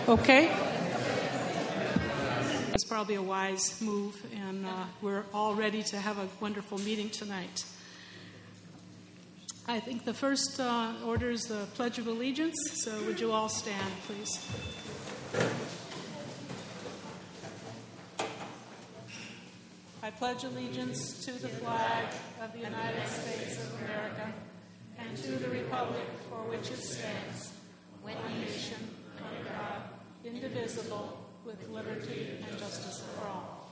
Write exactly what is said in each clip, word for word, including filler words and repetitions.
Okay. It's probably a wise move, and uh, we're all ready to have a wonderful meeting tonight. I think the first uh, order is the Pledge of Allegiance, so would you all stand, please? I pledge allegiance to the flag of the United States of America and to the republic for which it stands, one nation, under God, indivisible, with liberty and justice for all.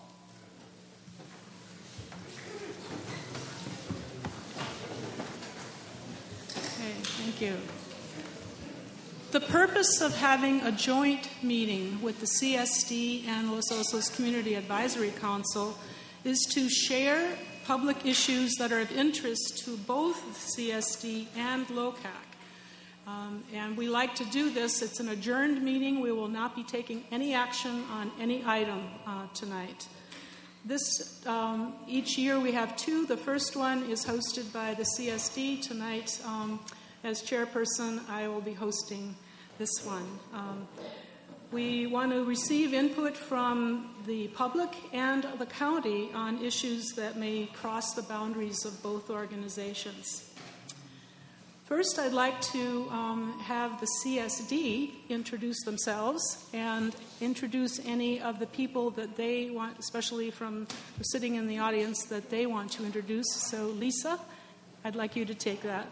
Okay, thank you. The purpose of having a joint meeting with the C S D and Los Osos Community Advisory Council is to share public issues that are of interest to both C S D and L O C A C. Um, and we like to do this. It's an adjourned meeting. We will not be taking any action on any item uh, tonight. This um, each year we have two. The first one is hosted by the C S D. Tonight, um, as chairperson, I will be hosting this one. Um, we want to receive input from the public and the county on issues that may cross the boundaries of both organizations. First, I'd like to um, have the C S D introduce themselves and introduce any of the people that they want, especially from sitting in the audience, that they want to introduce. So, Lisa, I'd like you to take that.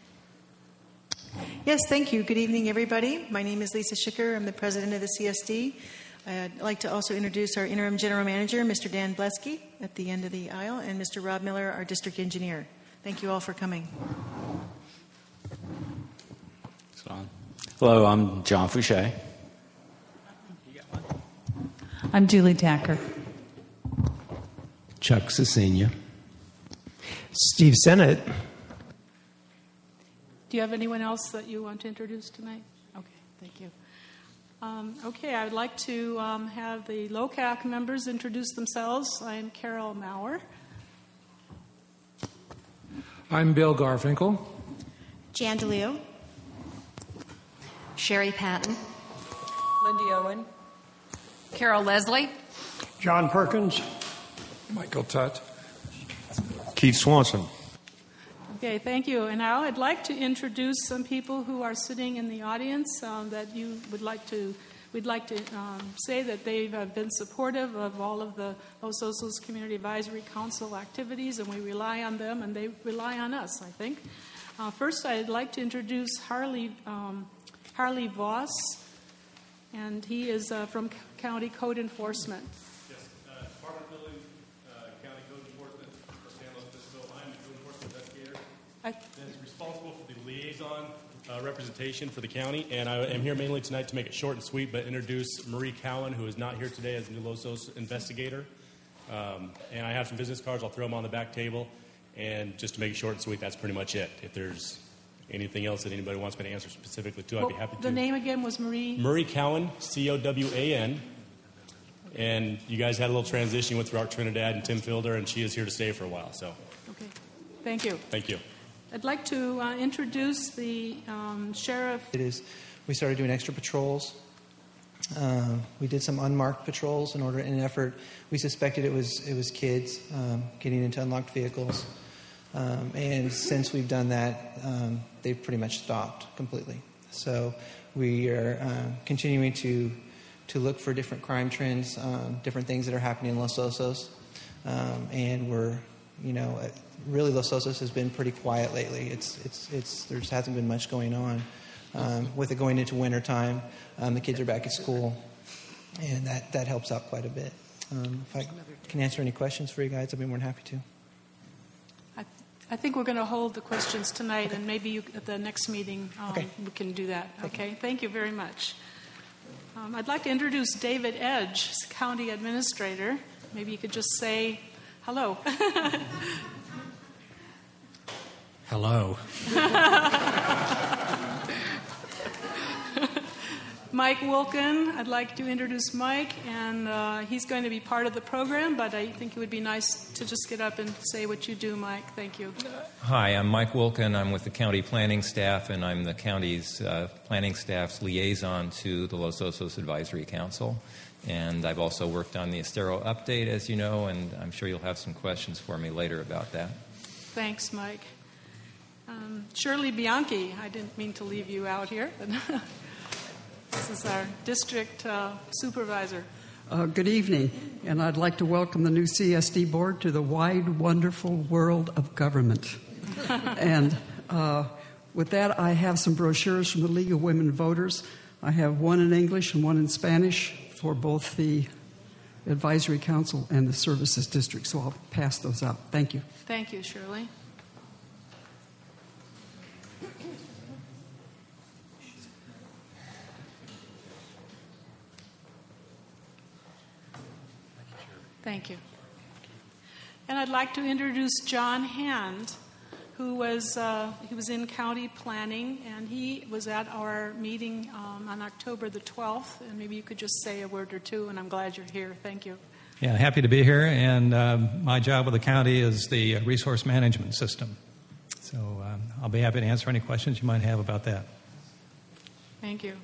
Yes, thank you. Good evening, everybody. My name is Lisa Schicker. I'm the president of the C S D. I'd like to also introduce our interim general manager, Mister Dan Blesky, at the end of the aisle, and Mister Rob Miller, our district engineer. Thank you all for coming. Hello, I'm John Fouché. I'm Julie Tacker. Chuck Cecina. Steve Sennett. Do you have anyone else that you want to introduce tonight? Okay, thank you. Um, okay, I would like to um, have the L O C A C members introduce themselves. I'm Carol Maurer. I'm Bill Garfinkel. Jan DeLeo. Sherry Patton. Lindy Owen. Carol Leslie. John Perkins. Michael Tutt. Keith Swanson. Okay, thank you. And now I'd like to introduce some people who are sitting in the audience um, that you would like to, we'd like to um, say that they have been supportive of all of the Los Osos Community Advisory Council activities, and we rely on them, and they rely on us, I think. Uh, first, I'd like to introduce Harley um, Harley Voss, and he is uh, from C- County Code Enforcement. Yes, uh, Department of Building, uh, County Code Enforcement for San Luis Obispo. I'm the Code Enforcement Investigator. I, and is responsible for the liaison uh, representation for the county, and I am here mainly tonight to make it short and sweet, but introduce Marie Cowan, who is not here today as the new Los Osos investigator. Um, and I have some business cards. I'll throw them on the back table, and just to make it short and sweet, that's pretty much it. If there's anything else that anybody wants me to answer specifically to, well, I'd be happy to. The name again was Marie? Marie Cowan, C O W A N. And you guys had a little transition. You went through Art Trinidad and Tim Fielder, and she is here to stay for a while. So, okay. Thank you. Thank you. I'd like to uh, introduce the um, sheriff. It is. We started doing extra patrols. Um, we did some unmarked patrols in order in an effort. We suspected it was it was kids um, getting into unlocked vehicles. Um, and since we've done that, um, they've pretty much stopped completely. So we are uh, continuing to to look for different crime trends, um, different things that are happening in Los Osos. Um, and we're, you know, really Los Osos has been pretty quiet lately. It's it's it's there hasn't been much going on. Um, with it going into winter time, um, the kids are back at school, and that, that helps out quite a bit. Um, if I can answer any questions for you guys, I'd be more than happy to. I think we're going to hold the questions tonight, okay. And maybe you, at the next meeting um, okay. we can do that. Okay, thank you very much. Um, I'd like to introduce David Edge, County Administrator. Maybe you could just say hello. Hello. Mike Wilkin. I'd like to introduce Mike, and uh, he's going to be part of the program, but I think it would be nice to just get up and say what you do, Mike. Thank you. Hi, I'm Mike Wilkin. I'm with the county planning staff, and I'm the county's uh, planning staff's liaison to the Los Osos Advisory Council. And I've also worked on the Estero update, as you know, and I'm sure you'll have some questions for me later about that. Thanks, Mike. Um, Shirley Bianchi, I didn't mean to leave you out here, but this is our district uh, supervisor. Uh, good evening, and I'd like to welcome the new C S D board to the wide, wonderful world of government. and uh, with that, I have some brochures from the League of Women Voters. I have one in English and one in Spanish for both the Advisory Council and the Services District, so I'll pass those out. Thank you. Thank you, Shirley. Thank you. And I'd like to introduce John Hand, who was uh, he was in county planning, and he was at our meeting um, on October the twelfth. And maybe you could just say a word or two, and I'm glad you're here. Thank you. Yeah, happy to be here. And um, my job with the county is the resource management system. So um, I'll be happy to answer any questions you might have about that. Thank you.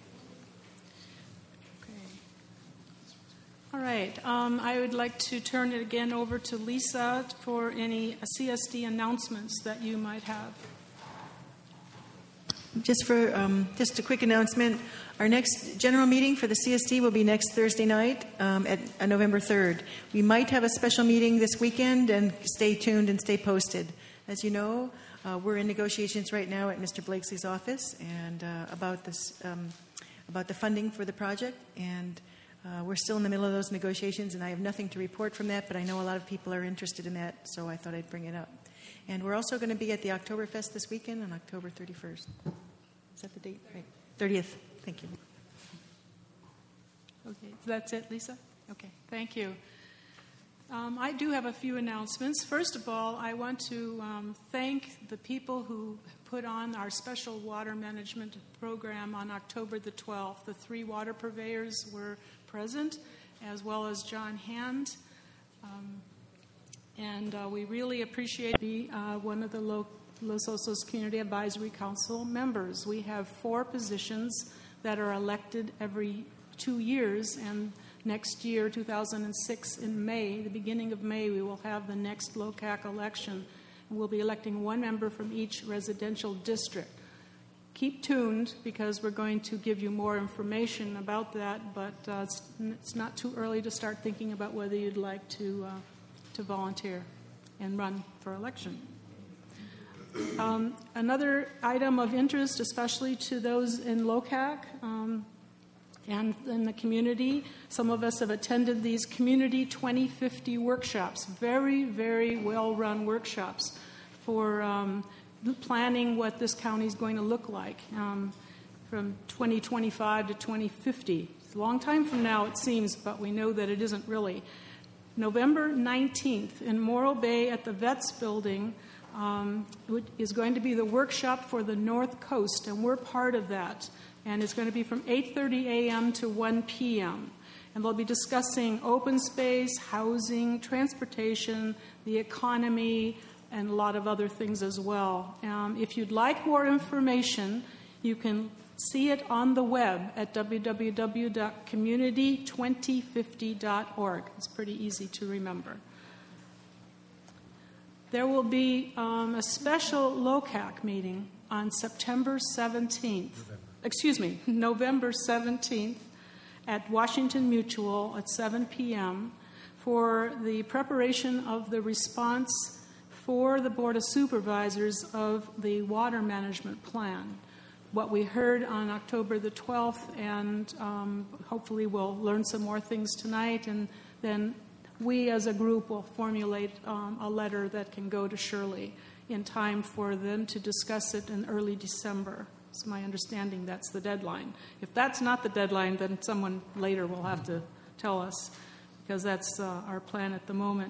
All right. Um, I would like to turn it again over to Lisa for any C S D announcements that you might have. Just for um, just a quick announcement, our next general meeting for the C S D will be next Thursday night um, at uh, November third. We might have a special meeting this weekend, and stay tuned and stay posted. As you know, uh, we're in negotiations right now at Mister Blakesley's office and uh, about this um, about the funding for the project, and Uh, we're still in the middle of those negotiations, and I have nothing to report from that, but I know a lot of people are interested in that, so I thought I'd bring it up. And we're also going to be at the Oktoberfest this weekend on October thirty-first. Is that the date? Right. thirtieth. Thank you. Okay. That's it, Lisa? Okay. Thank you. Um, I do have a few announcements. First of all, I want to um, thank the people who put on our special water management program on October the twelfth. The three water purveyors were present, as well as John Hand. Um, and uh, we really appreciate the, uh, one of the Lo- Los Osos Community Advisory Council members. We have four positions that are elected every two years, and next year, two thousand six, in May, the beginning of May, we will have the next L O C A C election. We'll be electing one member from each residential district. Keep tuned, because we're going to give you more information about that, but uh, it's, it's not too early to start thinking about whether you'd like to, uh, to volunteer and run for election. Um, another item of interest, especially to those in L O C A C, um, and in the community, some of us have attended these Community twenty fifty workshops, very, very well-run workshops for um, planning what this county is going to look like um, from twenty twenty-five to twenty fifty. It's a long time from now, it seems, but we know that it isn't really. November nineteenth in Morro Bay at the Vets Building um, is going to be the workshop for the North Coast, and we're part of that. And it's going to be from eight thirty a.m. to one p.m. And they'll be discussing open space, housing, transportation, the economy, and a lot of other things as well. Um, if you'd like more information, you can see it on the web at w w w dot community twenty fifty dot org. It's pretty easy to remember. There will be um, a special L O C A C meeting on September seventeenth. Excuse me, November seventeenth at Washington Mutual at seven p.m. for the preparation of the response for the Board of Supervisors of the water management plan. What we heard on October the twelfth, and um, hopefully we'll learn some more things tonight, and then we as a group will formulate um, a letter that can go to Shirley in time for them to discuss it in early December. It's my understanding that's the deadline. If that's not the deadline, then someone later will have to tell us, because that's uh, our plan at the moment.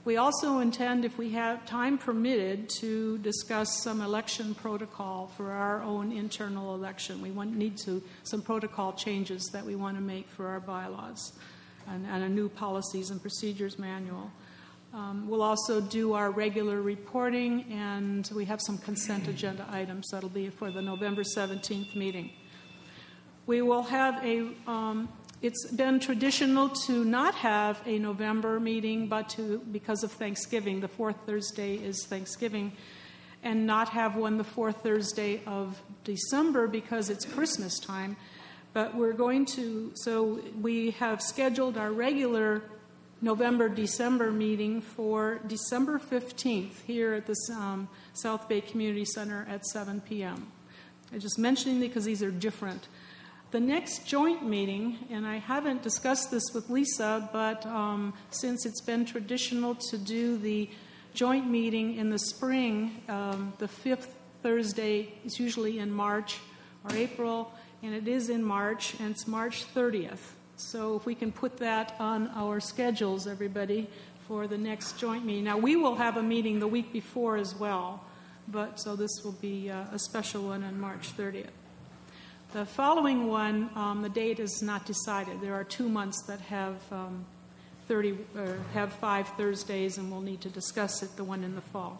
We also intend, if we have time permitted, to discuss some election protocol for our own internal election. We want, need to some protocol changes that we want to make for our bylaws and, and a new policies and procedures manual. Um, we'll also do our regular reporting, and we have some consent agenda items that'll be for the November seventeenth meeting. We will have a um, It's been traditional to not have a November meeting, but to, because of Thanksgiving, the fourth Thursday is Thanksgiving, and not have one the fourth Thursday of December because it's Christmas time. But we're going to, so we have scheduled our regular November-December meeting for December fifteenth here at the um, South Bay Community Center at seven p.m. I'm just mentioning these because these are different. The next joint meeting, and I haven't discussed this with Lisa, but um, since it's been traditional to do the joint meeting in the spring, um, the fifth Thursday is usually in March or April, and it is in March, and it's March thirtieth. So if we can put that on our schedules, everybody, for the next joint meeting. Now, we will have a meeting the week before as well, but so this will be uh, a special one on March thirtieth. The following one, um, the date is not decided. There are two months that have um, thirty or have five Thursdays, and we'll need to discuss it. The one in the fall.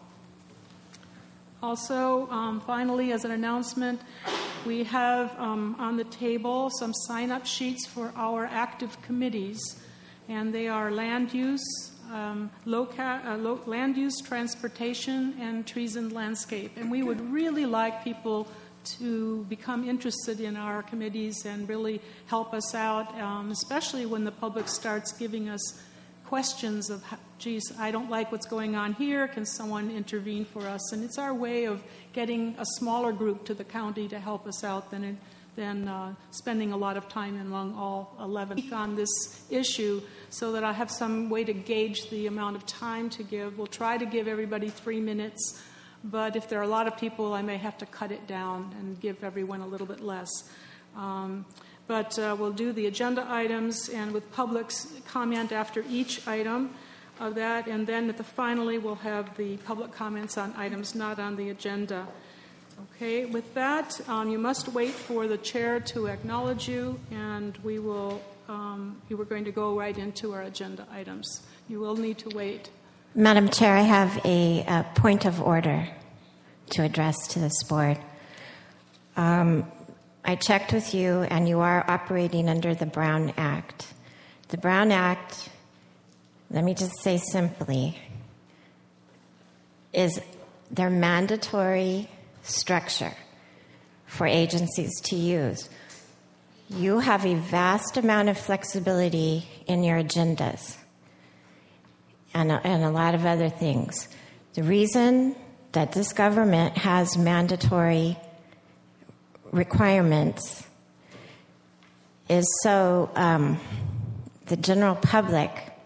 Also, um, finally, as an announcement, we have um, on the table some sign-up sheets for our active committees, and they are land use, um, loca- uh, lo- land use, transportation, and trees and landscape. And we would really like people to become interested in our committees and really help us out, um, especially when the public starts giving us questions of, geez, I don't like what's going on here. Can someone intervene for us? And it's our way of getting a smaller group to the county to help us out than, it, than uh, spending a lot of time among all eleven on this issue, so that I have some way to gauge the amount of time to give. We'll try to give everybody three minutes. But if there are a lot of people, I may have to cut it down and give everyone a little bit less. Um, but uh, we'll do the agenda items, and with public's comment after each item of that. And then at the finally, we'll have the public comments on items not on the agenda. Okay, with that, um, you must wait for the chair to acknowledge you, and we will, um, you were going to go right into our agenda items. You will need to wait. Madam Chair, I have a, a point of order to address to this board. Um, I checked with you, and you are operating under the Brown Act. The Brown Act, let me just say simply, is their mandatory structure for agencies to use. You have a vast amount of flexibility in your agendas. And a, and a lot of other things. The reason that this government has mandatory requirements is so um, the general public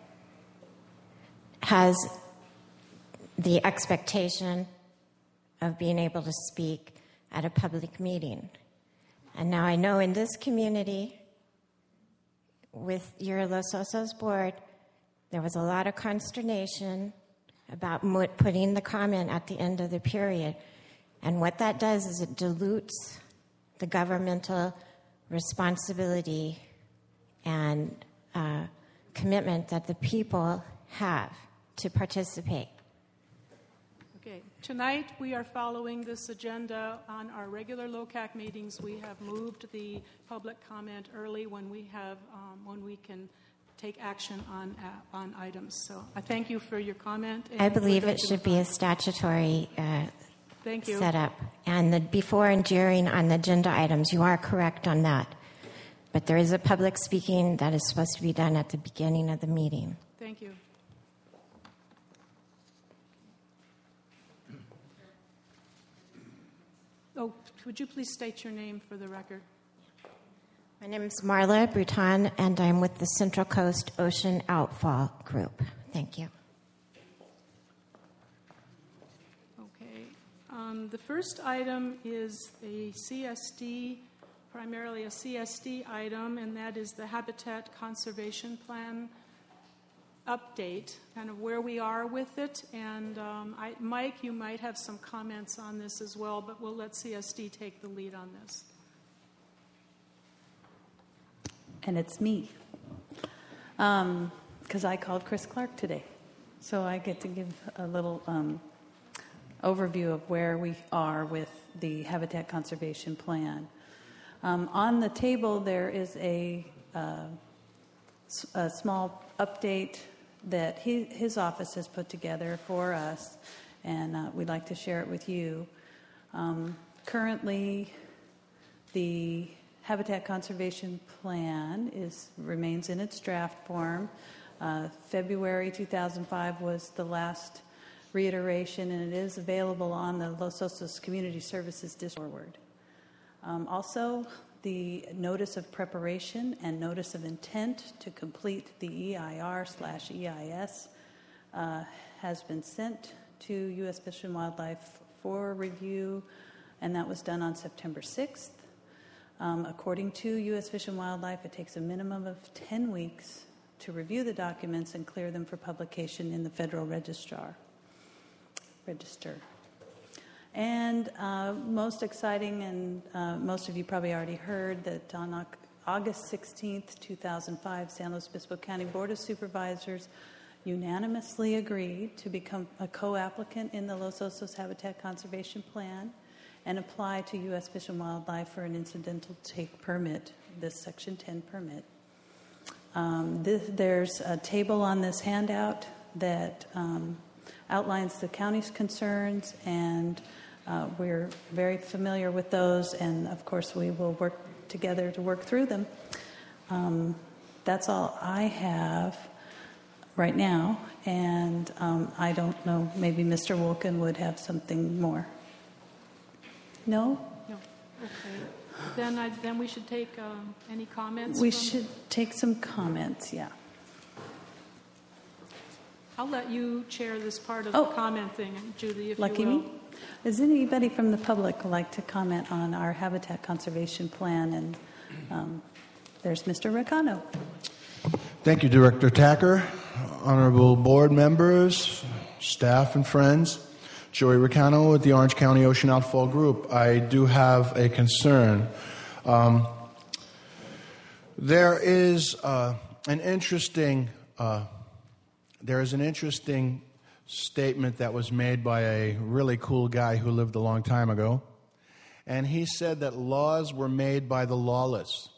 has the expectation of being able to speak at a public meeting. And now I know in this community, with your Los Osos board, there was a lot of consternation about putting the comment at the end of the period. And what that does is it dilutes the governmental responsibility and uh, commitment that the people have to participate. Okay. Tonight we are following this agenda on our regular L O C A C meetings. We have moved the public comment early when we have um, when we can take action on uh, on items. So I thank you for your comment. I believe it should be a statutory uh, thank you. setup. And the before and during on the agenda items, you are correct on that. But there is a public speaking that is supposed to be done at the beginning of the meeting. Thank you. Oh, would you please state your name for the record? My name is Marla Bruton, and I'm with the Central Coast Ocean Outfall Group. Thank you. Okay. Um, the first item is a C S D, primarily a C S D item, and that is the Habitat Conservation Plan. update, kind of where we are with it. And um, I, Mike, you might have some comments on this as well, but we'll let C S D take the lead on this. And it's me, because um, I called Chris Clark today. So I get to give a little um, overview of where we are with the Habitat Conservation Plan. Um, on the table, there is a, uh, a small update that he, his office has put together for us, and uh, we'd like to share it with you. Um, currently, the Habitat Conservation Plan is remains in its draft form. Uh, February two thousand five was the last reiteration, and it is available on the Los Osos Community Services District forward. Um, also, the Notice of Preparation and Notice of Intent to complete the E I R slash E I S uh, has been sent to U S Fish and Wildlife for review, and that was done on September sixth. Um, according to U S Fish and Wildlife, it takes a minimum of ten weeks to review the documents and clear them for publication in the Federal Registrar. Register. And uh, most exciting, and uh, most of you probably already heard, that on August sixteenth, two thousand five, San Luis Obispo County Board of Supervisors unanimously agreed to become a co-applicant in the Los Osos Habitat Conservation Plan and apply to U S Fish and Wildlife for an incidental take permit, this Section ten permit. Um, this, there's a table on this handout that um, outlines the county's concerns, and uh, we're very familiar with those, and of course we will work together to work through them. Um, that's all I have right now, and um, I don't know, maybe Mister Wolken would have something more. No? No. Okay. Then, I, then we should take um, any comments? We from... should take some comments, yeah. I'll let you chair this part of oh, the comment thing, Julie, if lucky you will. me. Does anybody from the public like to comment on our Habitat Conservation Plan? And um, there's Mister Recano. Thank you, Director Tacker, honorable board members, staff, and friends. Joey Recano with the Orange County Ocean Outfall Group. I do have a concern. Um, there is uh, an interesting, uh, there is an interesting statement that was made by a really cool guy who lived a long time ago, and he said that laws were made by the lawless.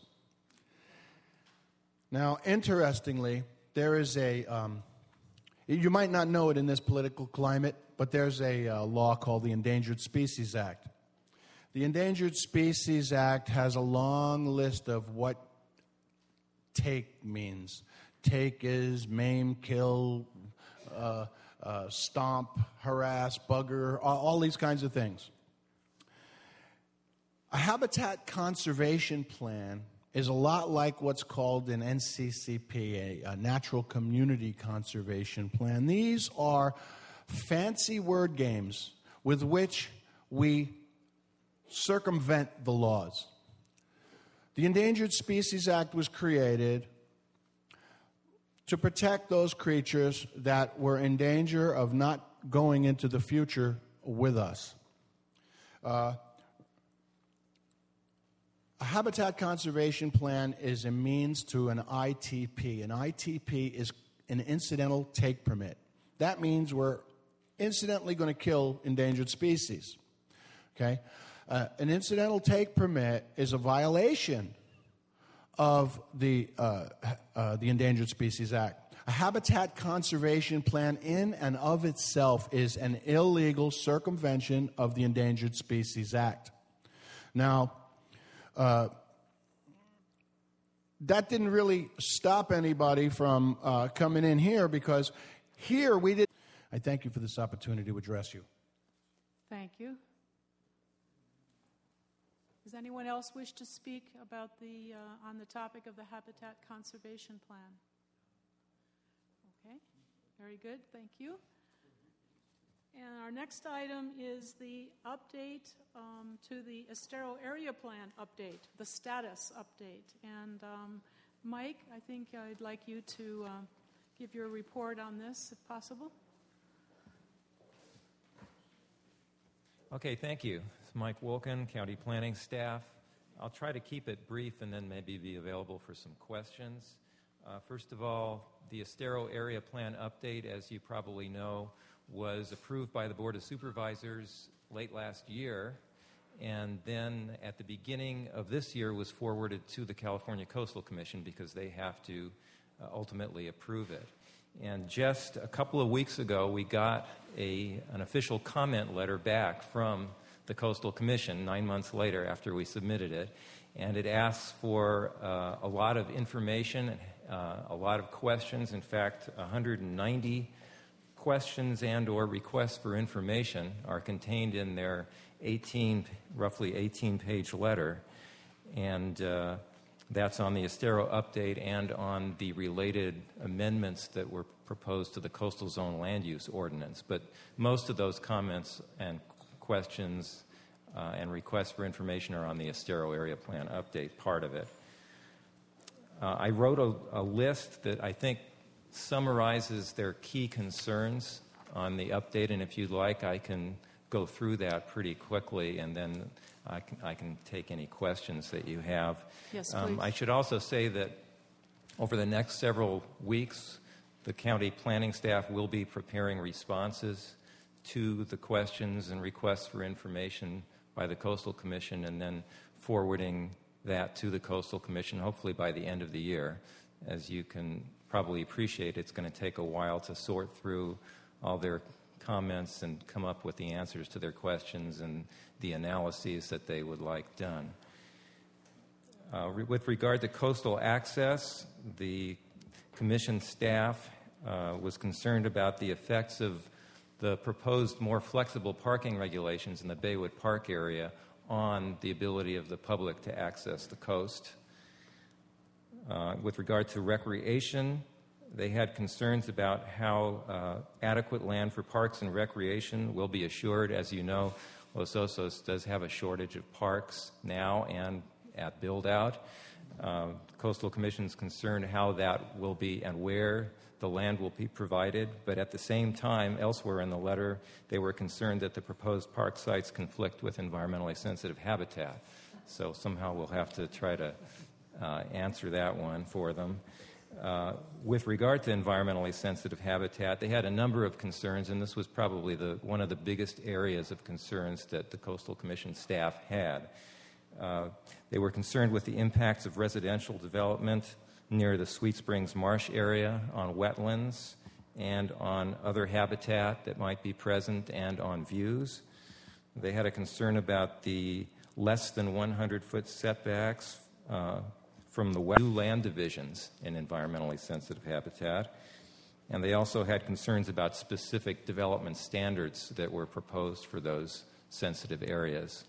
Now, interestingly, there is a, um, you might not know it in this political climate, but there's a uh, law called the Endangered Species Act. The Endangered Species Act has a long list of what take means. Take is maim, kill, uh, uh, stomp, harass, bugger, all, all these kinds of things. A habitat conservation plan is a lot like what's called an N C C P, a, a Natural Community Conservation Plan. These are fancy word games with which we circumvent the laws. The Endangered Species Act was created to protect those creatures that were in danger of not going into the future with us. Uh, a habitat conservation plan is a means to an I T P. An I T P is an incidental take permit. That means we're incidentally going to kill endangered species. Okay? Uh, an incidental take permit is a violation of the, uh, uh, the Endangered Species Act. A habitat conservation plan in and of itself is an illegal circumvention of the Endangered Species Act. Now, uh, that didn't really stop anybody from uh, coming in here, because here we did. I thank you for this opportunity to address you. Thank you. Does anyone else wish to speak about the uh, on the topic of the Habitat Conservation Plan? Okay, very good. Thank you. And our next item is the update um, to the Estero Area Plan update, the status update. And um, Mike, I think I'd like you to uh, give your report on this, if possible. Okay, thank you. It's Mike Wilkin, County Planning Staff. I'll try to keep it brief and then maybe be available for some questions. Uh, first of all, the Estero Area Plan update, as you probably know, was approved by the Board of Supervisors late last year, and then at the beginning of this year was forwarded to the California Coastal Commission because they have to uh, ultimately approve it. And just a couple of weeks ago, we got a, an official comment letter back from the Coastal Commission nine months later after we submitted it, and it asks for uh, a lot of information, uh, a lot of questions. In fact, one hundred ninety questions and or requests for information are contained in their eighteen, roughly eighteen-page letter, and uh, that's on the Estero update and on the related amendments that were proposed to the Coastal Zone Land Use Ordinance. But most of those comments and questions uh, and requests for information are on the Estero Area Plan update part of it. Uh, I wrote a, a list that I think summarizes their key concerns on the update, and if you'd like, I can go through that pretty quickly, and then I can, I can take any questions that you have. Yes, um, please. I should also say that over the next several weeks, the county planning staff will be preparing responses to the questions and requests for information by the Coastal Commission, and then forwarding that to the Coastal Commission, hopefully by the end of the year. As you can probably appreciate, it's going to take a while to sort through all their comments and come up with the answers to their questions and the analyses that they would like done. Uh, re- with regard to coastal access, the Commission staff uh, was concerned about the effects of the proposed more flexible parking regulations in the Baywood Park area on the ability of the public to access the coast. Uh, with regard to recreation, they had concerns about how uh, adequate land for parks and recreation will be assured. As you know, Los Osos does have a shortage of parks now and at build-out. Uh, Coastal Commission is concerned how that will be and where the land will be provided. But at the same time, elsewhere in the letter, they were concerned that the proposed park sites conflict with environmentally sensitive habitat. So somehow we'll have to try to uh, answer that one for them. Uh, with regard to environmentally sensitive habitat, they had a number of concerns, and this was probably the, one of the biggest areas of concerns that the Coastal Commission staff had. Uh, they were concerned with the impacts of residential development near the Sweet Springs Marsh area on wetlands and on other habitat that might be present and on views. They had a concern about the less than one hundred foot setbacks uh, from the new land divisions in environmentally sensitive habitat. And they also had concerns about specific development standards that were proposed for those sensitive areas.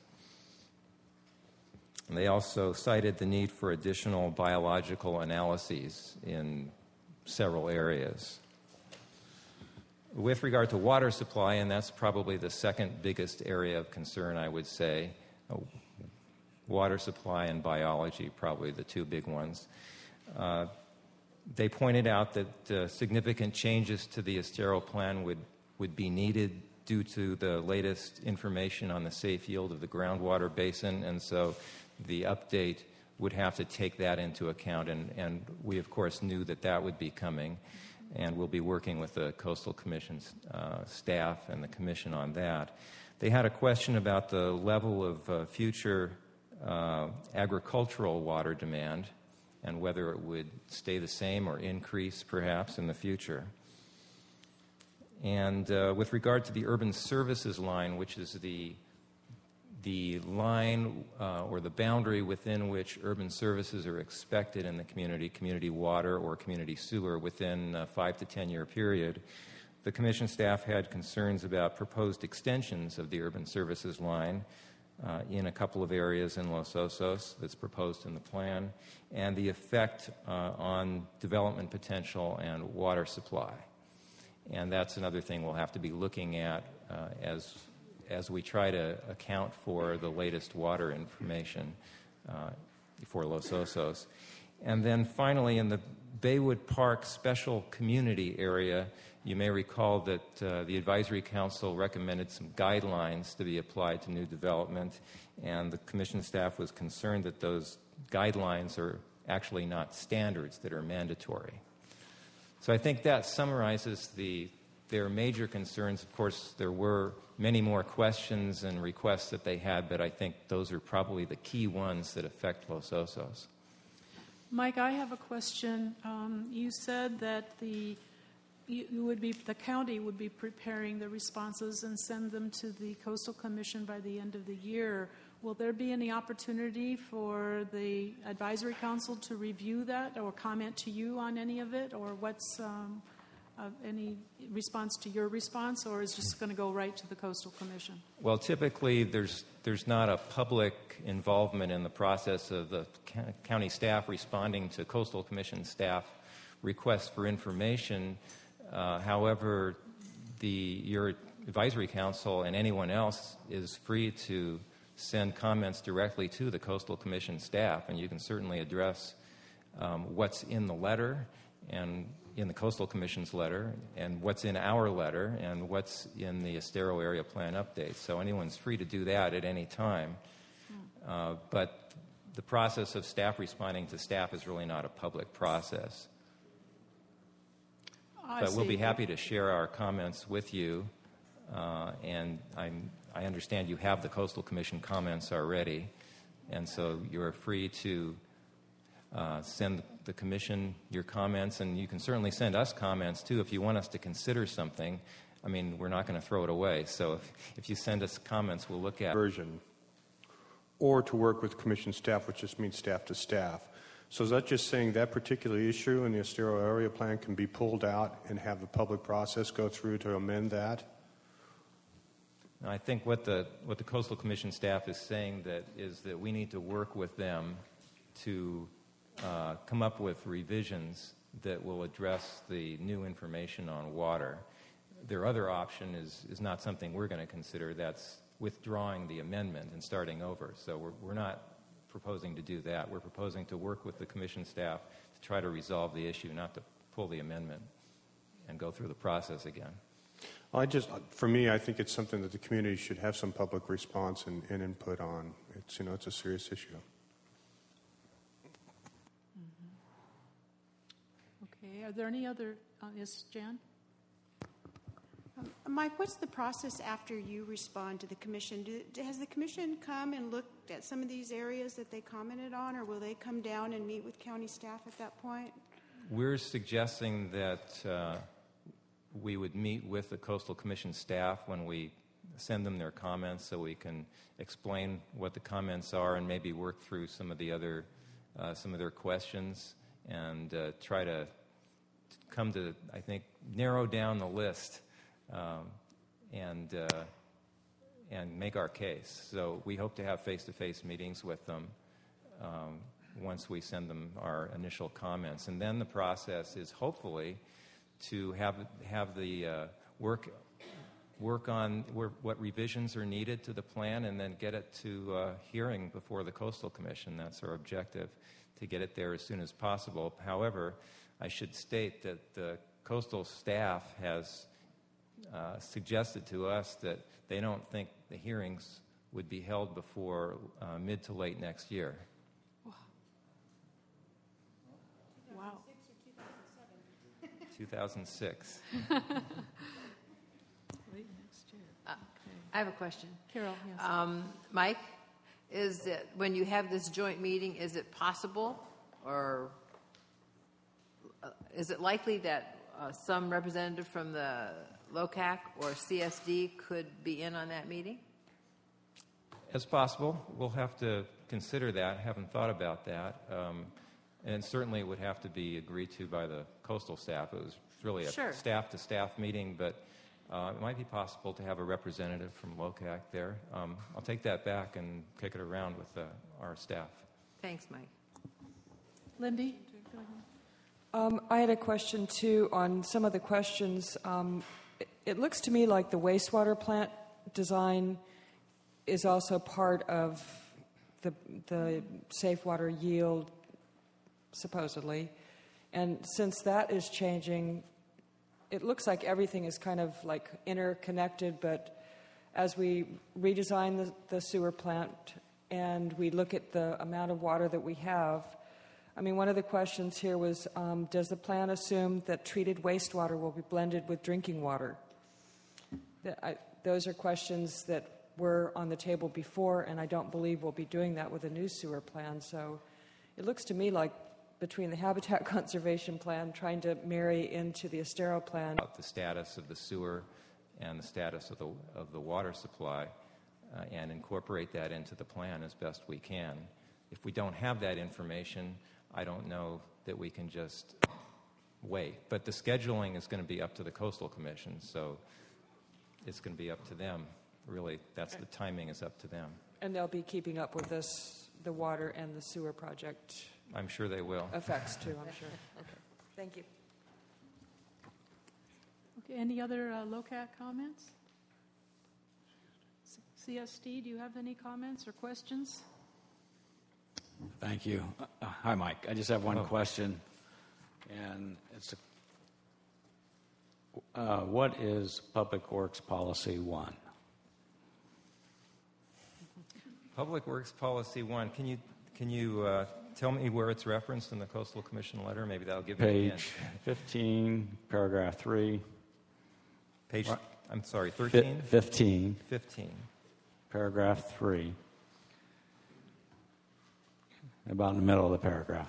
And they also cited the need for additional biological analyses in several areas. With regard to water supply, and that's probably the second biggest area of concern, I would say, water supply and biology, probably the two big ones. Uh, they pointed out that uh, significant changes to the Estero plan would, would be needed due to the latest information on the safe yield of the groundwater basin, and so the update would have to take that into account, and, and we, of course, knew that that would be coming, and we'll be working with the Coastal Commission's uh, staff and the Commission on that. They had a question about the level of uh, future uh, agricultural water demand and whether it would stay the same or increase, perhaps, in the future. And uh, with regard to the urban services line, which is the the line uh, or the boundary within which urban services are expected in the community, community water or community sewer, within a five to ten year period, the Commission staff had concerns about proposed extensions of the urban services line uh, in a couple of areas in Los Osos that's proposed in the plan, and the effect uh, on development potential and water supply. And that's another thing we'll have to be looking at uh, as as we try to account for the latest water information uh, for Los Osos. And then finally, in the Baywood Park Special Community Area, you may recall that uh, the Advisory Council recommended some guidelines to be applied to new development, and the Commission staff was concerned that those guidelines are actually not standards that are mandatory. So I think that summarizes the their major concerns. Of course, there were many more questions and requests that they had, but I think those are probably the key ones that affect Los Osos. Mike, I have a question. Um, you said that the you, you would be the county would be preparing the responses and send them to the Coastal Commission by the end of the year. Will there be any opportunity for the Advisory Council to review that or comment to you on any of it, or what's um, uh, any response to your response, or is it just going to go right to the Coastal Commission? Well, typically there's there's not a public involvement in the process of the county staff responding to Coastal Commission staff requests for information. Uh, however, the your Advisory Council and anyone else is free to send comments directly to the Coastal Commission staff, and you can certainly address um, what's in the letter and in the Coastal Commission's letter, and what's in our letter, and what's in the Estero Area Plan update. So anyone's free to do that at any time. Uh, but the process of staff responding to staff is really not a public process. I but we'll see. be happy to share our comments with you, uh, and I'm, I understand you have the Coastal Commission comments already, and so you're free to Uh, send the Commission your comments, and you can certainly send us comments too if you want us to consider something. I mean, we're not going to throw it away, so if, if you send us comments, we'll look at it. Version, or to work with Commission staff, which just means staff to staff. So is that just saying that particular issue in the Estero Area Plan can be pulled out and have the public process go through to amend that? I think what the what the Coastal Commission staff is saying that is that we need to work with them to Uh, come up with revisions that will address the new information on water. Their other option is, is not something we're going to consider. That's withdrawing the amendment and starting over. So we're, we're not proposing to do that. We're proposing to work with the Commission staff to try to resolve the issue, not to pull the amendment and go through the process again. I just, for me, I think it's something that the community should have some public response and, and input on. It's, you know, it's a serious issue. Okay. Are there any other? Uh, yes, Jan? Um, Mike, what's the process after you respond to the Commission? Do, has the Commission come and looked at some of these areas that they commented on, or will they come down and meet with county staff at that point? We're suggesting that uh, we would meet with the Coastal Commission staff when we send them their comments so we can explain what the comments are and maybe work through some of the other, uh, some of their questions and uh, try to come to, I think, narrow down the list um, and uh, and make our case. So we hope to have face-to-face meetings with them um, once we send them our initial comments, and then the process is hopefully to have have the uh, work work on where, what revisions are needed to the plan, and then get it to uh, hearing before the Coastal Commission. That's our objective, to get it there as soon as possible. However, I should state that the Coastal staff has uh, suggested to us that they don't think the hearings would be held before uh, mid to late next year. Wow. Wow. two thousand six. Late next year. Uh, I have a question. Carol, yes. Um, Mike, is it, when you have this joint meeting, is it possible or uh, is it likely that uh, some representative from the L O C A C or C S D could be in on that meeting? It's possible. We'll have to consider that. I haven't thought about that. Um, and certainly it would have to be agreed to by the Coastal staff. It was really a Sure. staff-to-staff meeting, but uh, it might be possible to have a representative from L O C A C there. Um, I'll take that back and kick it around with uh, our staff. Thanks, Mike. Lindy? Go ahead. Um, I had a question, too, on some of the questions. Um, it, it looks to me like the wastewater plant design is also part of the, the safe water yield, supposedly. And since that is changing, it looks like everything is kind of like interconnected, but as we redesign the, the sewer plant and we look at the amount of water that we have, I mean, one of the questions here was, um, does the plan assume that treated wastewater will be blended with drinking water? That I, those are questions that were on the table before, and I don't believe we'll be doing that with a new sewer plan. So it looks to me like between the Habitat Conservation Plan, trying to marry into the Estero plan. About the status of the sewer and the status of the, of the water supply uh, and incorporate that into the plan as best we can. If we don't have that information, I don't know that we can just wait. But the scheduling is going to be up to the Coastal Commission, so it's going to be up to them. Really, that's the timing is up to them. And they'll be keeping up with this, the water and the sewer project. I'm sure they will. Effects too, I'm sure. Okay. Thank you. Okay. Any other uh, LOCAT comments? C S D, do you have any comments or questions? Thank you. Uh, hi, Mike. I just have one oh. question, and it's a, uh, what is Public Works Policy One? Public Works Policy One. Can you can you uh, tell me where it's referenced in the Coastal Commission letter? Maybe that'll give me a hint. Page fifteen, paragraph three. Page. Right. I'm sorry. Thirteen. Fifteen. Fifteen. Paragraph three. About in the middle of the paragraph.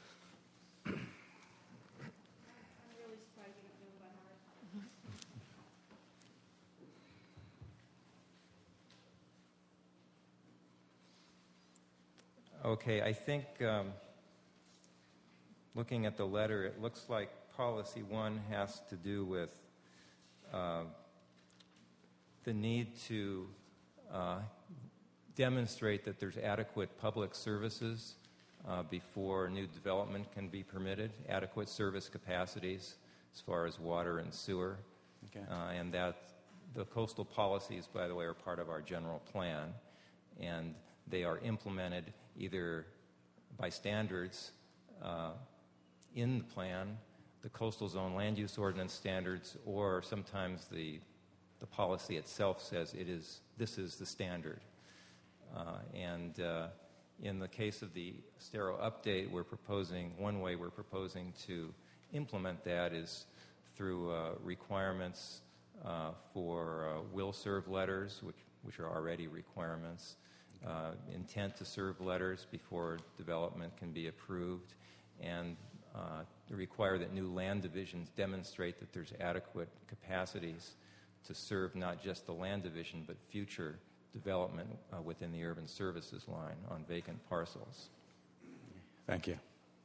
Okay, I think um, looking at the letter, it looks like policy one has to do with uh, the need to uh, demonstrate that there's adequate public services uh, before new development can be permitted, adequate service capacities as far as water and sewer. Okay. Uh, and that the coastal policies, by the way, are part of our general plan, and they are implemented either by standards uh, in the plan, the coastal zone land use ordinance standards, or sometimes the the policy itself says it is this is the standard. Uh, and uh, in the case of the Estero update, we're proposing one way we're proposing to implement that is through uh, requirements uh, for uh, will serve letters, which which are already requirements. Uh, intent to serve letters before development can be approved, and uh, to require that new land divisions demonstrate that there's adequate capacities to serve not just the land division but future development uh, within the urban services line on vacant parcels. Thank you.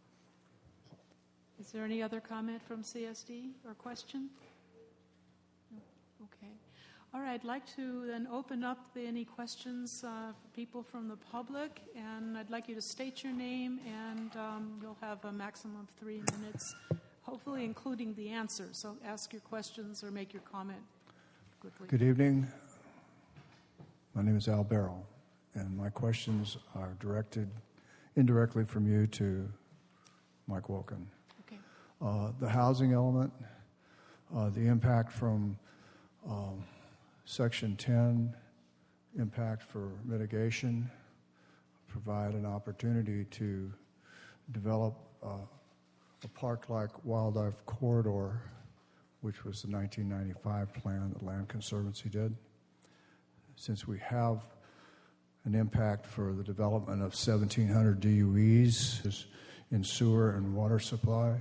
Is there any other comment from C S D or question? No? Okay. All right, I'd like to then open up the, any questions uh, for people from the public, and I'd like you to state your name, and um, you'll have a maximum of three minutes, hopefully including the answer. So ask your questions or make your comment quickly. Good evening. My name is Al Barrow, and my questions are directed indirectly from you to Mike Wilken. Okay. Uh, the housing element, uh, the impact from um, Section ten, impact for mitigation, provide an opportunity to develop uh, a park-like wildlife corridor, which was the nineteen ninety-five plan that Land Conservancy did. Since we have an impact for the development of seventeen hundred D U Es in sewer and water supply.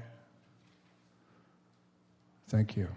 Thank you.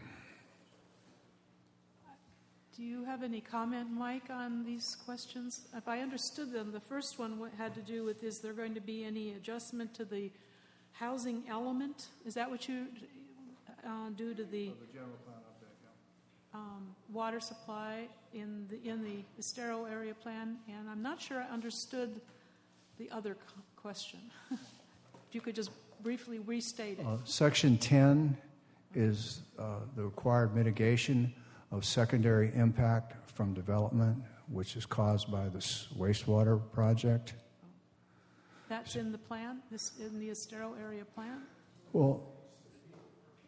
Do you have any comment, Mike, on these questions? If I understood them, the first one had to do with, is there going to be any adjustment to the housing element? Is that what you uh, do to the, the general plan update, yeah. um, water supply in the in the Estero area plan? And I'm not sure I understood the other co- question. If you could just briefly restate it. Uh, Section ten is uh, the required mitigation of secondary impact from development, which is caused by this wastewater project. That's in the plan, this in the Estero area plan? Well,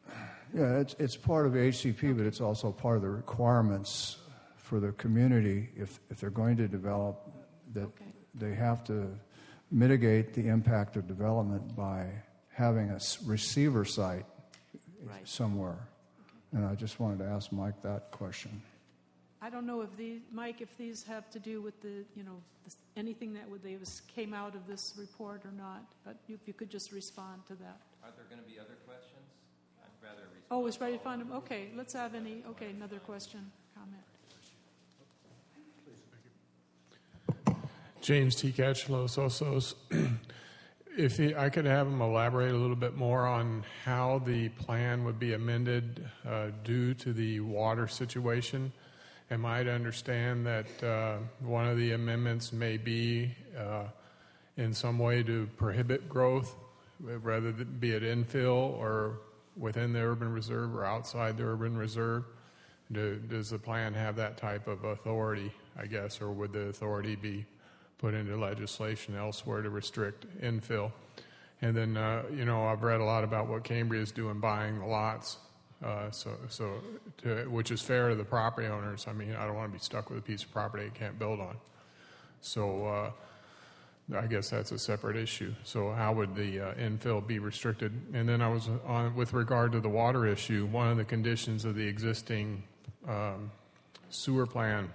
Yeah, it's, it's part of H C P, but it's also part of the requirements for the community. If, if they're going to develop, that Okay. they have to mitigate the impact of development by having a s- receiver site Right. somewhere. And I just wanted to ask Mike that question. I don't know if these, Mike, if these have to do with the, you know, this, anything that would they was, came out of this report or not, but you, if you could just respond to that. Are there going to be other questions? I'd rather respond. Oh, it's ready to find them. Okay, let's have any, okay, another question, comment. James T. Catch, Los Osos. If he, I could have him elaborate a little bit more on how the plan would be amended uh, due to the water situation. Am I to understand that uh, one of the amendments may be uh, in some way to prohibit growth, rather than be it infill or within the urban reserve or outside the urban reserve? Do, does the plan have that type of authority, I guess, or would the authority be put into legislation elsewhere to restrict infill? And then, uh, you know, I've read a lot about what Cambria is doing, buying the lots, uh, so so to, which is fair to the property owners. I mean, I don't want to be stuck with a piece of property I can't build on. So uh, I guess that's a separate issue. So how would the uh, infill be restricted? And then I was on with regard to the water issue. One of the conditions of the existing um, sewer plan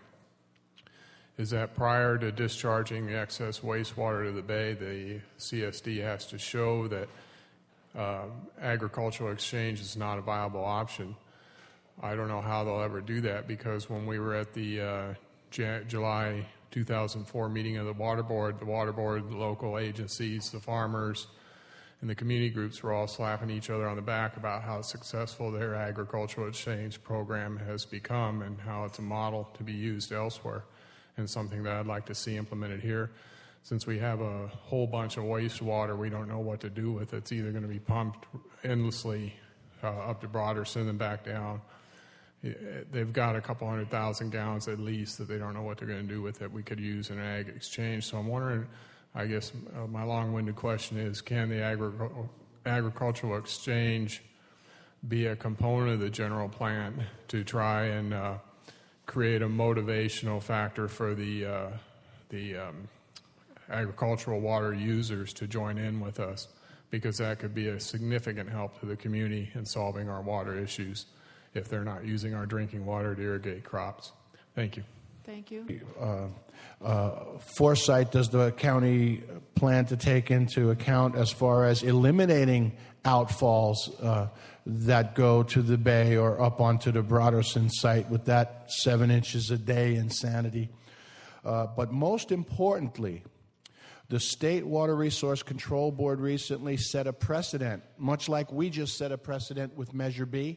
is that prior to discharging the excess wastewater to the bay, the C S D has to show that uh, agricultural exchange is not a viable option. I don't know how they'll ever do that, because when we were at the uh, J- July two thousand four meeting of the Water Board, the Water Board, the local agencies, the farmers, and the community groups were all slapping each other on the back about how successful their agricultural exchange program has become and how it's a model to be used elsewhere, and something that I'd like to see implemented here. Since we have a whole bunch of wastewater we don't know what to do with, it's either going to be pumped endlessly uh, up to Broderson and back down. They've got a couple hundred thousand gallons at least that they don't know what they're going to do with it. We could use an ag exchange. So I'm wondering, I guess uh, my long-winded question is, can the agri- agricultural exchange be a component of the general plan to try and uh, create a motivational factor for the uh, the um, agricultural water users to join in with us, because that could be a significant help to the community in solving our water issues if they're not using our drinking water to irrigate crops. Thank you. Thank you. Uh, uh, foresight does the county plan to take into account as far as eliminating outfalls uh, that go to the bay or up onto the Broderson site with that seven inches a day insanity? Uh, but most importantly, the State Water Resource Control Board recently set a precedent, much like we just set a precedent with Measure B.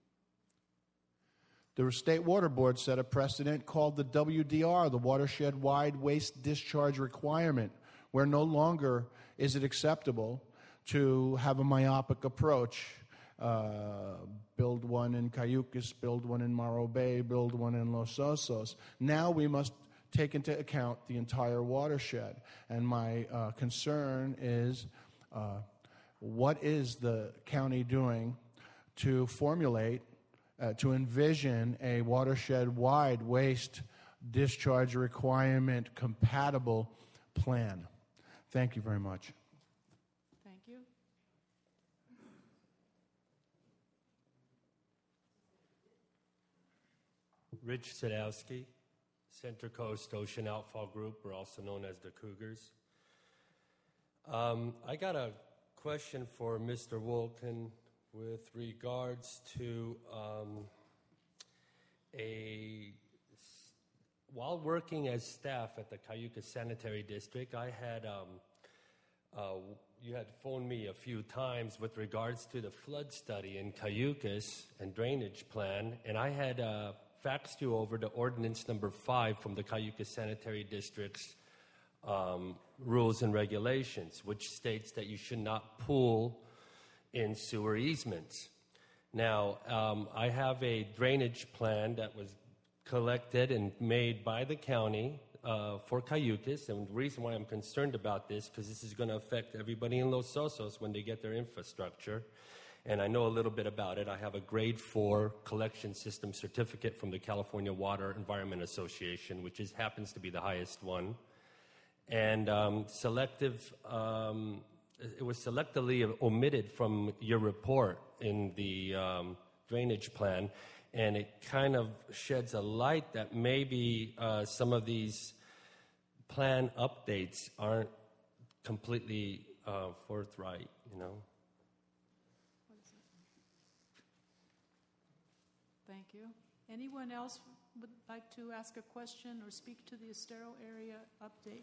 The State Water Board set a precedent called the W D R, the Watershed-Wide Waste Discharge Requirement, where no longer is it acceptable to have a myopic approach. Uh, build one in Cayucas, build one in Morro Bay, build one in Los Osos. Now we must take into account the entire watershed. And my uh, concern is, uh, what is the county doing to formulate Uh, to envision a watershed-wide waste discharge requirement compatible plan? Thank you very much. Thank you. Rich Sadowski, Central Coast Ocean Outfall Group, or also known as the Cougars. Um, I got a question for Mister Wolken with regards to um, a, while working as staff at the Cayucas Sanitary District, I had, um, uh, you had phoned me a few times with regards to the flood study in Cayucas and drainage plan, and I had uh, faxed you over the ordinance number five from the Cayucas Sanitary District's um, rules and regulations, which states that you should not pool in sewer easements. Now, um, I have a drainage plan that was collected and made by the county uh, for Cayucas, and the reason why I'm concerned about this, because this is going to affect everybody in Los Osos when they get their infrastructure. and I know a little bit about it. I have a grade four collection system certificate from the California Water Environment Association, which is, happens to be the highest one. And um, selective, um, it was selectively omitted from your report in the um, drainage plan, and it kind of sheds a light that maybe uh, some of these plan updates aren't completely uh, forthright, you know. Thank you. Anyone else would like to ask a question or speak to the Estero area update?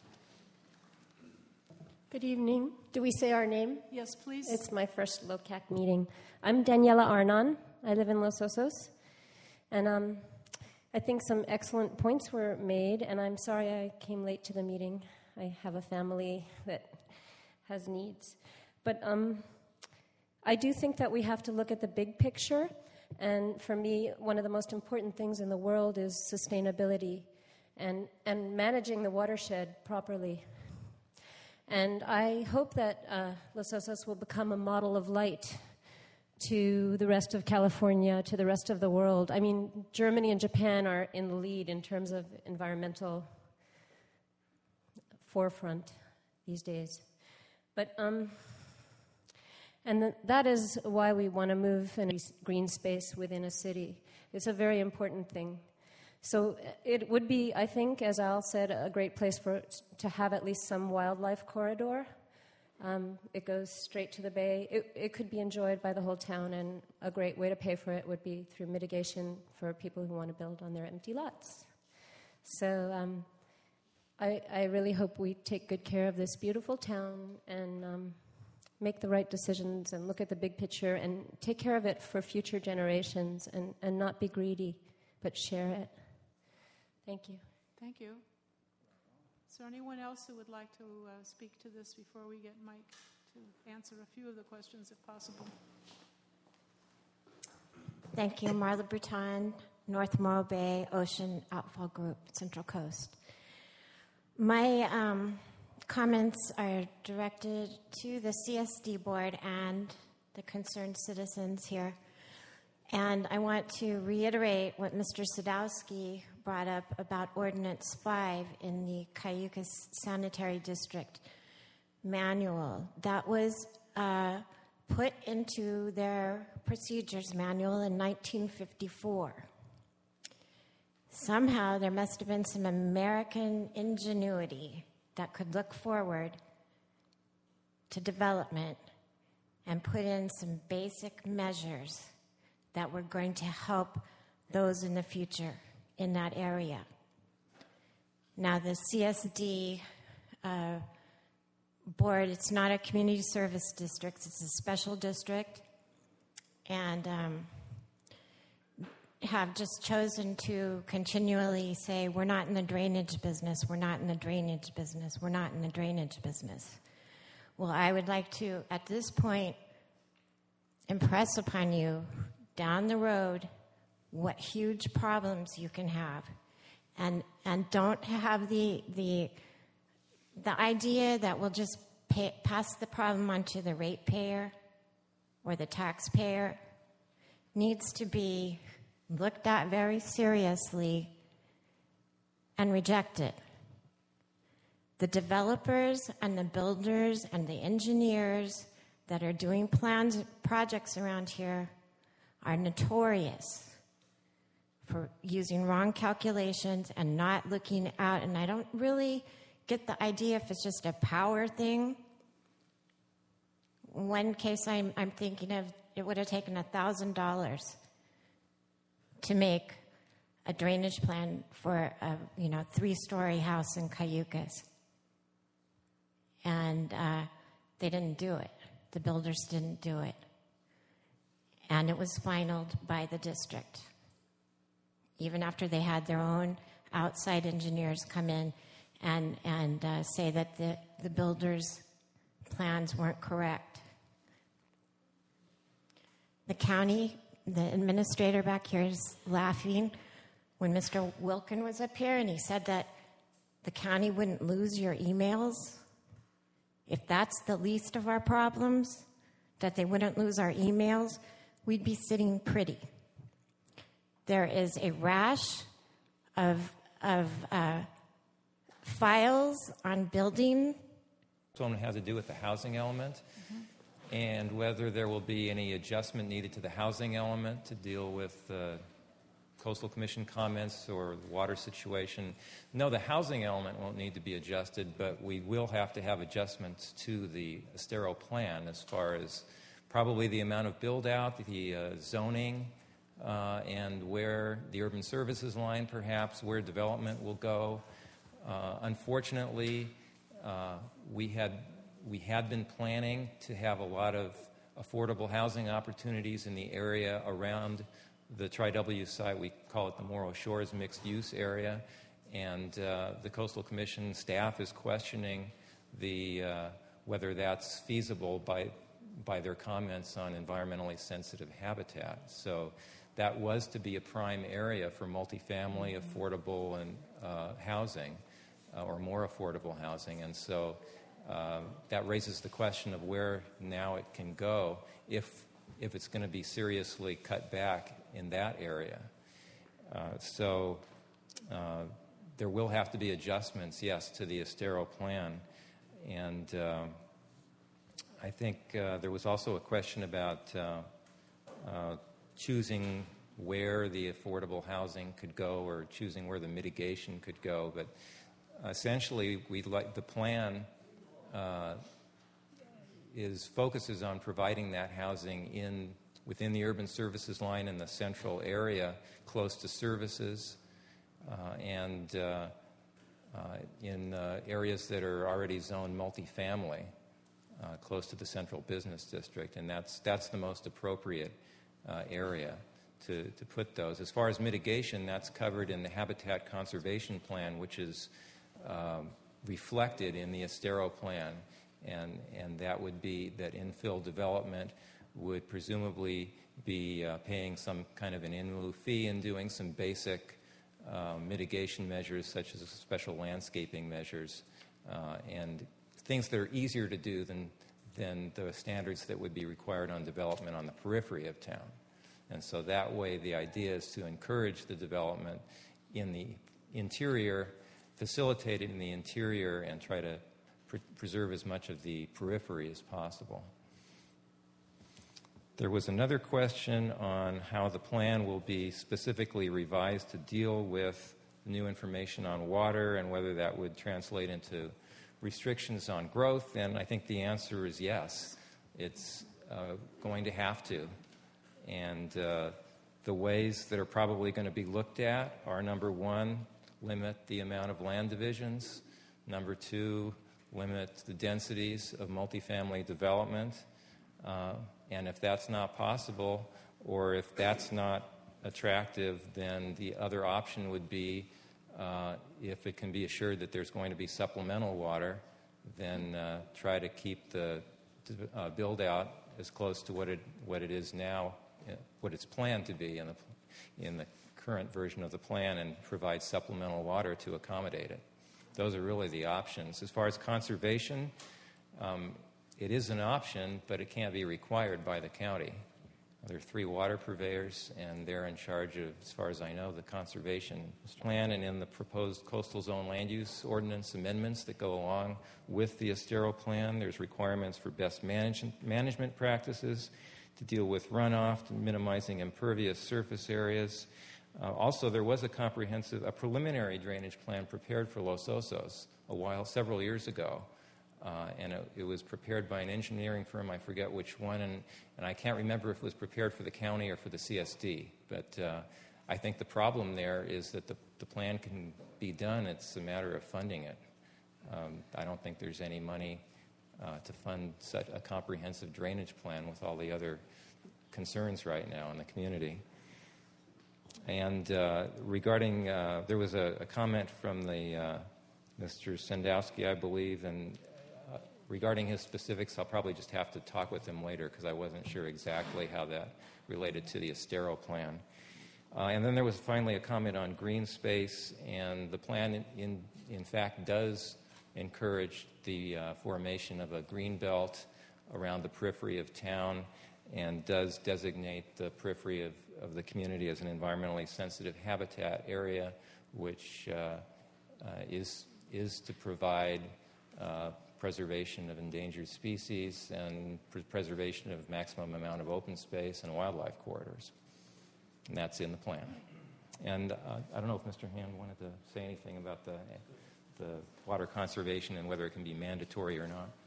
Good evening. Do we say our name? Yes, please. It's my first L O C A C meeting. I'm Daniela Arnon. I live in Los Osos. And um, I think some excellent points were made, and I'm sorry I came late to the meeting. I have a family that has needs. But um, I do think that we have to look at the big picture. And for me, one of the most important things in the world is sustainability and, and managing the watershed properly. And I hope that uh, Los Osos will become a model of light to the rest of California, to the rest of the world. I mean, Germany and Japan are in the lead in terms of environmental forefront these days. But, um, and th- that is why we want to move in a green space within a city. It's a very important thing. So it would be, I think, as Al said, a great place for to have at least some wildlife corridor. Um, it goes straight to the bay. It, it could be enjoyed by the whole town, and a great way to pay for it would be through mitigation for people who want to build on their empty lots. So um, I, I really hope we take good care of this beautiful town and um, make the right decisions and look at the big picture and take care of it for future generations and, and not be greedy, but share it. Thank you. Thank you. Is there anyone else who would like to uh, speak to this before we get Mike to answer a few of the questions, if possible? Thank you. Marla Bruton, North Morro Bay Ocean Outfall Group, Central Coast. My um, comments are directed to the C S D board and the concerned citizens here. And I want to reiterate what Mister Sadowski brought up about Ordinance five in the Cayucas Sanitary District manual. That was uh, put into their procedures manual in nineteen fifty-four. Somehow there must have been some American ingenuity that could look forward to development and put in some basic measures that were going to help those in the future in that area. Now, the C S D uh, board, it's not a community service district, it's a special district, and um, have just chosen to continually say, we're not in the drainage business, we're not in the drainage business, we're not in the drainage business. Well, I would like to, at this point, impress upon you down the road what huge problems you can have, and and don't have the the the idea that we'll just pay, pass the problem on to the ratepayer or the taxpayer. Needs to be looked at very seriously and rejected. The developers and the builders and the engineers that are doing plans projects around here are notorious for using wrong calculations and not looking out. And I don't really get the idea if it's just a power thing. One case I'm, I'm thinking of, it would have taken one thousand dollars to make a drainage plan for a you know three-story house in Cayucas. And uh, they didn't do it. The builders didn't do it. And it was finaled by the district, even after they had their own outside engineers come in and, and uh, say that the, the builders' plans weren't correct. The county, the administrator back here is laughing when Mister Wilkin was up here and he said that the county wouldn't lose your emails. If that's the least of our problems, that they wouldn't lose our emails, we'd be sitting pretty. There is a rash of, of uh, files on building. One has to do with the housing element, mm-hmm. and whether there will be any adjustment needed to the housing element to deal with uh, Coastal Commission comments or the water situation. No, the housing element won't need to be adjusted, but we will have to have adjustments to the Estero plan as far as probably the amount of build-out, the uh, zoning, uh, and where the urban services line, perhaps, where development will go. Uh, unfortunately, uh, we had we had been planning to have a lot of affordable housing opportunities in the area around the Tri W site. We call it the Morro Shores mixed use area, and uh, the Coastal Commission staff is questioning the uh, whether that's feasible by by their comments on environmentally sensitive habitat. So that was to be a prime area for multifamily, affordable, and uh, housing, uh, or more affordable housing. And so uh, that raises the question of where now it can go if if it's going to be seriously cut back in that area. Uh, so uh, there will have to be adjustments, yes, to the Estero plan. And uh, I think uh, there was also a question about uh, uh, choosing where the affordable housing could go or choosing where the mitigation could go. But essentially, we'd like the plan uh, is focuses on providing that housing in within the urban services line in the central area, close to services, uh, and uh, uh, in uh, areas that are already zoned multifamily, uh, close to the central business district, and that's that's the most appropriate uh, area to, to put those. As far as mitigation, that's covered in the Habitat Conservation Plan, which is um, reflected in the Estero plan. And, and that would be that infill development would presumably be uh, paying some kind of an in lieu fee and doing some basic uh, mitigation measures such as special landscaping measures uh, and things that are easier to do than, than the standards that would be required on development on the periphery of town. And so that way the idea is to encourage the development in the interior, facilitate it in the interior, and try to preserve as much of the periphery as possible. There was another question on how the plan will be specifically revised to deal with new information on water and whether that would translate into restrictions on growth, and I think the answer is yes. It's uh, going to have to. And uh, the ways that are probably going to be looked at are, number one, limit the amount of land divisions. Number two, limit the densities of multifamily development. Uh, and if that's not possible, or if that's not attractive, then the other option would be, uh, if it can be assured that there's going to be supplemental water, then uh, try to keep the uh, build out as close to what it what it is now, what it's planned to be in the in the current version of the plan, and provide supplemental water to accommodate it. Those are really the options. As far as conservation, um, it is an option, but it can't be required by the county. There are three water purveyors, and they're in charge of, as far as I know, the conservation plan. And in the proposed coastal zone land use ordinance amendments that go along with the Estero plan, there's requirements for best manage- management practices to deal with runoff, to minimizing impervious surface areas. Uh, also, there was a comprehensive, a preliminary drainage plan prepared for Los Osos a while, several years ago. Uh, and it, it was prepared by an engineering firm, I forget which one, and, and I can't remember if it was prepared for the county or for the C S D. But uh, I think the problem there is that the, the plan can be done, it's a matter of funding it. Um, I don't think there's any money uh, to fund such a comprehensive drainage plan with all the other concerns right now in the community. And uh, regarding, uh, there was a, a comment from the uh, Mister Sendowski, I believe, and uh, regarding his specifics, I'll probably just have to talk with him later because I wasn't sure exactly how that related to the Estero plan. Uh, and then there was finally a comment on green space, and the plan, in, in fact, does encourage the uh, formation of a green belt around the periphery of town and does designate the periphery of, of the community as an environmentally sensitive habitat area, which uh, uh, is, is to provide uh, preservation of endangered species and pr- preservation of maximum amount of open space and wildlife corridors. And that's in the plan. And uh, I don't know if Mister Hand wanted to say anything about the, the water conservation and whether it can be mandatory or not.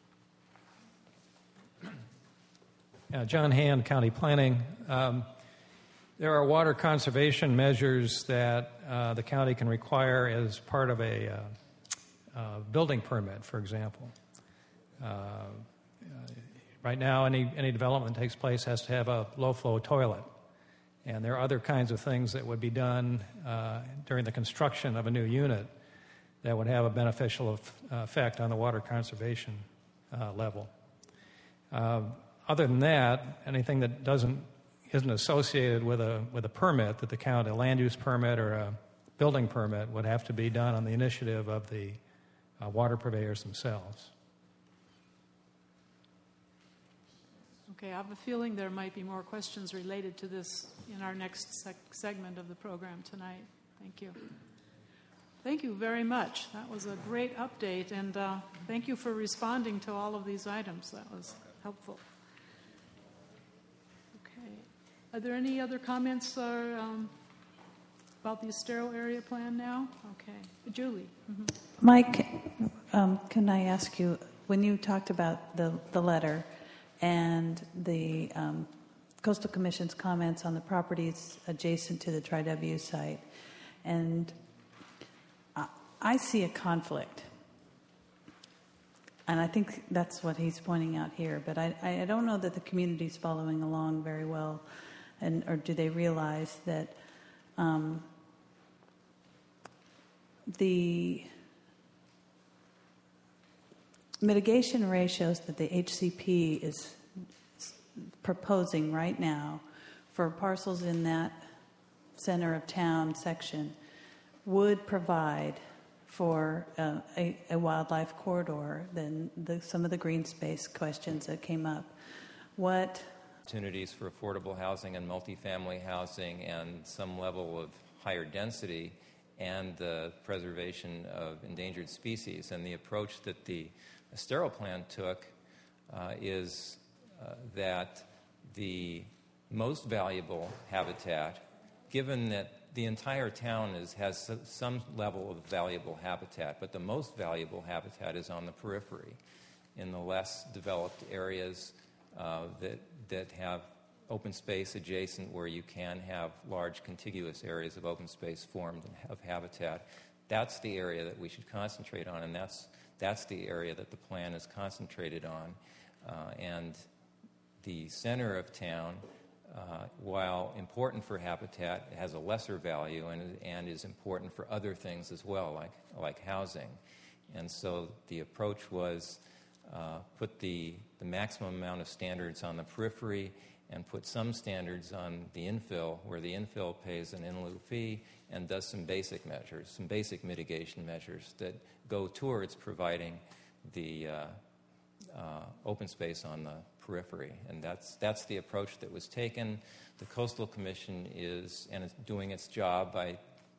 Uh, John Hand, County Planning. Um, there are water conservation measures that uh, the county can require as part of a uh, uh, building permit, for example. Uh, uh, right now, any, any development that takes place has to have a low-flow toilet. And there are other kinds of things that would be done uh, during the construction of a new unit that would have a beneficial effect on the water conservation uh, level. Uh, Other than that, anything that doesn't isn't associated with a with a permit that the county, a land use permit or a building permit, would have to be done on the initiative of the uh, water purveyors themselves. Okay, I have a feeling there might be more questions related to this in our next sec- segment of the program tonight. Thank you. Thank you very much. That was a great update, and uh, thank you for responding to all of these items. That was helpful. Are there any other comments or, um, about the Estero area plan now? Okay. Julie. Mm-hmm. Mike, um, can I ask you, when you talked about the, the letter and the um, Coastal Commission's comments on the properties adjacent to the Tri W site, and I, I see a conflict. And I think that's what he's pointing out here. But I, I don't know that the community's following along very well. And, or do they realize that um, the mitigation ratios that the H C P is proposing right now for parcels in that center of town section would provide for uh, a, a wildlife corridor than the, some of the green space questions that came up? What opportunities for affordable housing and multifamily housing and some level of higher density and the preservation of endangered species. And the approach that the Estero plan took uh, is uh, that the most valuable habitat, given that the entire town is, has some level of valuable habitat, but the most valuable habitat is on the periphery, in the less developed areas uh, that that have open space adjacent where you can have large contiguous areas of open space formed of habitat. That's the area that we should concentrate on, and that's that's the area that the plan is concentrated on. Uh, and the center of town, uh, while important for habitat, has a lesser value and, and is important for other things as well, like, like housing. And so the approach was uh, put the, the maximum amount of standards on the periphery and put some standards on the infill, where the infill pays an in lieu fee and does some basic measures, some basic mitigation measures that go towards providing the uh, uh, open space on the periphery. And that's that's the approach that was taken. The Coastal Commission is and is doing its job by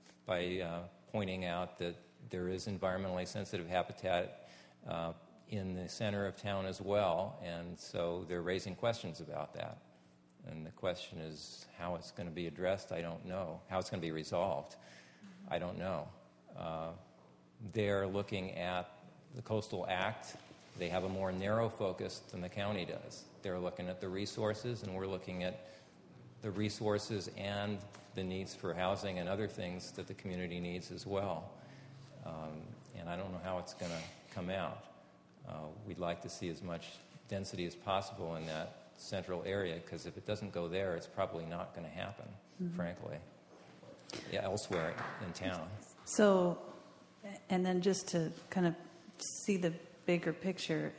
by uh, pointing out that there is environmentally sensitive habitat uh, in the center of town as well, and so they're raising questions about that. And the question is how it's going to be addressed, I don't know. How it's going to be resolved, I don't know. Uh, they're looking at the Coastal Act. They have a more narrow focus than the county does. They're looking at the resources, and we're looking at the resources and the needs for housing and other things that the community needs as well. Um, and I don't know how it's going to come out. Uh, we'd like to see as much density as possible in that central area, because if it doesn't go there, it's probably not going to happen, mm-hmm. frankly, yeah, elsewhere in town. So, and then just to kind of see the bigger picture,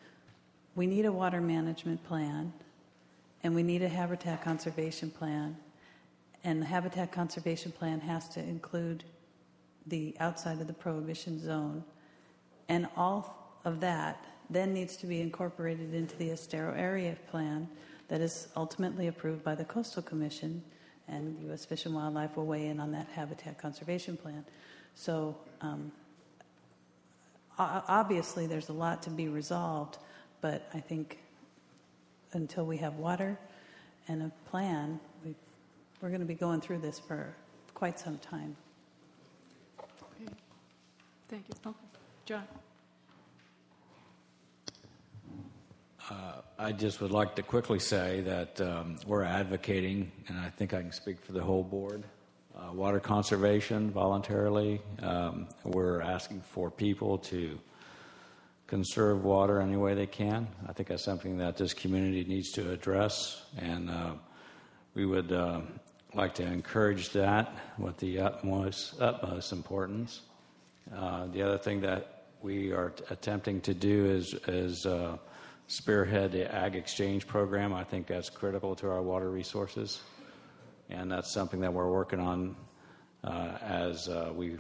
we need a water management plan, and we need a habitat conservation plan, and the habitat conservation plan has to include the outside of the prohibition zone, and all of that then needs to be incorporated into the Estero Area Plan that is ultimately approved by the Coastal Commission, and U S Fish and Wildlife will weigh in on that habitat conservation plan. So um, obviously there's a lot to be resolved, but I think until we have water and a plan, we've, we're going to be going through this for quite some time. Okay. Thank you. Okay. John. Uh, I just would like to quickly say that um, we're advocating, and I think I can speak for the whole board, uh, water conservation voluntarily. Um, we're asking for people to conserve water any way they can. I think that's something that this community needs to address, and uh, we would uh, like to encourage that with the utmost, utmost importance. Uh, the other thing that we are t- attempting to do is, is uh, spearhead the Ag Exchange program. I think that's critical to our water resources, and that's something that we're working on uh, as uh, we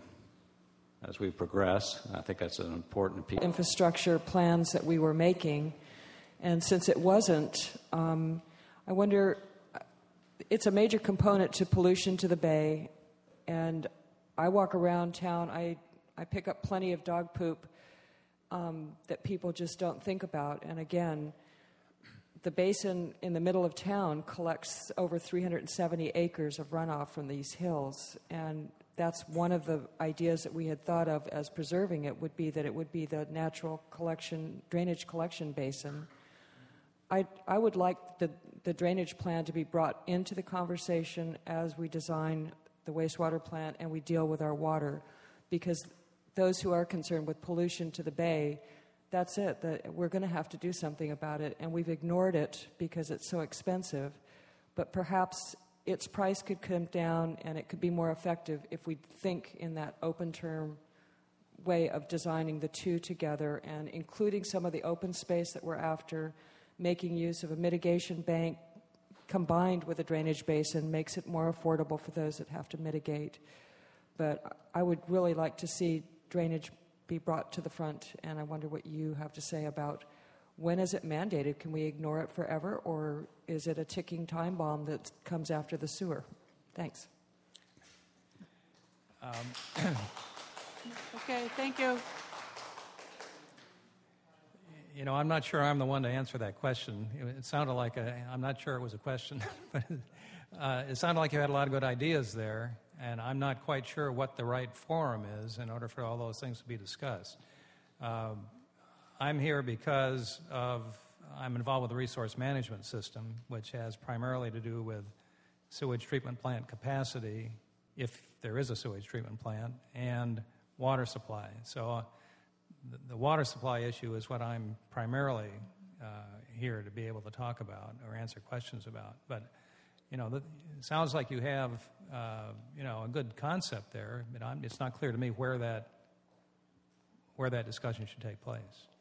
as we progress. I think that's an important piece. Infrastructure plans that we were making, and since it wasn't, um, I wonder, it's a major component to pollution to the bay, and I walk around town, I, I pick up plenty of dog poop um, that people just don't think about, and again, the basin in the middle of town collects over three hundred seventy acres of runoff from these hills, and that's one of the ideas that we had thought of as preserving it, would be that it would be the natural collection, drainage collection basin. I, I would like the, the drainage plan to be brought into the conversation as we design the wastewater plant and we deal with our water, because those who are concerned with pollution to the bay, that's it. That we're going to have to do something about it, and we've ignored it because it's so expensive. But perhaps its price could come down and it could be more effective if we think in that open term way of designing the two together and including some of the open space that we're after, making use of a mitigation bank combined with a drainage basin makes it more affordable for those that have to mitigate. But I would really like to see drainage be brought to the front, and I wonder what you have to say about when is it mandated? Can we ignore it forever, or is it a ticking time bomb that comes after the sewer? Thanks. Um, okay, thank you. You know, I'm not sure I'm the one to answer that question. It sounded like a, I'm not sure it was a question, but uh, it sounded like you had a lot of good ideas there, and I'm not quite sure what the right forum is in order for all those things to be discussed. Um, I'm here because of, I'm involved with the resource management system, which has primarily to do with sewage treatment plant capacity, if there is a sewage treatment plant, and water supply. So uh, the, the water supply issue is what I'm primarily uh, here to be able to talk about or answer questions about. But, you know, the, it sounds like you have, uh, you know, a good concept there, but I'm, it's not clear to me where that, where that discussion should take place.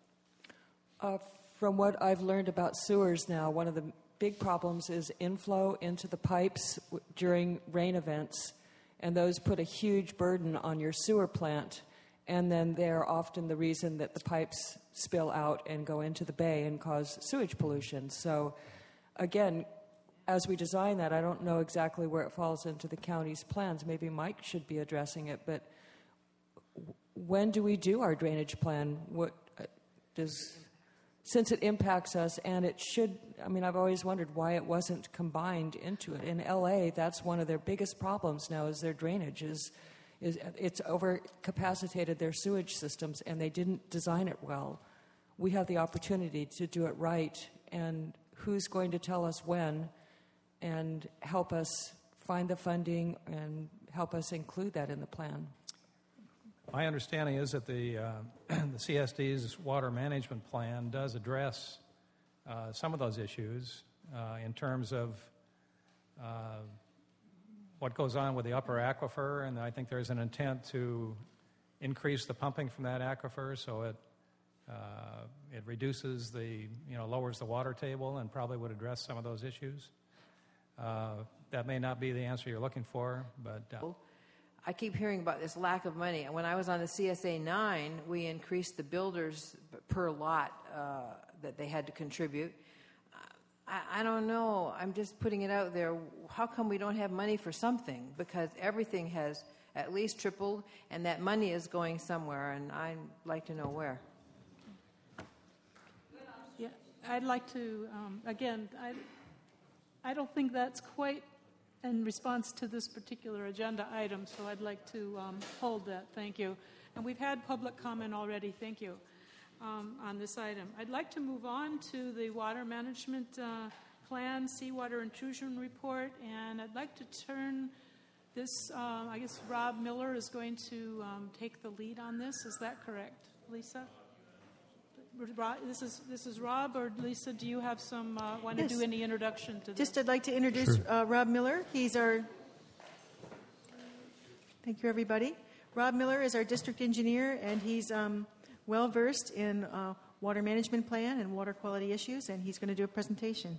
Uh, from what I've learned about sewers now, one of the big problems is inflow into the pipes w- during rain events, and those put a huge burden on your sewer plant, and then they're often the reason that the pipes spill out and go into the bay and cause sewage pollution. So, again, as we design that, I don't know exactly where it falls into the county's plans. Maybe Mike should be addressing it, but w- when do we do our drainage plan? What uh, does... Since it impacts us, and it should, I mean, I've always wondered why it wasn't combined into it. In L A, that's one of their biggest problems now is their drainage. Is, is it's overcapacitated their sewage systems, and they didn't design it well. We have the opportunity to do it right, and who's going to tell us when and help us find the funding and help us include that in the plan? My understanding is that the, uh, the C S D's water management plan does address uh, some of those issues uh, in terms of uh, what goes on with the upper aquifer, and I think there's an intent to increase the pumping from that aquifer so it uh, it reduces the, you know, lowers the water table and probably would address some of those issues. Uh, that may not be the answer you're looking for, but... Uh, I keep hearing about this lack of money. When I was on the C S A nine, we increased the builders per lot uh, that they had to contribute. I, I don't know. I'm just putting it out there. How come we don't have money for something? Because everything has at least tripled, and that money is going somewhere, and I'd like to know where. Yeah, I'd like to, um, again, I, I don't think that's quite in response to this particular agenda item, so I'd like to um, hold that. Thank you. And we've had public comment already. Thank you. Um, on this item. I'd like to move on to the Water Management uh, Plan, Seawater Intrusion Report, and I'd like to turn this, um, I guess Rob Miller is going to um, take the lead on this. Is that correct, Lisa? This is this is Rob, or Lisa, do you have some, uh, want Yes. to do any introduction to this? Just I'd like to introduce Sure. uh, Rob Miller. He's our, thank you everybody. Rob Miller is our district engineer, and he's um, well-versed in uh, water management plan and water quality issues, and he's going to do a presentation.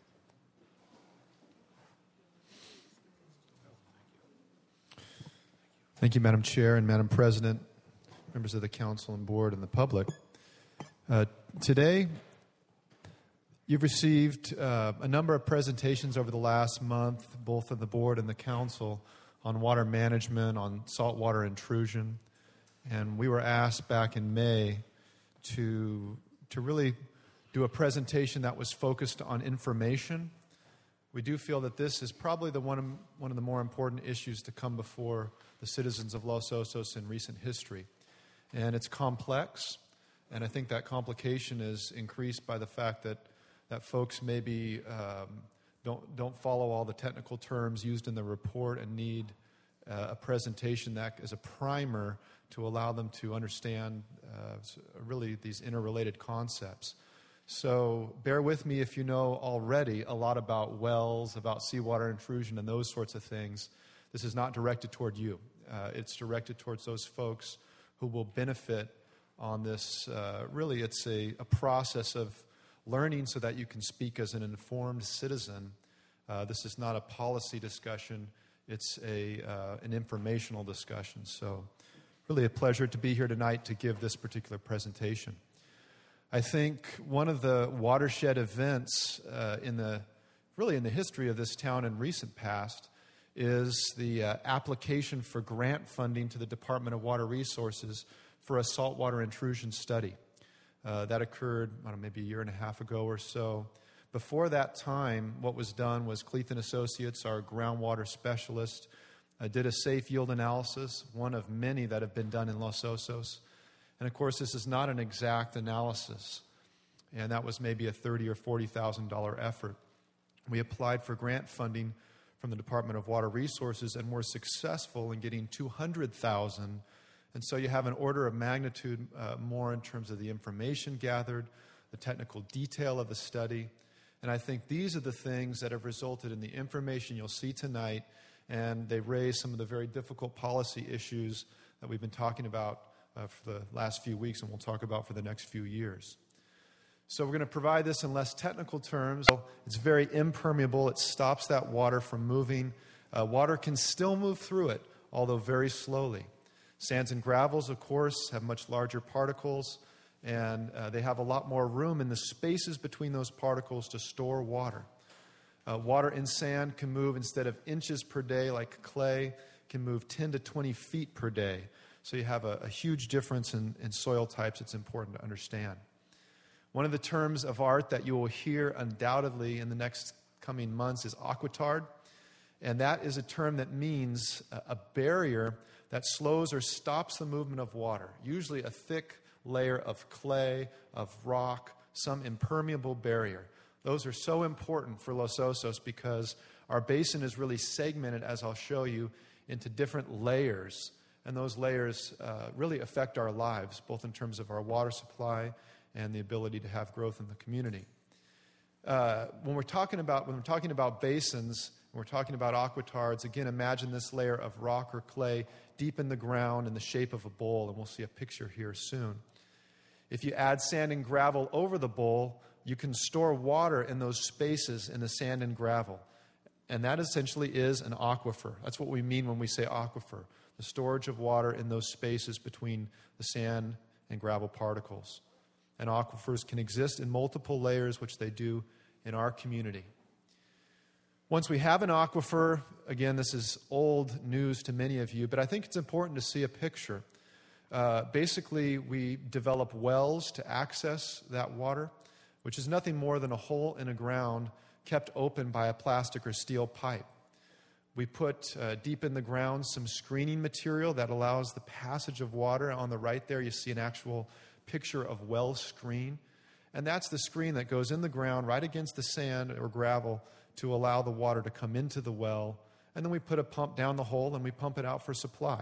Thank you, Madam Chair and Madam President, members of the Council and Board, and the public. Uh, today, you've received uh, a number of presentations over the last month, both of the Board and the Council, on water management, on saltwater intrusion. And we were asked back in May to, to really do a presentation that was focused on information. We do feel that this is probably the one of, one of the more important issues to come before the citizens of Los Osos in recent history. And it's complex, and I think that complication is increased by the fact that, that folks maybe um, don't, don't follow all the technical terms used in the report and need uh, a presentation that is a primer to allow them to understand uh, really these interrelated concepts. So bear with me if you know already a lot about wells, about seawater intrusion, and those sorts of things. This is not directed toward you. Uh, it's directed towards those folks who will benefit on this. Uh, really, it's a, a process of learning so that you can speak as an informed citizen. Uh, this is not a policy discussion. It's a, uh, an informational discussion. So really a pleasure to be here tonight to give this particular presentation. I think one of the watershed events uh, in the really in the history of this town in recent past is the uh, application for grant funding to the Department of Water Resources for a saltwater intrusion study. Uh, that occurred, I don't know, maybe a year and a half ago or so. Before that time, what was done was Cleath Associates, our groundwater specialist, uh, did a safe yield analysis, one of many that have been done in Los Osos. And of course, this is not an exact analysis, and that was maybe a thirty thousand dollars or forty thousand dollars effort. We applied for grant funding from the Department of Water Resources and were successful in getting two hundred thousand dollars. And so you have an order of magnitude uh, more in terms of the information gathered, the technical detail of the study. And I think these are the things that have resulted in the information you'll see tonight, and they raise some of the very difficult policy issues that we've been talking about uh, for the last few weeks and we'll talk about for the next few years. So we're going to provide this in less technical terms. It's very impermeable. It stops that water from moving. Uh, water can still move through it, although very slowly. Sands and gravels, of course, have much larger particles, and uh, they have a lot more room in the spaces between those particles to store water. Uh, water in sand can move, instead of inches per day like clay, can move ten to twenty feet per day. So you have a, a huge difference in, in soil types it's important to understand. One of the terms of art that you will hear undoubtedly in the next coming months is aquitard. And that is a term that means a, a barrier that slows or stops the movement of water, usually a thick layer of clay, of rock, some impermeable barrier. Those are so important for Los Osos because our basin is really segmented, as I'll show you, into different layers. And those layers uh, really affect our lives, both in terms of our water supply and the ability to have growth in the community. Uh, when we're talking about when we're talking about basins, when we're talking about aquitards, again, imagine this layer of rock or clay deep in the ground in the shape of a bowl, and we'll see a picture here soon. If you add sand and gravel over the bowl, you can store water in those spaces in the sand and gravel. And that essentially is an aquifer. That's what we mean when we say aquifer. the storage of water in those spaces between the sand and gravel particles. And aquifers can exist in multiple layers, which they do in our community. Once we have an aquifer, again, this is old news to many of you, but I think it's important to see a picture. Uh, basically, we develop wells to access that water, which is nothing more than a hole in the ground kept open by a plastic or steel pipe. We put uh, deep in the ground some screening material that allows the passage of water. On the right there, you see an actual picture of well screen. And that's the screen that goes in the ground right against the sand or gravel to allow the water to come into the well. And then we put a pump down the hole and we pump it out for supply.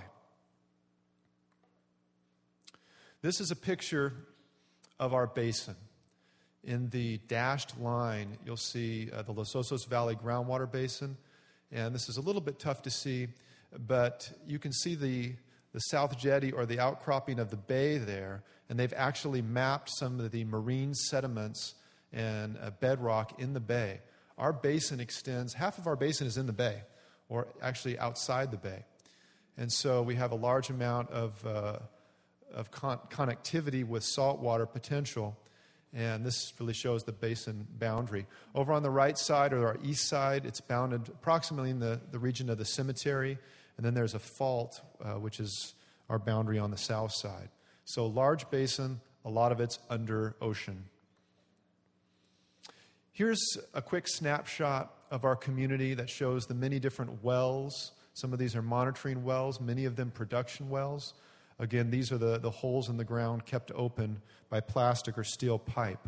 This is a picture of our basin. In the dashed line, you'll see uh, the Los Osos Valley groundwater basin. And this is a little bit tough to see, but you can see the, the South Jetty or the outcropping of the bay there, and they've actually mapped some of the marine sediments and uh, bedrock in the bay. Our basin extends, half of our basin is in the bay, or actually outside the bay. And so we have a large amount of, uh, of con- connectivity with saltwater potential. And this really shows the basin boundary. Over on the right side, or our east side, it's bounded approximately in the, the region of the cemetery. And then there's a fault, uh, which is our boundary on the south side. So large basin, a lot of it's under ocean. Here's a quick snapshot of our community that shows the many different wells. Some of these are monitoring wells, many of them production wells. Again, these are the, the holes in the ground kept open by plastic or steel pipe.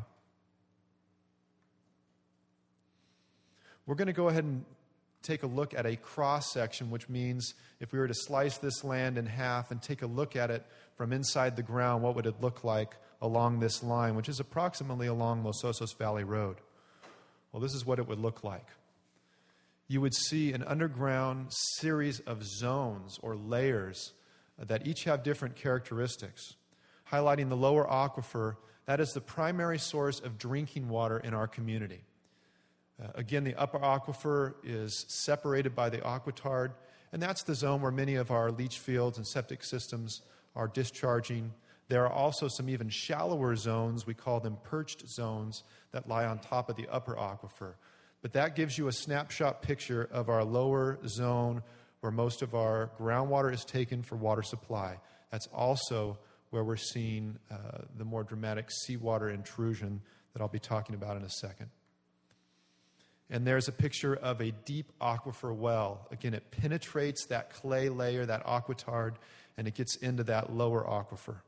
We're going to go ahead and take a look at a cross-section, which means if we were to slice this land in half and take a look at it from inside the ground, what would it look like along this line, which is approximately along Los Osos Valley Road? Well, this is what it would look like. You would see an underground series of zones or layers that each have different characteristics. Highlighting the lower aquifer, that is the primary source of drinking water in our community. Uh, again, the upper aquifer is separated by the aquitard, and that's the zone where many of our leach fields and septic systems are discharging. There are also some even shallower zones, we call them perched zones, that lie on top of the upper aquifer. But that gives you a snapshot picture of our lower zone where most of our groundwater is taken for water supply. That's also where we're seeing uh, the more dramatic seawater intrusion that I'll be talking about in a second. And there's a picture of a deep aquifer well. Again, it penetrates that clay layer, that aquitard, and it gets into that lower aquifer.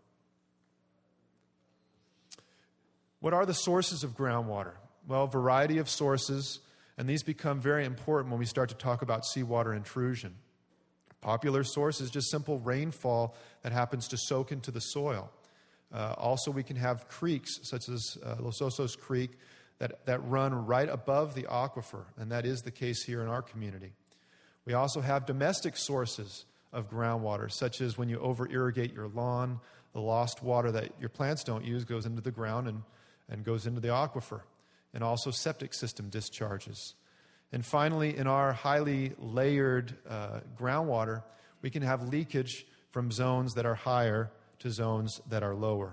What are the sources of groundwater? Well, a variety of sources, and these become very important when we start to talk about seawater intrusion. Popular source is just simple rainfall that happens to soak into the soil. Uh, also, we can have creeks, such as uh, Los Osos Creek, that, that run right above the aquifer, and that is the case here in our community. We also have domestic sources of groundwater, such as when you over-irrigate your lawn, the lost water that your plants don't use goes into the ground and, and goes into the aquifer, and also septic system discharges. And finally, in our highly layered uh, groundwater, we can have leakage from zones that are higher to zones that are lower.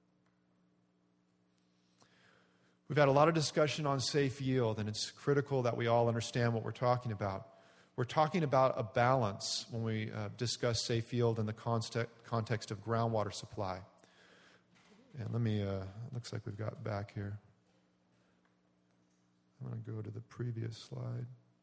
We've had a lot of discussion on safe yield, and it's critical that we all understand what we're talking about. We're talking about a balance when we uh, discuss safe yield in the context, context of groundwater supply. And let me, uh, looks like we've got back here. I'm going to go to the previous slide.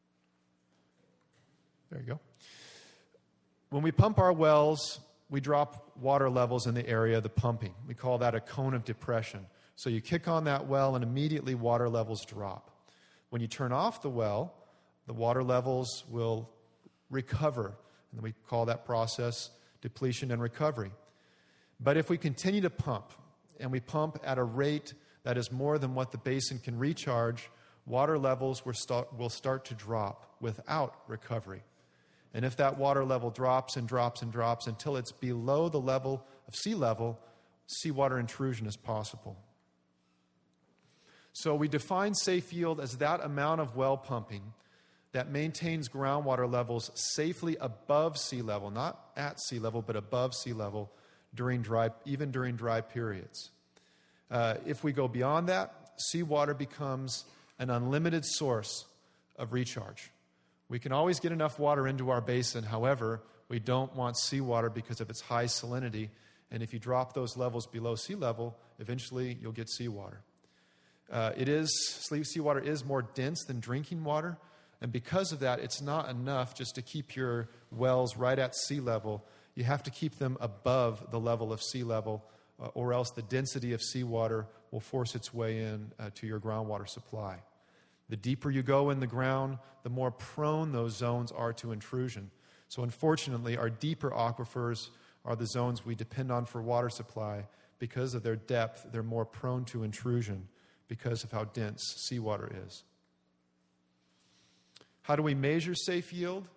There you go. When we pump our wells, we drop water levels in the area of the pumping. We call that a cone of depression. So you kick on that well and immediately water levels drop. When you turn off the well, the water levels will recover. And we call that process depletion and recovery. But if we continue to pump, and we pump at a rate that is more than what the basin can recharge, water levels will start, will start to drop without recovery. And if that water level drops and drops and drops until it's below the level of sea level, seawater intrusion is possible. So we define safe yield as that amount of well pumping that maintains groundwater levels safely above sea level, not at sea level, but above sea level during dry, even during dry periods. Uh, if we go beyond that, seawater becomes an unlimited source of recharge. We can always get enough water into our basin. However, we don't want seawater because of its high salinity. And if you drop those levels below sea level, eventually you'll get seawater. Uh, it is, seawater is more dense than drinking water. And because of that, it's not enough just to keep your wells right at sea level. You have to keep them above the level of sea level, uh, or else the density of seawater will force its way in uh, to your groundwater supply. The deeper you go in the ground, the more prone those zones are to intrusion. So unfortunately, our deeper aquifers are the zones we depend on for water supply. Because of their depth, they're more prone to intrusion because of how dense seawater is. How do we measure safe yield?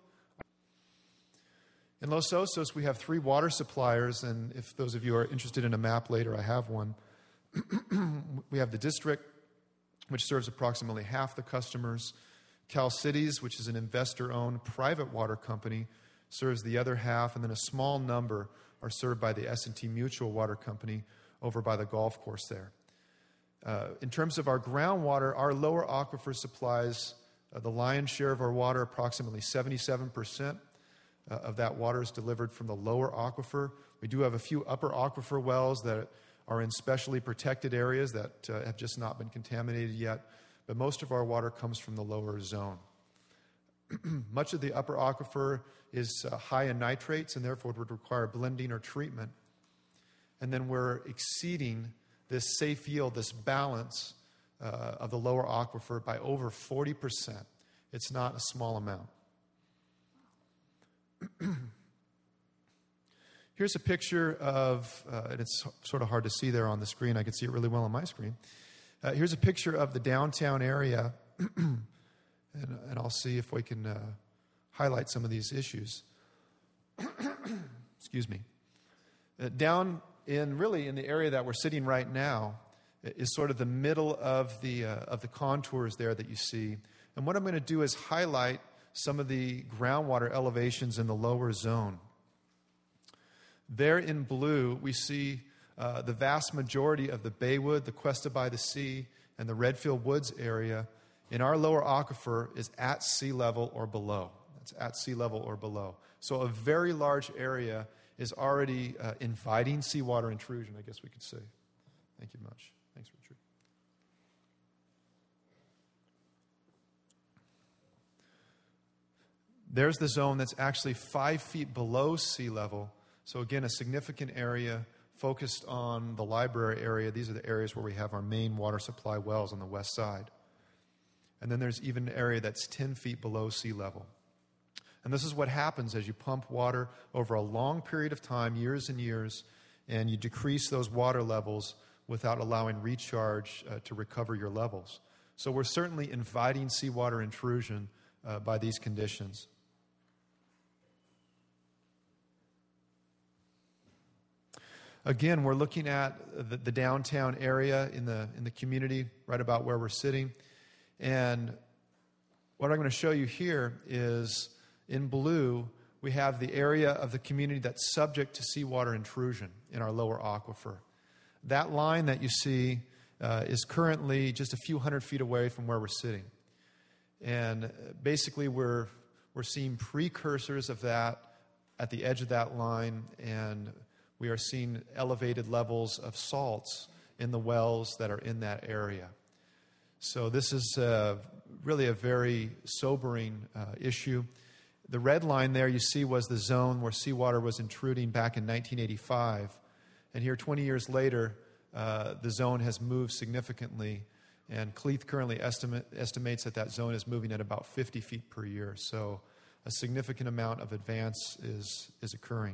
In Los Osos, we have three water suppliers, and if those of you are interested in a map later, I have one. We have the district, which serves approximately half the customers. Cal Cities, which is an investor-owned private water company, serves the other half, and then a small number are served by the S and T Mutual Water Company over by the golf course there. Uh, in terms of our groundwater, our lower aquifer supplies uh, the lion's share of our water. Approximately seventy-seven percent uh, of that water is delivered from the lower aquifer. We do have a few upper aquifer wells that are in specially protected areas that uh, have just not been contaminated yet, but most of our water comes from the lower zone. Much of the upper aquifer is uh, high in nitrates and therefore would require blending or treatment. And then we're exceeding this safe yield, this balance uh, of the lower aquifer by over forty percent. It's not a small amount. Here's a picture of, uh, and it's sort of hard to see there on the screen. I can see it really well on my screen. Uh, here's a picture of the downtown area, and, and I'll see if we can uh, highlight some of these issues. Excuse me. Uh, down in really in the area that we're sitting right now is sort of the middle of the uh, of the contours there that you see. And what I'm going to do is highlight some of the groundwater elevations in the lower zone. There in blue, we see uh, the vast majority of the Baywood, the Cuesta by the Sea, and the Redfield Woods area in our lower aquifer is at sea level or below. It's at sea level or below. So a very large area is already uh, inviting seawater intrusion, I guess we could say. Thank you much. Thanks, Richard. There's the zone that's actually five feet below sea level. So again, a significant area focused on the library area. These are the areas where we have our main water supply wells on the west side. And then there's even an area that's ten feet below sea level. And this is what happens as you pump water over a long period of time, years and years, and you decrease those water levels without allowing recharge uh, to recover your levels. So we're certainly inviting seawater intrusion uh, by these conditions. Again, we're looking at the, the downtown area in the in the community, right about where we're sitting. And what I'm going to show you here is in blue, we have the area of the community that's subject to seawater intrusion in our lower aquifer. That line that you see uh, is currently just a few hundred feet away from where we're sitting. And basically, we're we're seeing precursors of that at the edge of that line, and we are seeing elevated levels of salts in the wells that are in that area. So this is uh, really a very sobering uh, issue. The red line there you see was the zone where seawater was intruding back in nineteen eighty-five. And here, twenty years later, uh, the zone has moved significantly. And C L E A T currently estimate, estimates that that zone is moving at about fifty feet per year. So a significant amount of advance is, is occurring.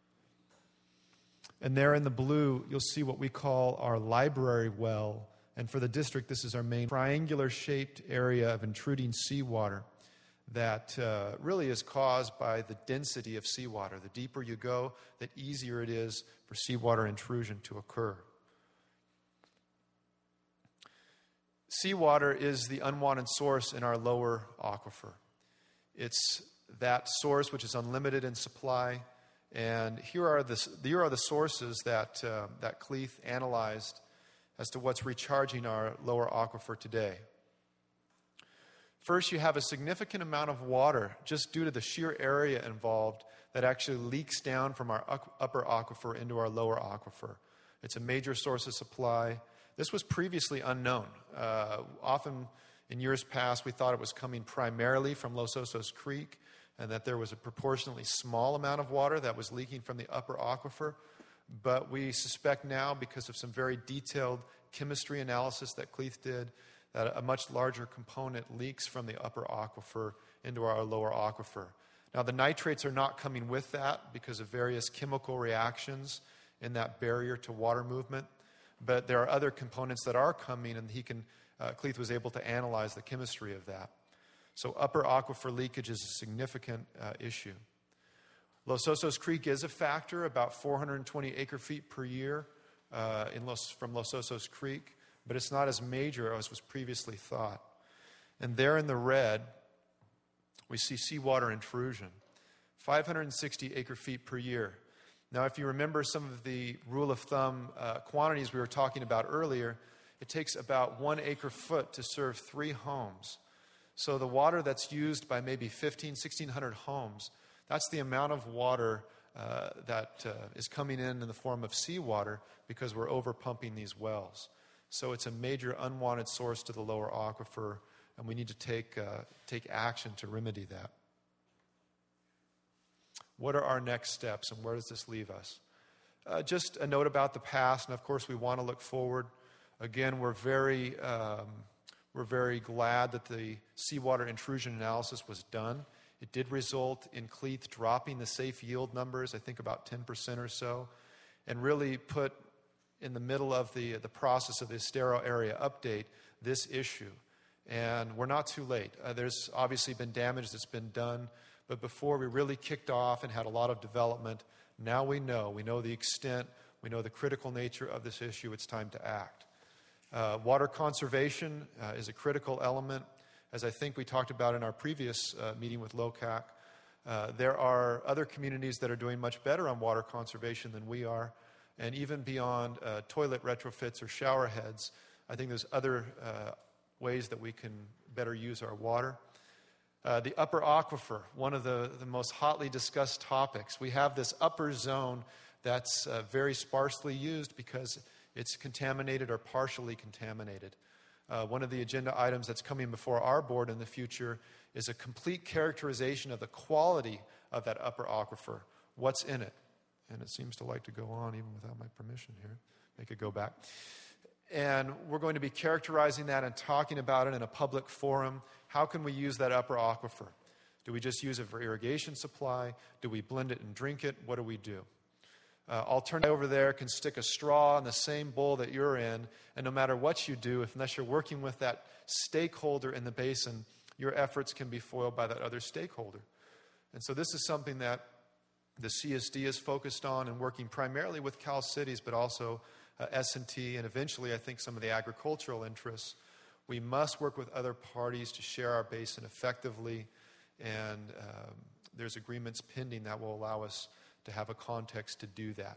And there in the blue, you'll see what we call our library well. And for the district, this is our main triangular-shaped area of intruding seawater that uh, really is caused by the density of seawater. The deeper you go, the easier it is for seawater intrusion to occur. Seawater is the unwanted source in our lower aquifer. It's that source which is unlimited in supply. And here are the, here are the sources that, uh, that Cleeth analyzed as to what's recharging our lower aquifer today. First, you have a significant amount of water just due to the sheer area involved that actually leaks down from our upper aquifer into our lower aquifer. It's a major source of supply. This was previously unknown. Uh, often in years past, we thought it was coming primarily from Los Osos Creek and that there was a proportionately small amount of water that was leaking from the upper aquifer. But we suspect now, because of some very detailed chemistry analysis that Cleeth did, that a much larger component leaks from the upper aquifer into our lower aquifer. Now, the nitrates are not coming with that because of various chemical reactions in that barrier to water movement, but there are other components that are coming, and he can, uh, Cleeth was able to analyze the chemistry of that. So upper aquifer leakage is a significant uh, issue. Los Osos Creek is a factor, about four hundred twenty acre feet per year uh, in Los, from Los Osos Creek, but it's not as major as was previously thought. And there in the red, we see seawater intrusion, five hundred sixty acre feet per year. Now, if you remember some of the rule of thumb uh, quantities we were talking about earlier, it takes about one acre foot to serve three homes. So the water that's used by maybe fifteen, sixteen hundred homes, that's the amount of water uh, that uh, is coming in in the form of seawater because we're overpumping these wells. So it's a major unwanted source to the lower aquifer, and we need to take, uh, take action to remedy that. What are our next steps, and where does this leave us? Uh, just a note about the past, and of course we want to look forward. Again, we're very, um, we're very glad that the seawater intrusion analysis was done. It did result in Cleeth dropping the safe yield numbers, I think about ten percent or so, and really put in the middle of the, the process of the Estero area update this issue. And we're not too late. Uh, there's obviously been damage that's been done, but before we really kicked off and had a lot of development, now we know. We know the extent, we know the critical nature of this issue. It's time to act. Uh, water conservation uh, is a critical element. As I think we talked about in our previous uh, meeting with L O C A C, uh, there are other communities that are doing much better on water conservation than we are. And even beyond uh, toilet retrofits or shower heads, I think there's other uh, ways that we can better use our water. Uh, the upper aquifer, one of the, the most hotly discussed topics. We have this upper zone that's uh, very sparsely used because it's contaminated or partially contaminated. Uh, one of the agenda items that's coming before our board in the future is a complete characterization of the quality of that upper aquifer. What's in it? And it seems to like to go on even without my permission here. Make it go back. And we're going to be characterizing that and talking about it in a public forum. How can we use that upper aquifer? Do we just use it for irrigation supply? Do we blend it and drink it? What do we do? Uh, alternative over there can stick a straw in the same bowl that you're in, and no matter what you do, if, unless you're working with that stakeholder in the basin, your efforts can be foiled by that other stakeholder. And so this is something that the C S D is focused on and working primarily with Cal Cities, but also uh, S and T, and eventually I think some of the agricultural interests. We must work with other parties to share our basin effectively, and um, there's agreements pending that will allow us to have a context to do that.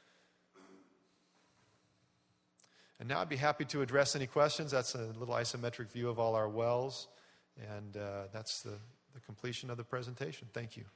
And now I'd be happy to address any questions. That's a little isometric view of all our wells, and uh, that's the, the completion of the presentation. Thank you.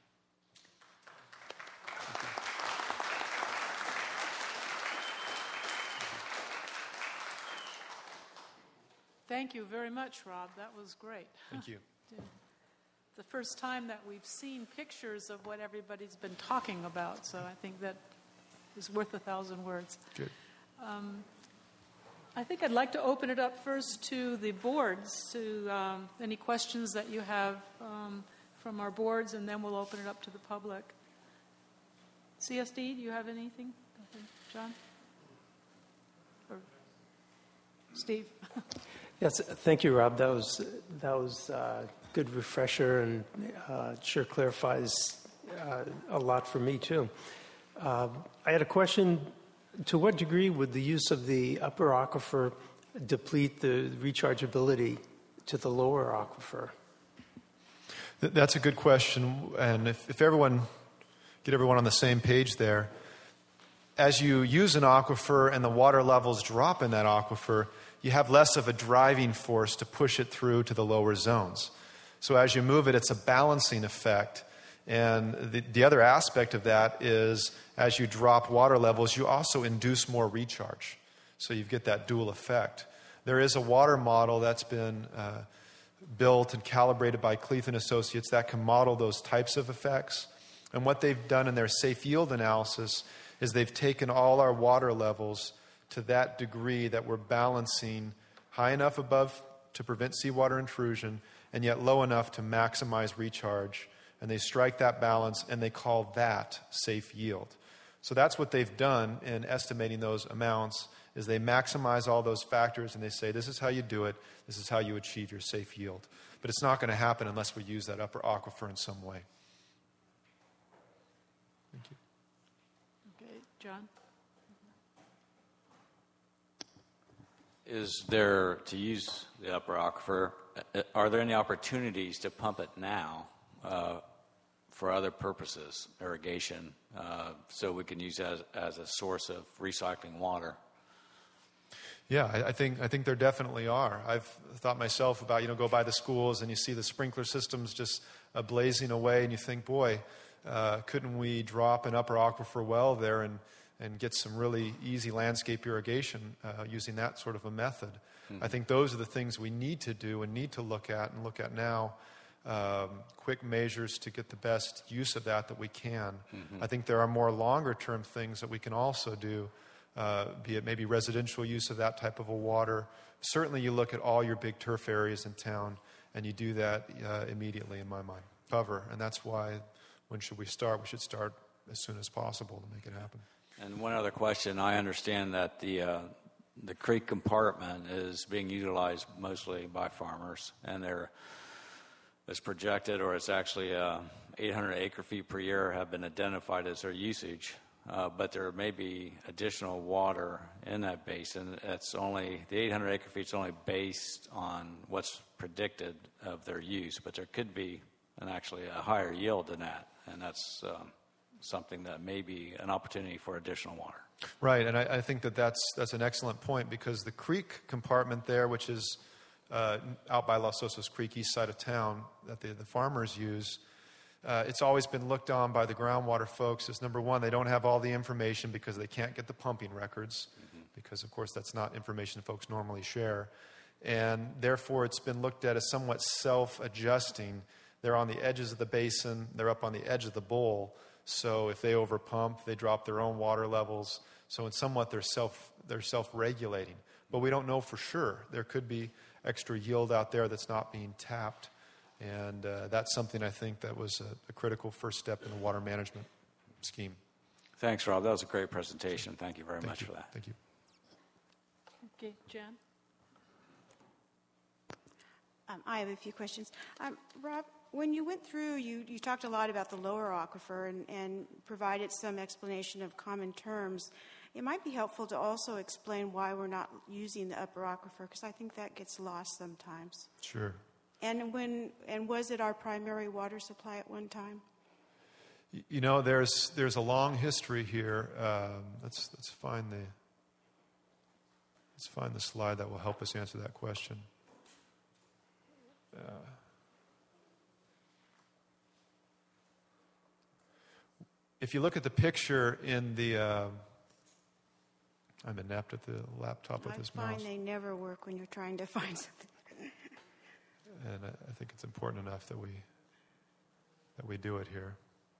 Thank you very much, Rob. That was great. Thank you. The first time that we've seen pictures of what everybody's been talking about, so I think that is worth a thousand words. Good. Um, I think I'd like to open it up first to the boards, to um, any questions that you have um, from our boards, and then we'll open it up to the public. C S D, do you have anything? John? Or Steve? Yes, thank you, Rob. That was that was a good refresher, and uh, sure clarifies uh, a lot for me too. Uh, I had a question: to what degree would the use of the upper aquifer deplete the rechargeability to the lower aquifer? Th- That's a good question. And if, if everyone, get everyone on the same page there, as you use an aquifer and the water levels drop in that aquifer, you have less of a driving force to push it through to the lower zones. So as you move it, it's a balancing effect. And the, the other aspect of that is as you drop water levels, you also induce more recharge. So you get that dual effect. There is a water model that's been uh, built and calibrated by Cleath and Associates that can model those types of effects. And what they've done in their safe yield analysis is they've taken all our water levels to that degree that we're balancing high enough above to prevent seawater intrusion and yet low enough to maximize recharge. And they strike that balance and they call that safe yield. So that's what they've done in estimating those amounts is they maximize all those factors and they say this is how you do it, this is how you achieve your safe yield. But it's not going to happen unless we use that upper aquifer in some way. Thank you. Okay, John? Is there, to use the upper aquifer, are there any opportunities to pump it now uh, for other purposes, irrigation, uh, so we can use it as, as a source of recycling water? Yeah, I, I think I think there definitely are. I've thought myself about, you know, go by the schools and you see the sprinkler systems just uh, blazing away and you think, boy, uh, couldn't we drop an upper aquifer well there and, and get some really easy landscape irrigation uh, using that sort of a method? Mm-hmm. I think those are the things we need to do and need to look at and look at now. Um, quick measures to get the best use of that that we can. Mm-hmm. I think there are more longer term things that we can also do, uh, be it maybe residential use of that type of a water. Certainly you look at all your big turf areas in town and you do that uh, immediately in my mind. Cover, and that's why when should we start? We should start as soon as possible to make it happen. And one other question, I understand that the uh, the creek compartment is being utilized mostly by farmers and they're It's projected, or it's actually uh, eight hundred acre feet per year have been identified as their usage, uh, but there may be additional water in that basin. It's only, the eight hundred acre feet is only based on what's predicted of their use, but there could be an actually a higher yield than that, and that's um, something that may be an opportunity for additional water. Right, and I, I think that that's, that's an excellent point because the creek compartment there, which is Uh, out by Los Osos Creek, east side of town, that the, the farmers use, uh, it's always been looked on by the groundwater folks as, number one, they don't have all the information because they can't get the pumping records, mm-hmm. because, of course, that's not information folks normally share. And therefore, it's been looked at as somewhat self-adjusting. They're on the edges of the basin. They're up on the edge of the bowl. So if they overpump, they drop their own water levels. So in somewhat, they're self, they're self-regulating. But we don't know for sure. There could be extra yield out there that's not being tapped. And uh, that's something I think that was a, a critical first step in the water management scheme. Thanks, Rob. That was a great presentation. Thank you very Thank much you. for that. Thank you. Okay, Jan? Um, I have a few questions. Um, Rob, when you went through, you, you talked a lot about the lower aquifer and, and provided some explanation of common terms. It might be helpful to also explain why we're not using the upper aquifer, because I think that gets lost sometimes. Sure. And when and was it our primary water supply at one time? You know, there's there's a long history here. Um, let's let's find the let's find the slide that will help us answer that question. Uh, if you look at the picture in the uh, I'm inept at the laptop with I this find mouse. they never work when you're trying to find something. And I, I think it's important enough that we that we do it here.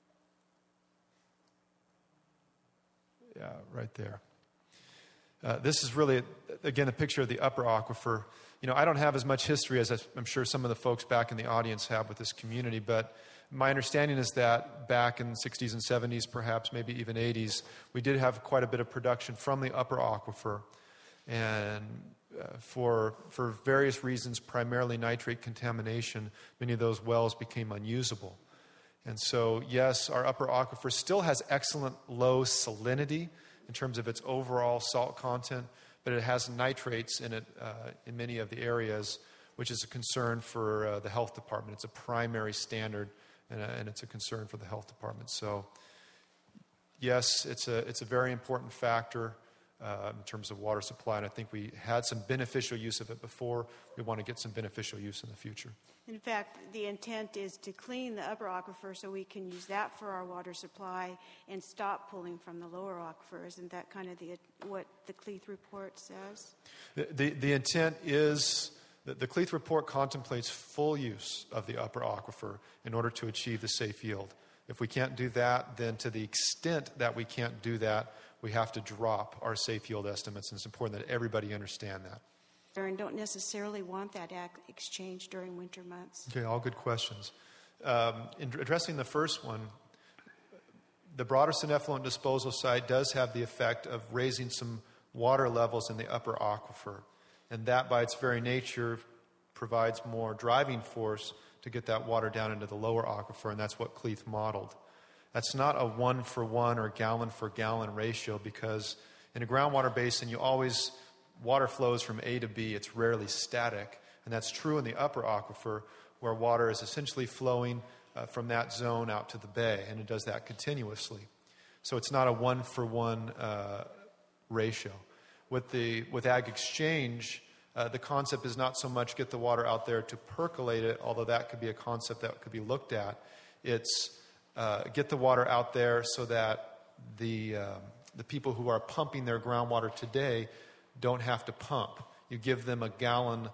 Yeah, right there. Uh, this is really, again, a picture of the upper aquifer. You know, I don't have as much history as I'm sure some of the folks back in the audience have with this community, but my understanding is that back in the sixties and seventies, perhaps maybe even eighties, we did have quite a bit of production from the upper aquifer. And uh, for, for various reasons, primarily nitrate contamination, many of those wells became unusable. And so, yes, our upper aquifer still has excellent low salinity in terms of its overall salt content, but it has nitrates in it uh, in many of the areas which is a concern for uh, the health department. It's a primary standard, and, a, and it's a concern for the health department. So, yes, it's a, it's a very important factor uh, in terms of water supply, and I think we had some beneficial use of it before. We want to get some beneficial use in the future. In fact, the intent is to clean the upper aquifer so we can use that for our water supply and stop pulling from the lower aquifer. Isn't that kind of the what the Cleath report says? The, the, the intent is that the Cleath report contemplates full use of the upper aquifer in order to achieve the safe yield. If we can't do that, then to the extent that we can't do that, we have to drop our safe yield estimates, and it's important that everybody understand that. And don't necessarily want that exchange during winter months. Okay, all good questions. Um, in addressing the first one, the Broderson effluent disposal site does have the effect of raising some water levels in the upper aquifer, and that by its very nature provides more driving force to get that water down into the lower aquifer, and that's what Cleath modeled. That's not a one-for-one or gallon-for-gallon ratio, because in a groundwater basin, you always, water flows from A to B. It's rarely static, and that's true in the upper aquifer, where water is essentially flowing uh, from that zone out to the bay, and it does that continuously. So it's not a one-for-one uh, ratio. With the with Ag Exchange, uh, the concept is not so much get the water out there to percolate it, although that could be a concept that could be looked at. It's uh, get the water out there so that the uh, the people who are pumping their groundwater today don't have to pump. You give them a gallon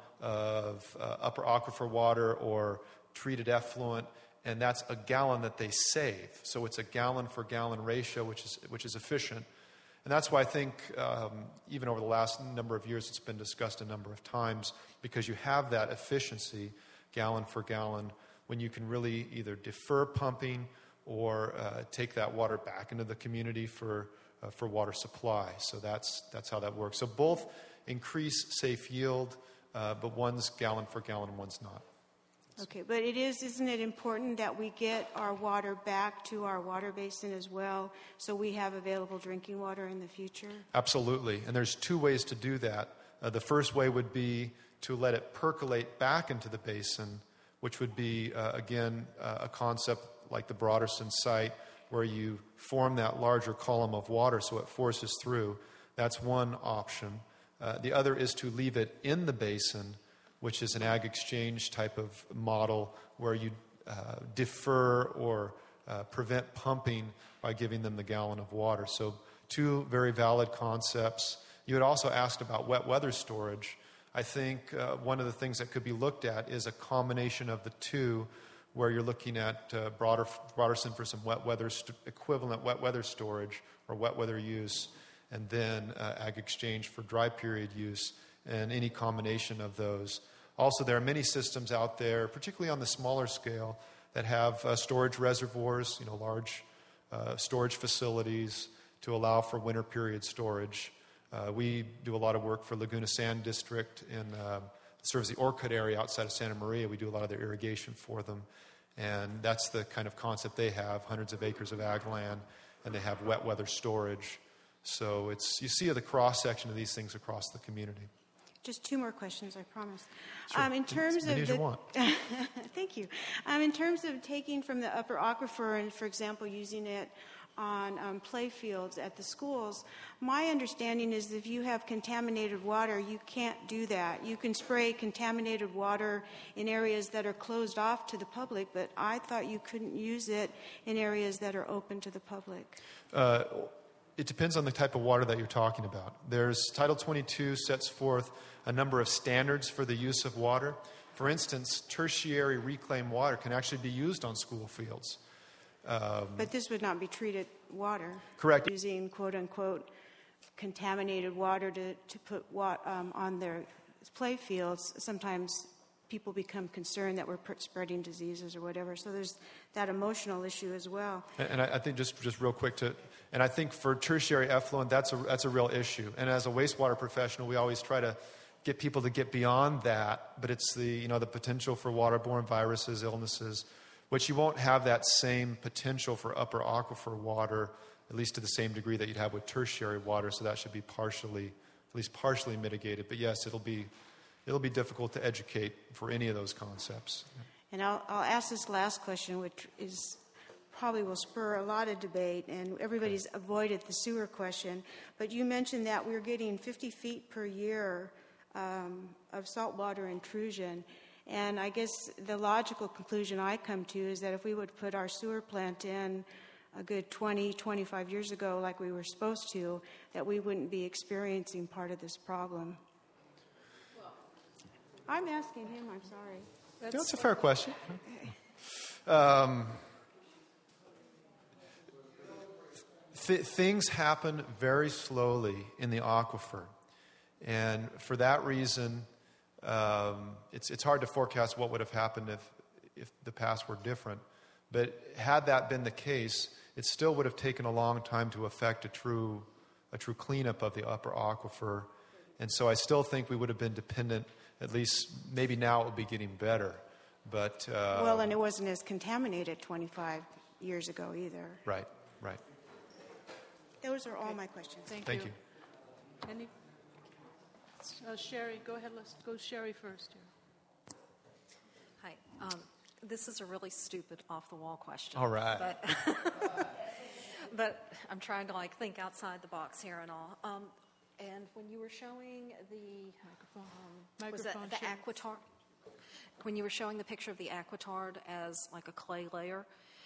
of uh, upper aquifer water or treated effluent, and that's a gallon that they save. So it's a gallon for gallon ratio, which is which is efficient. And that's why I think um, even over the last number of years, it's been discussed a number of times, because you have that efficiency, gallon for gallon, when you can really either defer pumping or uh, take that water back into the community for uh, for water supply. So that's that's how that works. So both increase safe yield, uh, but one's gallon for gallon, one's not. Okay, but it is, isn't it important that we get our water back to our water basin as well, so we have available drinking water in the future? Absolutely, and there's two ways to do that. Uh, the first way would be to let it percolate back into the basin, which would be, uh, again, uh, a concept like the Broderson site, where you form that larger column of water so it forces through. That's one option. Uh, the other is to leave it in the basin, which is an Ag Exchange type of model where you uh, defer or uh, prevent pumping by giving them the gallon of water. So two very valid concepts. You had also asked about wet weather storage. I think uh, one of the things that could be looked at is a combination of the two, where you're looking at uh, broader, Broderson for some wet weather st- equivalent wet weather storage or wet weather use, and then uh, Ag Exchange for dry period use, and any combination of those. Also, there are many systems out there, particularly on the smaller scale, that have uh, storage reservoirs, you know, large uh, storage facilities to allow for winter period storage. Uh, we do a lot of work for Laguna Sand District in uh, serves the Orcutt area outside of Santa Maria. We do a lot of their irrigation for them, and that's the kind of concept they have: hundreds of acres of ag land, and they have wet weather storage. So it's you see the cross section of these things across the community. Just two more questions, I promise. Sure. Um, in terms As many of as you the, want. Thank you. Um, in terms of taking from the upper aquifer and, for example, using it on um, play fields at the schools, my understanding is that if you have contaminated water, you can't do that. You can spray contaminated water in areas that are closed off to the public, but I thought you couldn't use it in areas that are open to the public. Uh, It depends on the type of water that you're talking about. There's Title twenty-two sets forth a number of standards for the use of water. For instance, tertiary reclaimed water can actually be used on school fields. Um, But this would not be treated water. Correct. Using quote-unquote contaminated water to, to put wa- um, on their play fields, sometimes people become concerned that we're spreading diseases or whatever. So there's that emotional issue as well. And I, I think just, just real quick to, and I think for tertiary effluent, that's a, that's a real issue. And as a wastewater professional, we always try to get people to get beyond that. But it's the, you know, the potential for waterborne viruses, illnesses, which you won't have that same potential for upper aquifer water, at least to the same degree that you'd have with tertiary water. So that should be partially, at least partially mitigated. But yes, it'll be, it'll be difficult to educate for any of those concepts. And I'll, I'll ask this last question, which is probably will spur a lot of debate, and everybody's avoided the sewer question. But you mentioned that we're getting fifty feet per year um, of saltwater intrusion. And I guess the logical conclusion I come to is that if we would put our sewer plant in a good twenty, twenty-five years ago like we were supposed to, that we wouldn't be experiencing part of this problem. I'm asking him, I'm sorry. That's, That's a fair question. Um, th- things happen very slowly in the aquifer. And for that reason, um, it's, it's hard to forecast what would have happened if, if the past were different. But had that been the case, it still would have taken a long time to effect a true, a true cleanup of the upper aquifer. And so I still think we would have been dependent. At least maybe now it will be getting better, but uh, well, and it wasn't as contaminated twenty-five years ago either. Right, right. Those are all my questions. Thank, Thank you. you. Any? Uh, Sherry, go ahead. Let's go Sherry first here. Hi. Um, this is a really stupid, off-the-wall question. All right. But, but I'm trying to like think outside the box here and all. Um, And when you were showing the um, was that Microphone the share. aquitard, when you were showing the picture of the aquitard as like a clay layer,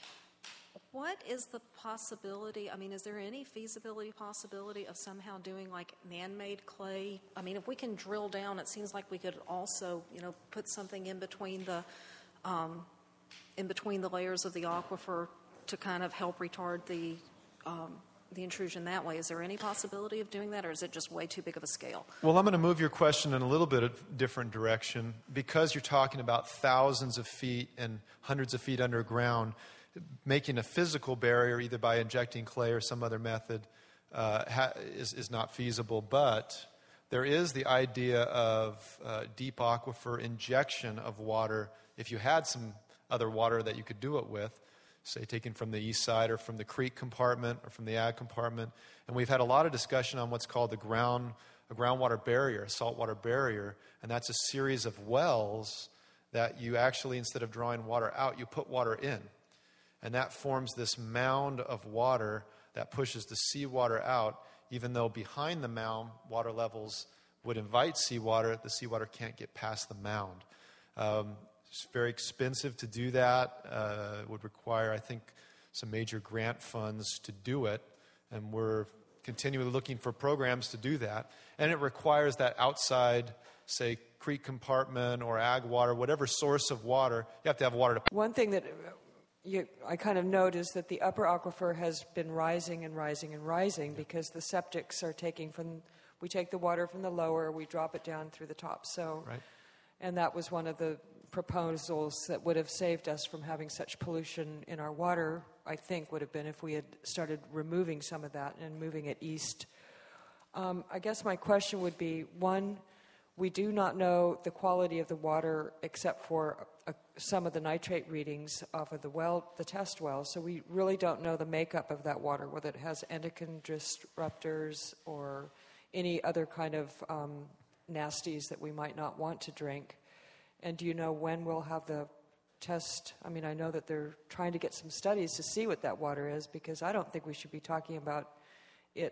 what is the possibility? I mean, is there any feasibility possibility of somehow doing like man-made clay? I mean, if we can drill down, it seems like we could also, you know, put something in between the um, in between the layers of the aquifer to kind of help retard the um, the intrusion that way. Is there any possibility of doing that, or is it just way too big of a scale? Well, I'm going to move your question in a little bit of different direction. Because you're talking about thousands of feet and hundreds of feet underground, making a physical barrier either by injecting clay or some other method uh, ha- is, is not feasible. But there is the idea of uh, deep aquifer injection of water if you had some other water that you could do it with, say taken from the east side or from the creek compartment or from the ag compartment. And we've had a lot of discussion on what's called the ground, a groundwater barrier, a saltwater barrier. And that's a series of wells that you actually, instead of drawing water out, you put water in. And that forms this mound of water that pushes the seawater out, even though behind the mound, water levels would invite seawater. The seawater can't get past the mound. Um, It's very expensive to do that. Uh, it would require, I think, some major grant funds to do it. And we're continually looking for programs to do that. And it requires that outside, say, creek compartment or ag water, whatever source of water, you have to have water to... One thing that you, I kind of note is that the upper aquifer has been rising and rising and rising because the septics are taking from... We take the water from the lower, we drop it down through the top. So, right. And that was one of the proposals that would have saved us from having such pollution in our water, I think, would have been if we had started removing some of that and moving it east. Um, I guess my question would be, one, we do not know the quality of the water except for uh, some of the nitrate readings off of the well, the test well, so we really don't know the makeup of that water, whether it has endocrine disruptors or any other kind of um, nasties that we might not want to drink. And do you know when we'll have the test? I mean, I know that they're trying to get some studies to see what that water is, because I don't think we should be talking about it.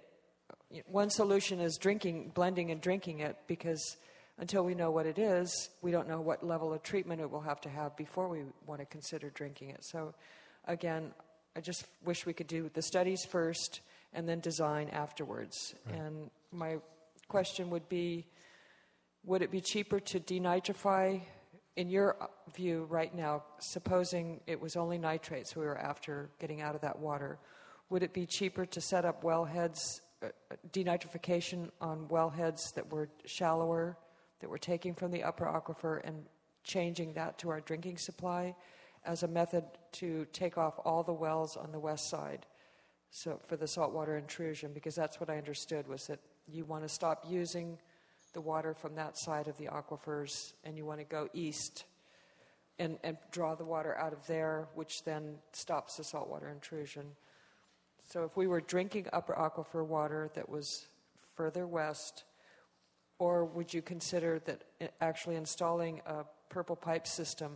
One solution is drinking, blending and drinking it, because until we know what it is, we don't know what level of treatment it will have to have before we want to consider drinking it. So, again, I just wish we could do the studies first and then design afterwards. Right. And my question would be, would it be cheaper to denitrify, in your view right now, supposing it was only nitrates we were after getting out of that water, would it be cheaper to set up wellheads, uh, denitrification on wellheads that were shallower, that we're taking from the upper aquifer and changing that to our drinking supply as a method to take off all the wells on the west side, so for the saltwater intrusion? Because that's what I understood, was that you want to stop using the water from that side of the aquifers, and you want to go east and, and draw the water out of there, which then stops the saltwater intrusion. So if we were drinking upper aquifer water that was further west, or would you consider that actually installing a purple pipe system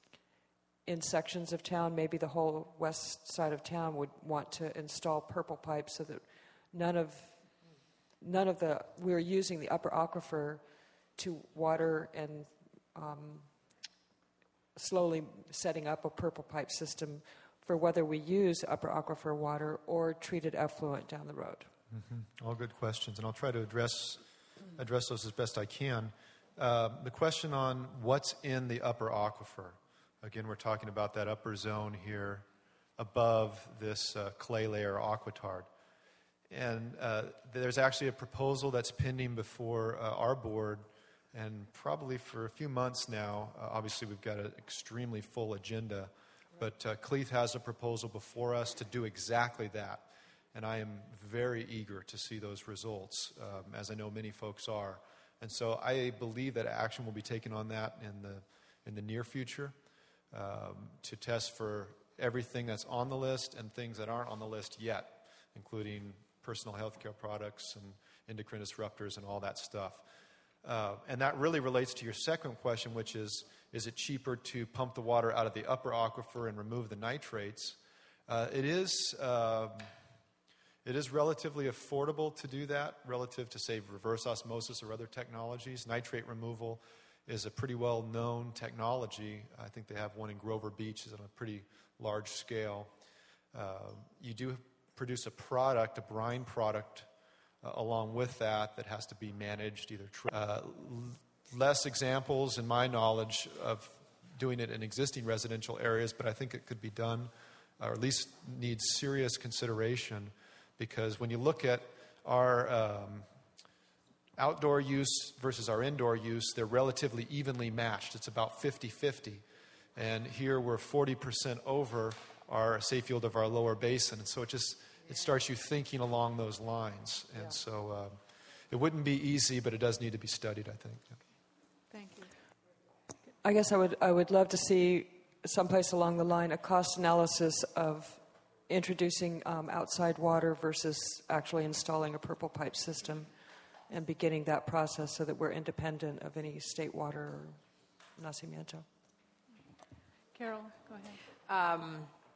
in sections of town, maybe the whole west side of town would want to install purple pipes so that none of none of the we're using the upper aquifer to water and um, slowly setting up a purple pipe system for whether we use upper aquifer water or treated effluent down the road. Mm-hmm. All good questions, and I'll try to address address those as best I can. Uh, the question on what's in the upper aquifer. Again, we're talking about that upper zone here above this uh, clay layer aquitard. And uh, there's actually a proposal that's pending before uh, our board, and probably for a few months now. Uh, obviously, we've got an extremely full agenda, but uh, Cleeth has a proposal before us to do exactly that. And I am very eager to see those results, um, as I know many folks are. And so I believe that action will be taken on that in the in the near future. Um, to test for everything that's on the list and things that aren't on the list yet, including personal health care products and endocrine disruptors and all that stuff. Uh, and that really relates to your second question, which is, is it cheaper to pump the water out of the upper aquifer and remove the nitrates? Uh, it is uh, it is relatively affordable to do that relative to, say, reverse osmosis or other technologies. Nitrate removal is a pretty well-known technology. I think they have one in Grover Beach. It's on a pretty large scale. Uh, you do produce a product, a brine product, uh, along with that that has to be managed. Either tr- uh, l- less examples, in my knowledge, of doing it in existing residential areas, but I think it could be done, or at least needs serious consideration, because when you look at our um, outdoor use versus our indoor use, they're relatively evenly matched. It's about fifty-fifty. And here we're forty percent over our safe yield of our lower basin. And so it just, it starts you thinking along those lines. And yeah. so uh, it wouldn't be easy, but it does need to be studied, I think. Yeah. Thank you. I guess I would, I would love to see someplace along the line a cost analysis of introducing um, outside water versus actually installing a purple pipe system, and beginning that process so that we're independent of any state water or nacimiento. Carol, go ahead. Um,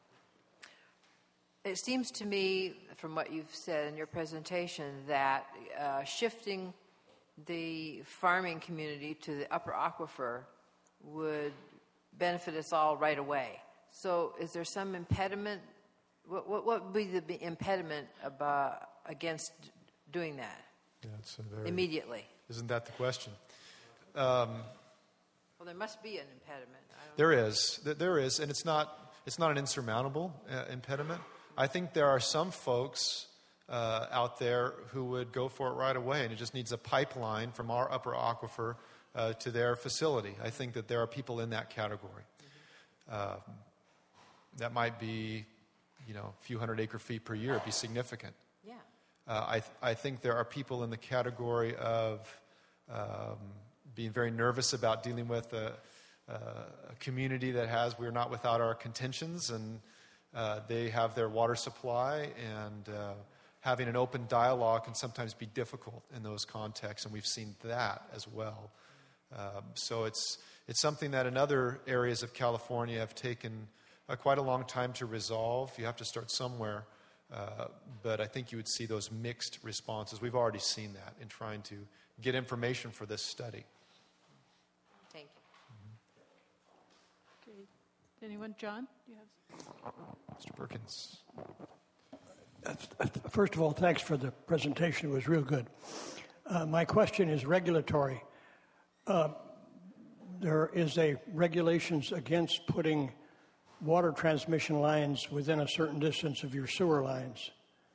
it seems to me, from what you've said in your presentation, that uh, shifting the farming community to the upper aquifer would benefit us all right away. So is there some impediment? What, what, what would be the impediment about, against doing that? Yeah, it's a very, immediately. Isn't that the question? Um, well, there must be an impediment. I don't there know. is. There is, and it's not, it's not an insurmountable uh, impediment. I think there are some folks uh, out there who would go for it right away, and it just needs a pipeline from our upper aquifer uh, to their facility. I think that there are people in that category. Mm-hmm. Uh, that might be, you know, a few hundred acre feet per year. It'd be significant. Yeah. Uh, I, th- I think there are people in the category of um, being very nervous about dealing with a, uh, a community that has, we're not without our contentions, and uh, they have their water supply, and uh, having an open dialogue can sometimes be difficult in those contexts, and we've seen that as well. Um, so it's, it's something that in other areas of California have taken uh, quite a long time to resolve. You have to start somewhere. Uh, but I think you would see those mixed responses. We've already seen that in trying to get information for this study. Thank you. Okay. Anyone? John? You have... Mister Perkins. First of all, thanks for the presentation. It was real good. Uh, my question is regulatory. Uh, there is a regulations against putting water transmission lines within a certain distance of your sewer lines.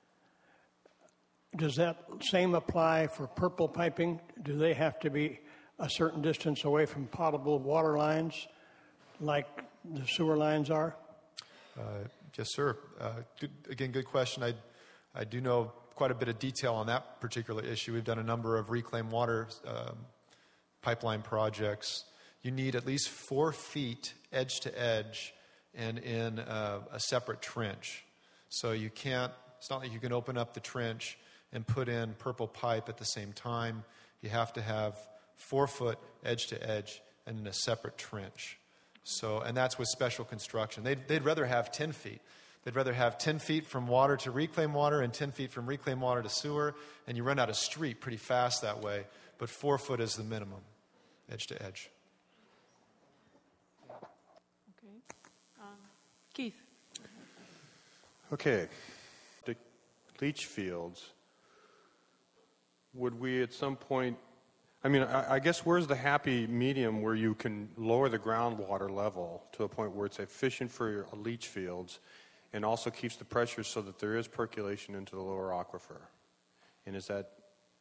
Does that same apply for purple piping? Do they have to be a certain distance away from potable water lines like the sewer lines are? Uh, yes, sir. Uh, good, again, good question. I, I do know quite a bit of detail on that particular issue. We've done a number of reclaimed water um, pipeline projects. You need at least four feet edge to edge and in a, a separate trench. So you can't, it's not like you can open up the trench and put in purple pipe at the same time. you have to have four foot edge to edge and in a separate trench. So, and that's with special construction. They'd, they'd rather have ten feet. They'd rather have ten feet from water to reclaimed water and ten feet from reclaimed water to sewer, and you run out of street pretty fast that way. But four foot is the minimum, edge to edge. Okay. Um, Keith. Okay. The leach fields, would we at some point, I mean, I, I guess where's the happy medium where you can lower the groundwater level to a point where it's efficient for your leach fields and also keeps the pressure so that there is percolation into the lower aquifer? And does that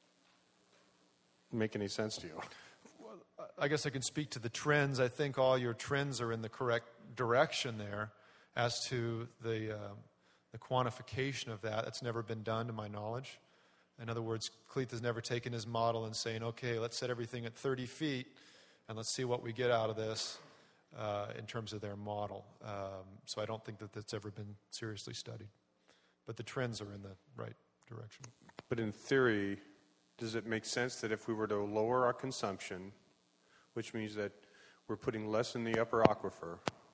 make any sense to you? Well, I guess I can speak to the trends. I think all your trends are in the correct direction there. As to the, uh, the quantification of that, that's never been done to my knowledge. In other words, Cleeth has never taken his model and saying, okay, let's set everything at thirty feet and let's see what we get out of this. Uh, in terms of their model. Um, so I don't think that that's ever been seriously studied. But the trends are in the right direction. But in theory, does it make sense that if we were to lower our consumption, which means that we're putting less in the upper aquifer,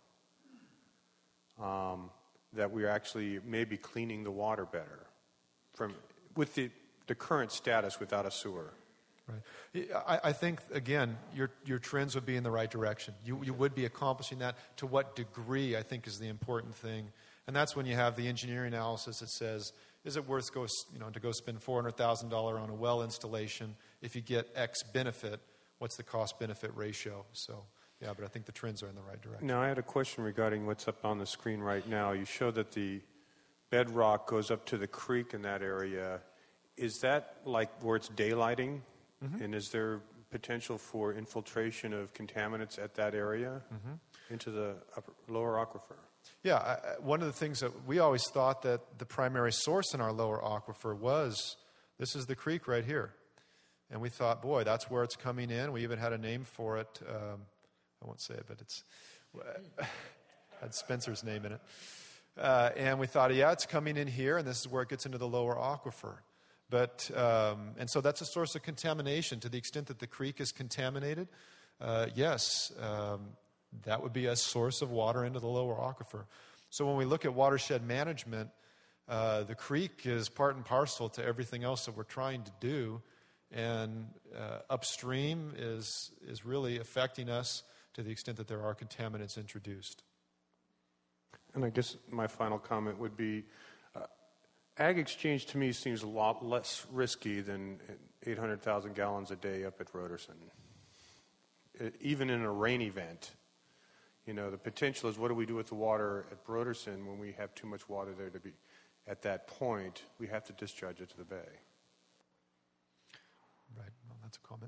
um, that we're actually maybe cleaning the water better from with the, the current status without a sewer? Right. I, I think, again, your your trends would be in the right direction. You you would be accomplishing that. To what degree, I think, is the important thing. And that's when you have the engineering analysis that says, is it worth go, you know, to go spend four hundred thousand dollars on a well installation if you get X benefit? What's the cost-benefit ratio? So, yeah, but I think the trends are in the right direction. Now, I had a question regarding what's up on the screen right now. You show that the bedrock goes up to the creek in that area. Is that like where it's daylighting? Mm-hmm. And is there potential for infiltration of contaminants at that area mm-hmm. into the upper, lower aquifer? Yeah, I, one of the things that we always thought that the primary source in our lower aquifer was, this is the creek right here. And we thought, boy, that's where it's coming in. We even had a name for it. Um, I won't say it, but it's had Spencer's name in it. Uh, and we thought, yeah, it's coming in here, and this is where it gets into the lower aquifer. But, um, and so that's a source of contamination. To the extent that the creek is contaminated, uh, yes, um, that would be a source of water into the lower aquifer. So when we look at watershed management, uh, the creek is part and parcel to everything else that we're trying to do. And uh, upstream is, is really affecting us to the extent that there are contaminants introduced. And I guess my final comment would be, Ag Exchange to me seems a lot less risky than eight hundred thousand gallons a day up at Roderson. It, even in a rain event, you know, the potential is what do we do with the water at Roderson when we have too much water there to be, at that point, we have to discharge it to the bay. Right, well, that's a comment.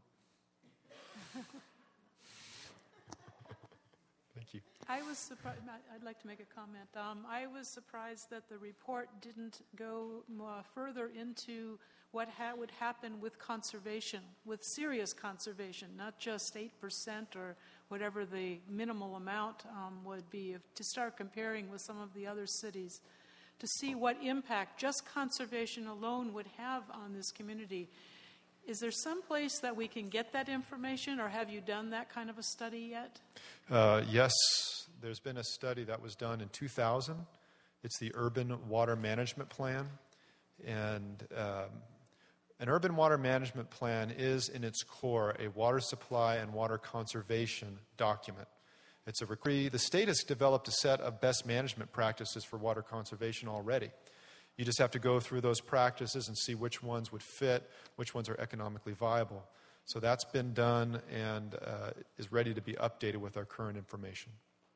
Thank you. I was surprised. I'd like to make a comment. Um, I was surprised that the report didn't go more further into what ha- would happen with conservation, with serious conservation, not just eight percent or whatever the minimal amount um, would be, if, to start comparing with some of the other cities, to see what impact just conservation alone would have on this community. Is there some place that we can get that information, or have you done that kind of a study yet? Uh, yes, there's been a study that was done in two thousand. It's the Urban Water Management Plan. And um, an urban water management plan is, in its core, a water supply and water conservation document. It's a decree. The state has developed a set of best management practices for water conservation already. You just have to go through those practices and see which ones would fit, which ones are economically viable. So that's been done and uh, is ready to be updated with our current information.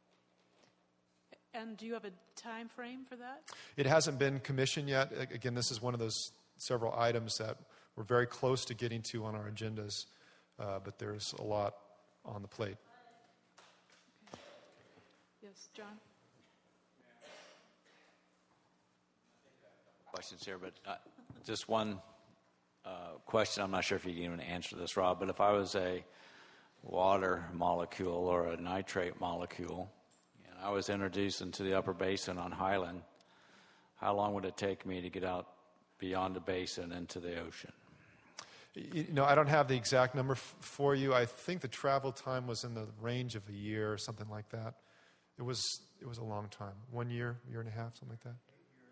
And do you have a time frame for that? It hasn't been commissioned yet. Again, this is one of those several items that we're very close to getting to on our agendas, uh, but there's a lot on the plate. Okay. Yes, John? Questions here, but uh, just one uh, question. I'm not sure if you can even answer this, Rob, but if I was a water molecule or a nitrate molecule and I was introduced into the upper basin on Highland, how long would it take me to get out beyond the basin into the ocean? You know, I don't have the exact number f- for you. I think the travel time was in the range of a year or something like that. It was it was a long time. One year, year and a half, something like that.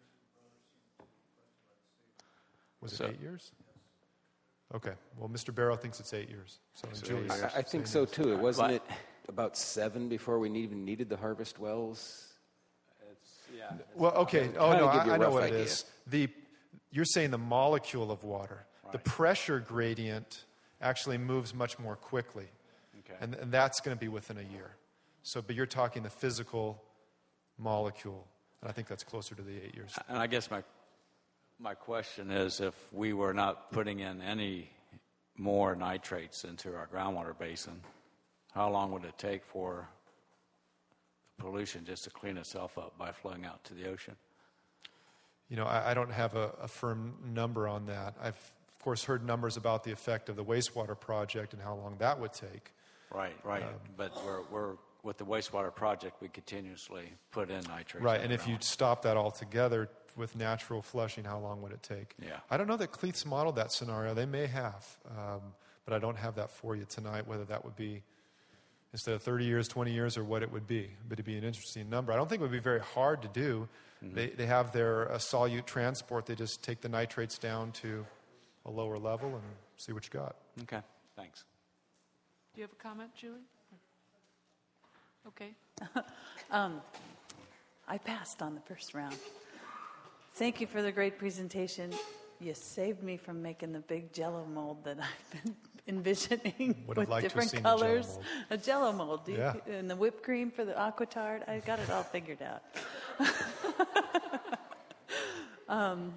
Was So- it eight years? Okay. Well, Mister Barrow thinks it's eight years. So, So Julie's I, I think saying so yes. too. It wasn't it about seven before we even needed the harvest wells. Yeah. Well, okay. Kinda Oh no, give you I, a I know rough what idea. it is. The you're saying the molecule of water, the pressure gradient actually moves much more quickly, Okay. and, and that's going to be within a year. So, but you're talking the physical molecule, and I think that's closer to the eight years. And I guess my my question is, if we were not putting in any more nitrates into our groundwater basin, how long would it take for the pollution just to clean itself up by flowing out to the ocean? You know, I, I don't have a, a firm number on that. I've, of course, heard numbers about the effect of the wastewater project and how long that would take. Right, right. Um, but we're, we're with the wastewater project, we continuously put in nitrates. Right, in and the if you ground. stop that altogether with natural flushing, how long would it take? Yeah. I don't know that Cleats modeled that scenario. They may have, um, but I don't have that for you tonight, whether that would be instead of thirty years, twenty years, or what it would be. But it'd be an interesting number. I don't think it would be very hard to do. Mm-hmm. They, they have their uh, solute transport. They just take the nitrates down to a lower level and see what you got. Okay, thanks. Do you have a comment, Julie? Okay. um, I passed on the first round. Thank you for the great presentation. You saved me from making the big Jello mold that I've been envisioning Would have with liked to have different seen the Jell-O colors. mold. A Jello mold, Do you- Yeah. and the whipped cream for the Aquatard. I got it all figured out. um,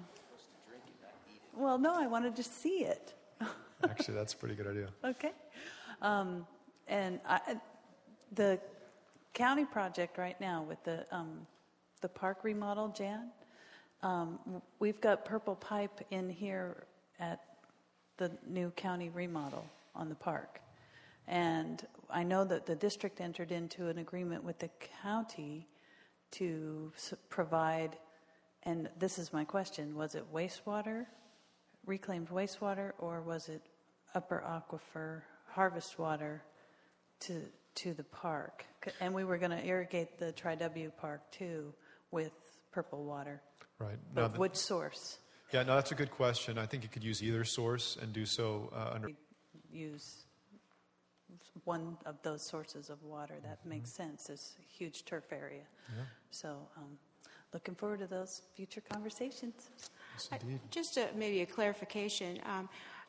well, no, I wanted to see it. Actually, that's a pretty good idea. Okay. Um, and I, the county project right now with the um, the park remodel, Jan, um, we've got purple pipe in here at the new county remodel on the park. And I know that the district entered into an agreement with the county to s- provide, and this is my question, was it wastewater, reclaimed wastewater, or was it upper aquifer harvest water to to the park? C- And we were going to irrigate the Tri-W Park too with purple water. Right. But Now the- which source? Yeah, no, that's a good question. I think you could use either source and do so uh, under. Use one of those sources of water. That makes sense. It's a huge turf area. Yeah. So um, looking forward to those future conversations. Yes, I- indeed. Just a, maybe a clarification. Um,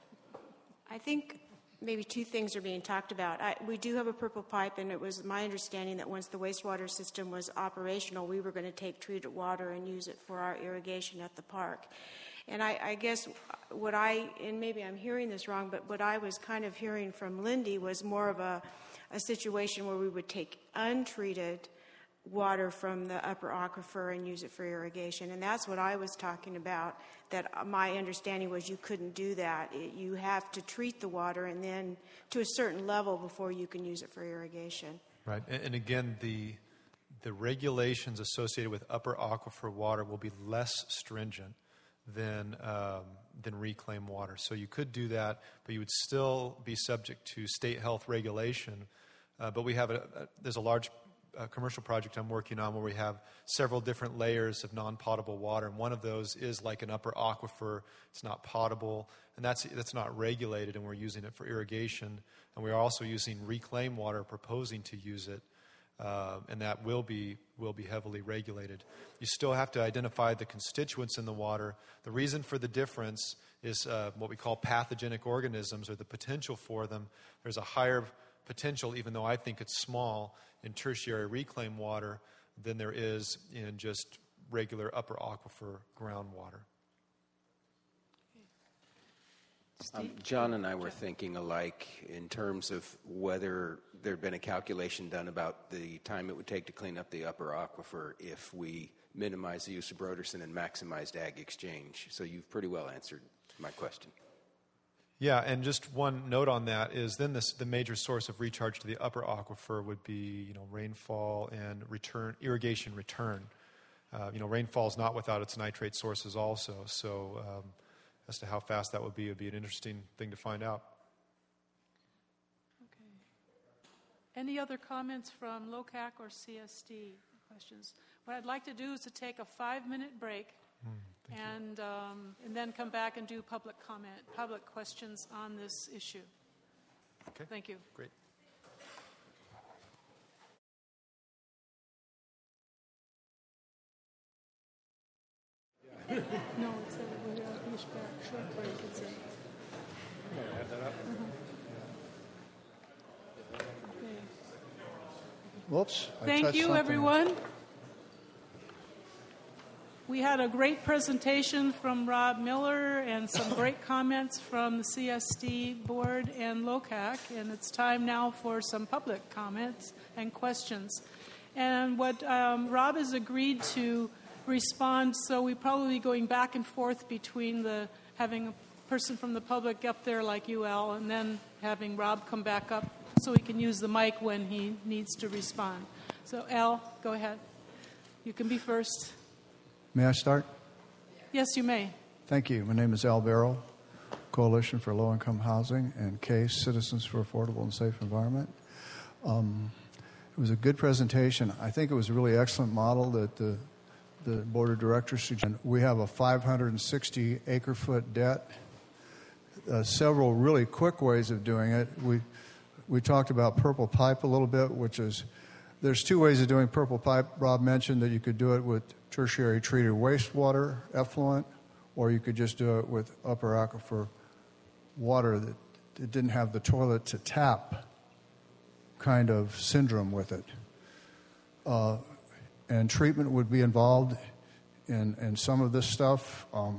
I think maybe two things are being talked about. I, we do have a purple pipe, and it was my understanding that once the wastewater system was operational, we were going to take treated water and use it for our irrigation at the park. And I, I guess what I, and maybe I'm hearing this wrong, but what I was kind of hearing from Lindy was more of a, a situation where we would take untreated water from the upper aquifer and use it for irrigation. And that's what I was talking about, that my understanding was you couldn't do that. It, you have to treat the water and then to a certain level before you can use it for irrigation. Right, and, and again, the the regulations associated with upper aquifer water will be less stringent than um, than reclaimed water. So you could do that, but you would still be subject to state health regulation. Uh, but we have a, a there's a large uh, commercial project I'm working on where we have several different layers of non-potable water, and one of those is like an upper aquifer. It's not potable, and that's that's not regulated, and we're using it for irrigation. And we are also using reclaimed water, proposing to use it. Uh, and that will be will be heavily regulated. You still have to identify the constituents in the water. The reason for the difference is uh, what we call pathogenic organisms, or the potential for them. There's a higher potential, even though I think it's small, in tertiary reclaimed water than there is in just regular upper aquifer groundwater. Um, John and I were thinking alike in terms of whether there had been a calculation done about the time it would take to clean up the upper aquifer if we minimized the use of Broderson and maximized ag exchange. So you've pretty well answered my question. Yeah, and just one note on that is then this, the major source of recharge to the upper aquifer would be, you know, rainfall and return irrigation return. Uh, you know, rainfall is not without its nitrate sources also. So um, as to how fast that would be. It would be an interesting thing to find out. Any other comments from L O C A C or C S D questions? What I'd like to do is to take a five-minute break mm, and um, and then come back and do public comment, public questions on this issue. Okay. Thank you. Great. No, it's a we're a short break. It's a. Add that up. Uh-huh. Okay. Whoops. I Thank touched you, something. everyone. We had a great presentation from Rob Miller and some great comments from the C S D board and L O C A C, and it's time now for some public comments and questions. And what um, Rob has agreed to respond, so we're probably going back and forth between the having a person from the public up there like you, Al, and then having Rob come back up so he can use the mic when he needs to respond. So, Al, go ahead. You can be first. May I start? Yes, you may. Thank you. My name is Al Barrow, Coalition for Low-Income Housing, and CASE, Citizens for Affordable and Safe Environment. Um, it was a good presentation. I think it was a really excellent model that the, the Board of Directors suggested. We have a five hundred sixty acre-foot debt. Uh, several really quick ways of doing it. We, we talked about purple pipe a little bit, which is, there's two ways of doing purple pipe. Rob mentioned that you could do it with tertiary treated wastewater, effluent, or you could just do it with upper aquifer water that it didn't have the toilet to tap kind of syndrome with it. Uh, and treatment would be involved in, in some of this stuff. Um,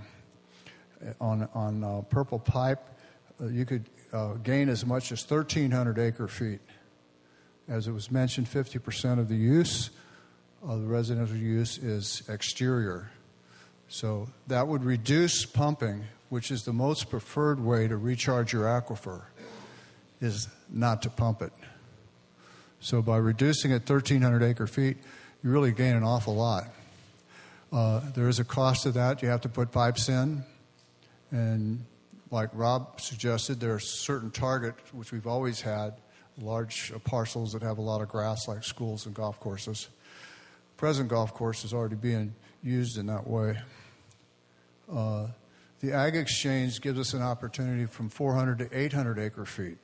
on on uh, purple pipe, uh, you could uh, gain as much as thirteen hundred acre feet. As it was mentioned, fifty percent of the use of the residential use is exterior. So that would reduce pumping, which is the most preferred way to recharge your aquifer, is not to pump it. So by reducing it thirteen hundred acre feet, you really gain an awful lot. Uh, there is a cost to that. You have to put pipes in. And like Rob suggested, there are certain targets, which we've always had, large parcels that have a lot of grass, like schools and golf courses. Present golf course is already being used in that way. Uh, the Ag Exchange gives us an opportunity from four hundred to eight hundred acre feet.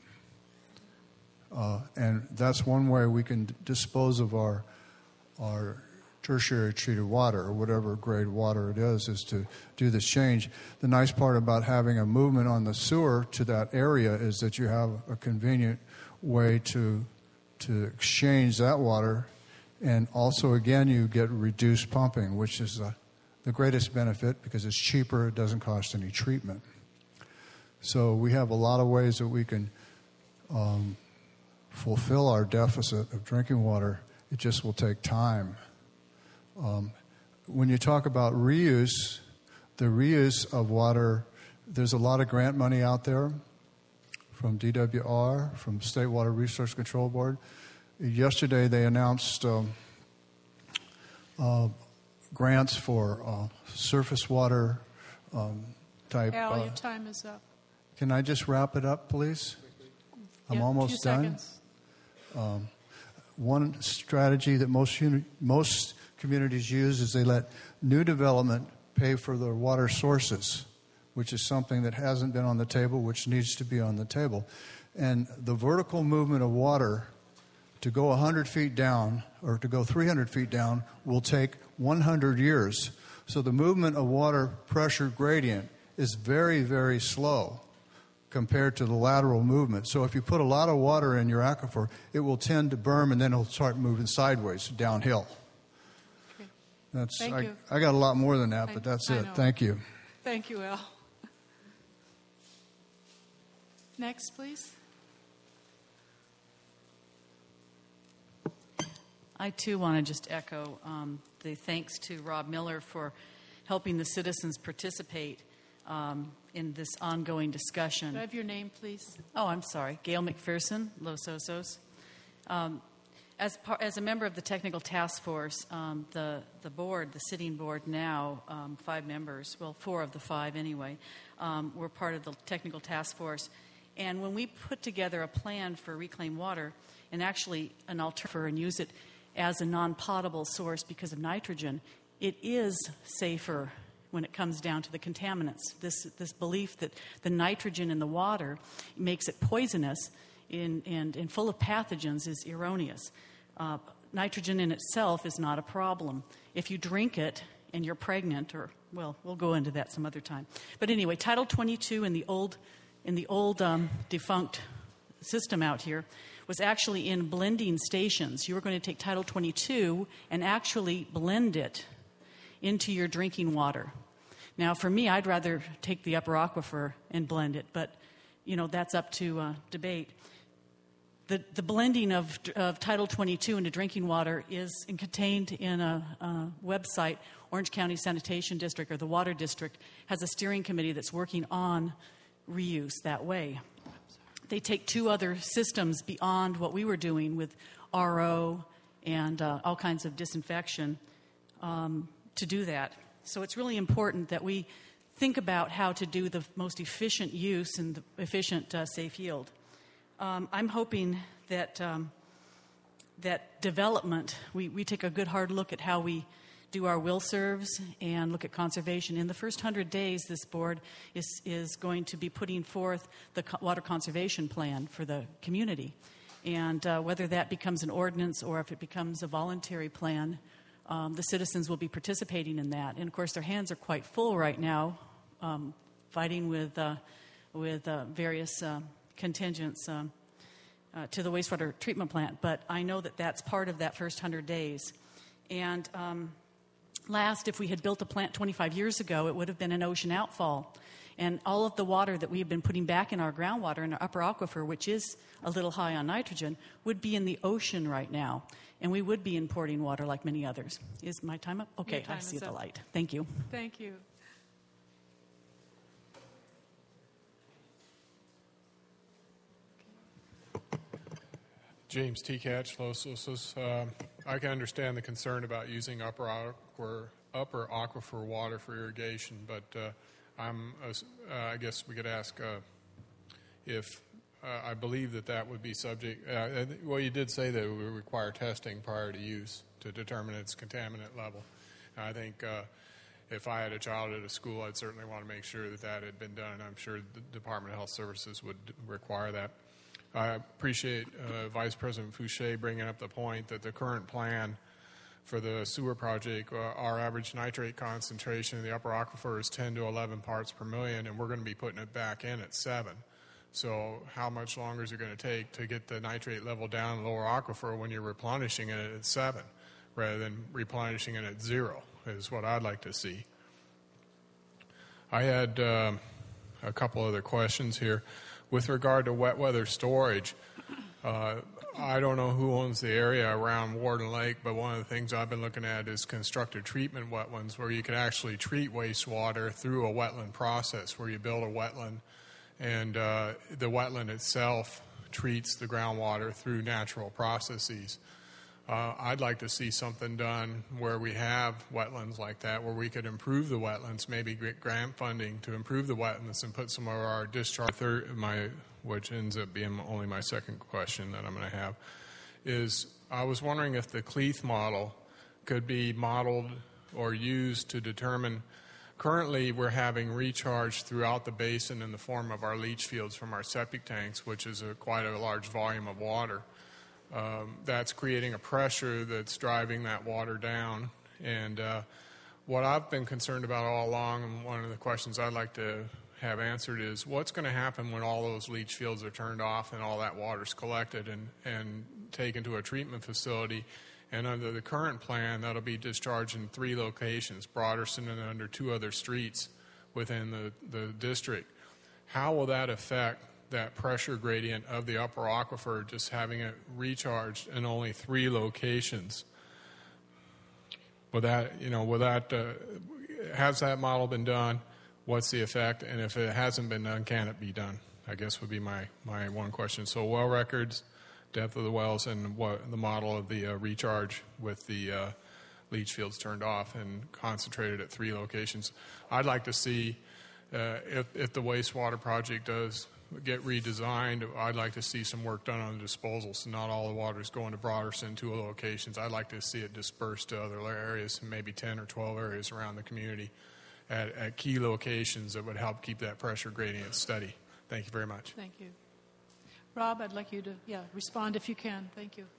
Uh, and that's one way we can d- dispose of our our tertiary treated water, or whatever grade water it is, is to do this change. The nice part about having a movement on the sewer to that area is that you have a convenient way to to exchange that water. And also, again, you get reduced pumping, which is uh, the greatest benefit because it's cheaper, it doesn't cost any treatment. So we have a lot of ways that we can um, fulfill our deficit of drinking water. It just will take time. Um, when you talk about reuse, the reuse of water, there's a lot of grant money out there from D W R, from State Water Resource Control Board. Yesterday they announced um, uh, grants for uh, surface water um, type. Al, uh, your time is up. Can I just wrap it up, please? I'm Yeah, almost few done. seconds. Um, one strategy that most uni- most communities use is they let new development pay for their water sources, which is something that hasn't been on the table, which needs to be on the table. And the vertical movement of water to go one hundred feet down or to go three hundred feet down will take one hundred years. So the movement of water pressure gradient is very, very slow compared to the lateral movement. So if you put a lot of water in your aquifer, it will tend to berm and then it'll start moving sideways, downhill. That's Thank I, you. I got a lot more than that, I- but that's I it. know. Thank you. Thank you, Al. Next, please. I too want to just echo um, the thanks to Rob Miller for helping the citizens participate um, in this ongoing discussion. Could I have your name, please? Oh, I'm sorry. Gail McPherson, Los Osos. Um, as, par, as a member of the technical task force, um, the, the board, the sitting board now, um, five members, well, four of the five anyway, um, were part of the technical task force. And when we put together a plan for reclaimed water and actually an alternative and use it as a non-potable source because of nitrogen, it is safer when it comes down to the contaminants. This, this belief that the nitrogen in the water makes it poisonous in, and, and full of pathogens is erroneous. Uh, nitrogen in itself is not a problem. If you drink it and you're pregnant, or, well, we'll go into that some other time. But anyway, Title twenty-two in the old, in the old um, defunct system out here was actually in blending stations. You were going to take Title twenty-two and actually blend it into your drinking water. Now, for me, I'd rather take the upper aquifer and blend it, but, you know, that's up to uh, debate. The, the blending of, of Title twenty-two into drinking water is contained in a, a website. Orange County Sanitation District, or the Water District, has a steering committee that's working on reuse that way. They take two other systems beyond what we were doing with R O and uh, all kinds of disinfection um, to do that. So it's really important that we think about how to do the most efficient use and the efficient uh, safe yield. Um, I'm hoping that um, that development, we, we take a good hard look at how we do our will serves and look at conservation. In the first hundred days, this board is, is going to be putting forth the co- water conservation plan for the community. And uh, whether that becomes an ordinance or if it becomes a voluntary plan, um, the citizens will be participating in that. And of course, their hands are quite full right now, um, fighting with, uh, with uh, various uh, contingents um, uh, to the wastewater treatment plant. But I know that that's part of that first hundred days. And um, last, if we had built a plant twenty-five years ago, it would have been an ocean outfall. And all of the water that we have been putting back in our groundwater, in our upper aquifer, which is a little high on nitrogen, would be in the ocean right now. And we would be importing water like many others. Is my time up? Okay, time I see is the up. light. Thank you. Thank you. James T. Catch, Los Osos. Uh, I can understand the concern about using upper aquifer, upper aquifer water for irrigation, but uh, I'm, uh, I guess we could ask uh, if uh, I believe that that would be subject. Uh, well, you did say that it would require testing prior to use to determine its contaminant level. And I think uh, if I had a child at a school, I'd certainly want to make sure that that had been done. I'm sure the Department of Health Services would require that. I appreciate uh, Vice President Fouché bringing up the point that the current plan for the sewer project, uh, our average nitrate concentration in the upper aquifer is ten to eleven parts per million, and we're going to be putting it back in at seven. So how much longer is it going to take to get the nitrate level down in the lower aquifer when you're replenishing it at seven rather than replenishing it at zero is what I'd like to see. I had uh, a couple other questions here. With regard to wet weather storage, uh, I don't know who owns the area around Warden Lake, but one of the things I've been looking at is constructed treatment wetlands where you can actually treat wastewater through a wetland process where you build a wetland and uh, the wetland itself treats the groundwater through natural processes. Uh, I'd like to see something done where we have wetlands like that, where we could improve the wetlands, maybe get grant funding to improve the wetlands and put some of our discharge. Third, my, which ends up being only my second question that I'm going to have, is I was wondering if the Cleath model could be modeled or used to determine. Currently, we're having recharge throughout the basin in the form of our leach fields from our septic tanks, which is a, quite a large volume of water. Um, that's creating a pressure that's driving that water down. And uh, what I've been concerned about all along, and one of the questions I'd like to have answered is, what's going to happen when all those leach fields are turned off and all that water's collected and, and taken to a treatment facility? And under the current plan, that'll be discharged in three locations, Broderson and under two other streets within the, the district. How will that affect that pressure gradient of the upper aquifer, just having it recharged in only three locations? Will that, you know, will that, uh, has that model been done? What's the effect? And if it hasn't been done, can it be done? I guess would be my, my one question. So well records, depth of the wells and what the model of the uh, recharge with the uh, leach fields turned off and concentrated at three locations. I'd like to see uh, if, if the wastewater project does get redesigned, I'd like to see some work done on the disposal, so not all the water is going to Broderson, two locations. I'd like to see it dispersed to other areas, maybe ten or twelve areas around the community at, at key locations that would help keep that pressure gradient steady. Thank you very much. Thank you. Rob, I'd like you to, yeah, respond if you can. Thank you.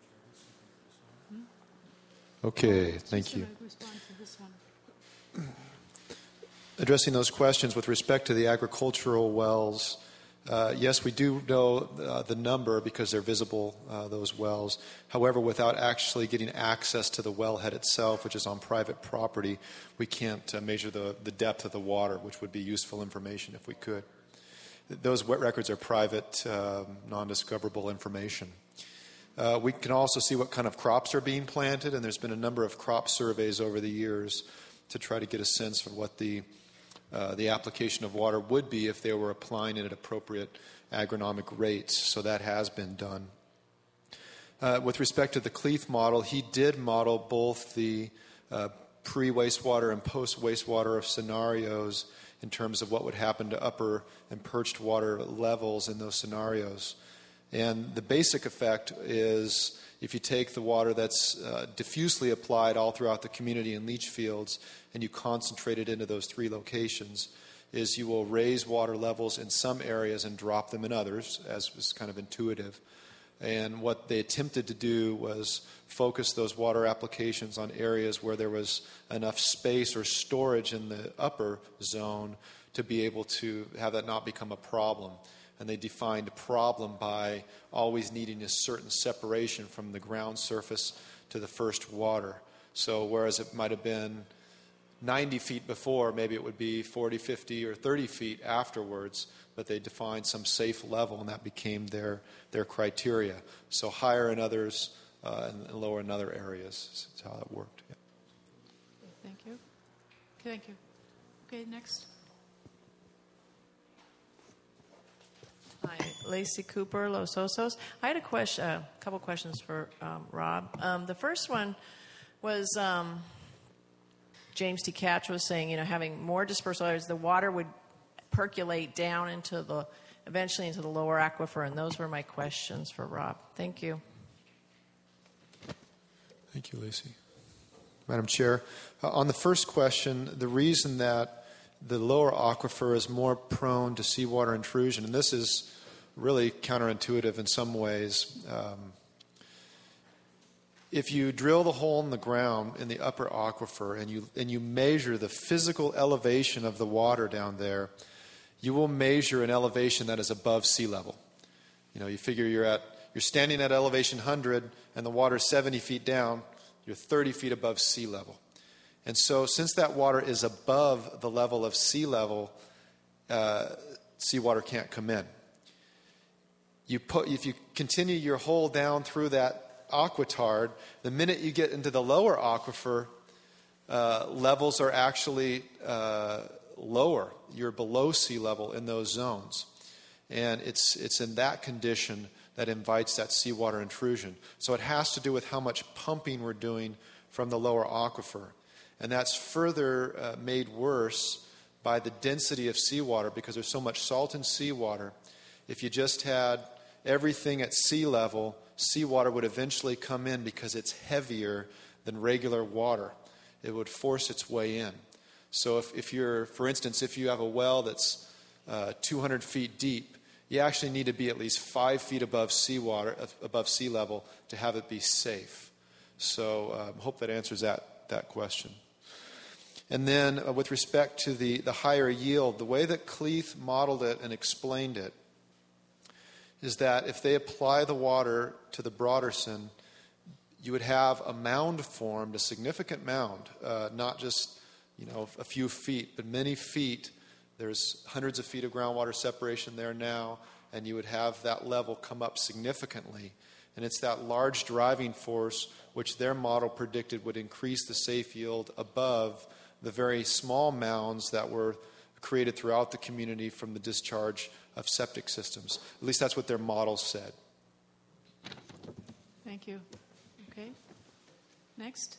Hmm? Okay, thank you. Respond to this one. Addressing those questions with respect to the agricultural wells, uh, yes, we do know uh, the number because they're visible, uh, those wells. However, without actually getting access to the wellhead itself, which is on private property, we can't uh, measure the, the depth of the water, which would be useful information if we could. Those wet records are private, um, non-discoverable information. Uh, we can also see what kind of crops are being planted, and there's been a number of crop surveys over the years to try to get a sense of what the uh, the application of water would be if they were applying it at appropriate agronomic rates. So that has been done. Uh, with respect to the Cleath model, he did model both the uh, pre-wastewater and post-wastewater scenarios in terms of what would happen to upper and perched water levels in those scenarios. And the basic effect is if you take the water that's uh, diffusely applied all throughout the community in leach fields and you concentrate it into those three locations, is you will raise water levels in some areas and drop them in others, as was kind of intuitive. And what they attempted to do was focus those water applications on areas where there was enough space or storage in the upper zone to be able to have that not become a problem. And they defined a problem by always needing a certain separation from the ground surface to the first water. So whereas it might have been ninety feet before, maybe it would be forty, fifty, or thirty feet afterwards, but they defined some safe level, and that became their, their criteria. So higher in others uh, and lower in other areas. That's how that worked. Yeah. Thank you. Thank you. Okay, next. Hi, Lacey Cooper, Los Osos. I had a question, a couple questions for um, Rob. Um, the first one was um, James T. Catch was saying, you know, having more dispersal areas, the water would percolate down into the, eventually into the lower aquifer, and those were my questions for Rob. Thank you. Thank you, Lacey. Madam Chair, uh, on the first question, the reason that the lower aquifer is more prone to seawater intrusion, and this is really counterintuitive in some ways. Um, if you drill the hole in the ground in the upper aquifer and you and you measure the physical elevation of the water down there, you will measure an elevation that is above sea level. You know, you figure you're at you're standing at elevation one hundred and the water is seventy feet down, you're thirty feet above sea level. And so since that water is above the level of sea level, uh, seawater can't come in. You put, if you continue your hole down through that aquitard, the minute you get into the lower aquifer, uh, levels are actually uh, lower. You're below sea level in those zones. And it's, it's in that condition that invites that seawater intrusion. So it has to do with how much pumping we're doing from the lower aquifer. And that's further uh, made worse by the density of seawater because there's so much salt in seawater. If you just had everything at sea level, seawater would eventually come in because it's heavier than regular water. It would force its way in. So if, if you're, for instance, if you have a well that's uh, two hundred feet deep, you actually need to be at least five feet above seawater, above sea level, to have it be safe. So I um, hope that answers that, that question. And then uh, with respect to the, the higher yield, the way that Cleath modeled it and explained it is that if they apply the water to the Broderson, you would have a mound formed, a significant mound, uh, not just you know a few feet, but many feet. There's hundreds of feet of groundwater separation there now, and you would have that level come up significantly. And it's that large driving force which their model predicted would increase the safe yield above the very small mounds that were created throughout the community from the discharge of septic systems. At least that's what their model said. Thank you. Okay. Next.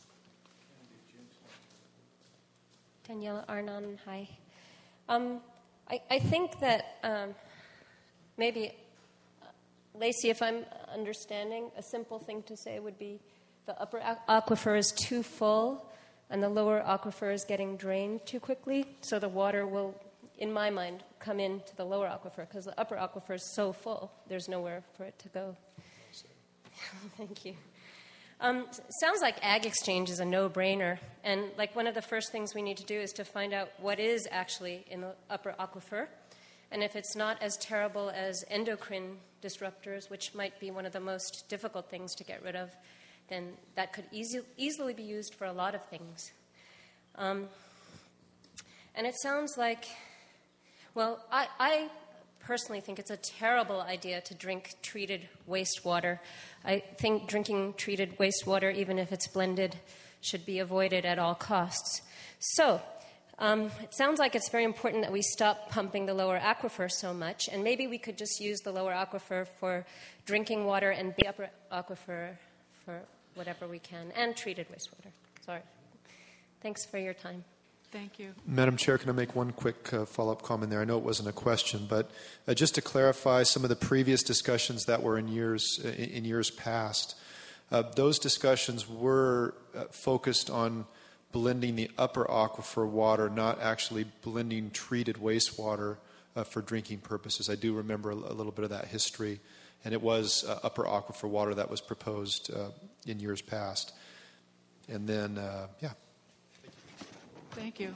Daniela Arnon, hi. Um, I, I think that um, maybe, uh, Lacey, if I'm understanding, a simple thing to say would be the upper aquifer is too full and the lower aquifer is getting drained too quickly, so the water will, in my mind, come into the lower aquifer because the upper aquifer is so full, there's nowhere for it to go. Thank you. Um, sounds like Ag Exchange is a no-brainer, and like one of the first things we need to do is to find out what is actually in the upper aquifer, and if it's not as terrible as endocrine disruptors, which might be one of the most difficult things to get rid of, then that could easy, easily be used for a lot of things. Um, and it sounds like, well, I, I personally think it's a terrible idea to drink treated wastewater. I think drinking treated wastewater, even if it's blended, should be avoided at all costs. So um, it sounds like it's very important that we stop pumping the lower aquifer so much, and maybe we could just use the lower aquifer for drinking water and the upper aquifer for whatever we can, and treated wastewater. Sorry. Thanks for your time. Thank you. Madam Chair, can I make one quick uh, follow-up comment there? I know it wasn't a question, but uh, just to clarify some of the previous discussions that were in years uh, in years past, uh, those discussions were uh, focused on blending the upper aquifer water, not actually blending treated wastewater uh, for drinking purposes. I do remember a, a little bit of that history, and it was uh, upper aquifer water that was proposed uh, in years past. And then, uh, yeah. Thank you.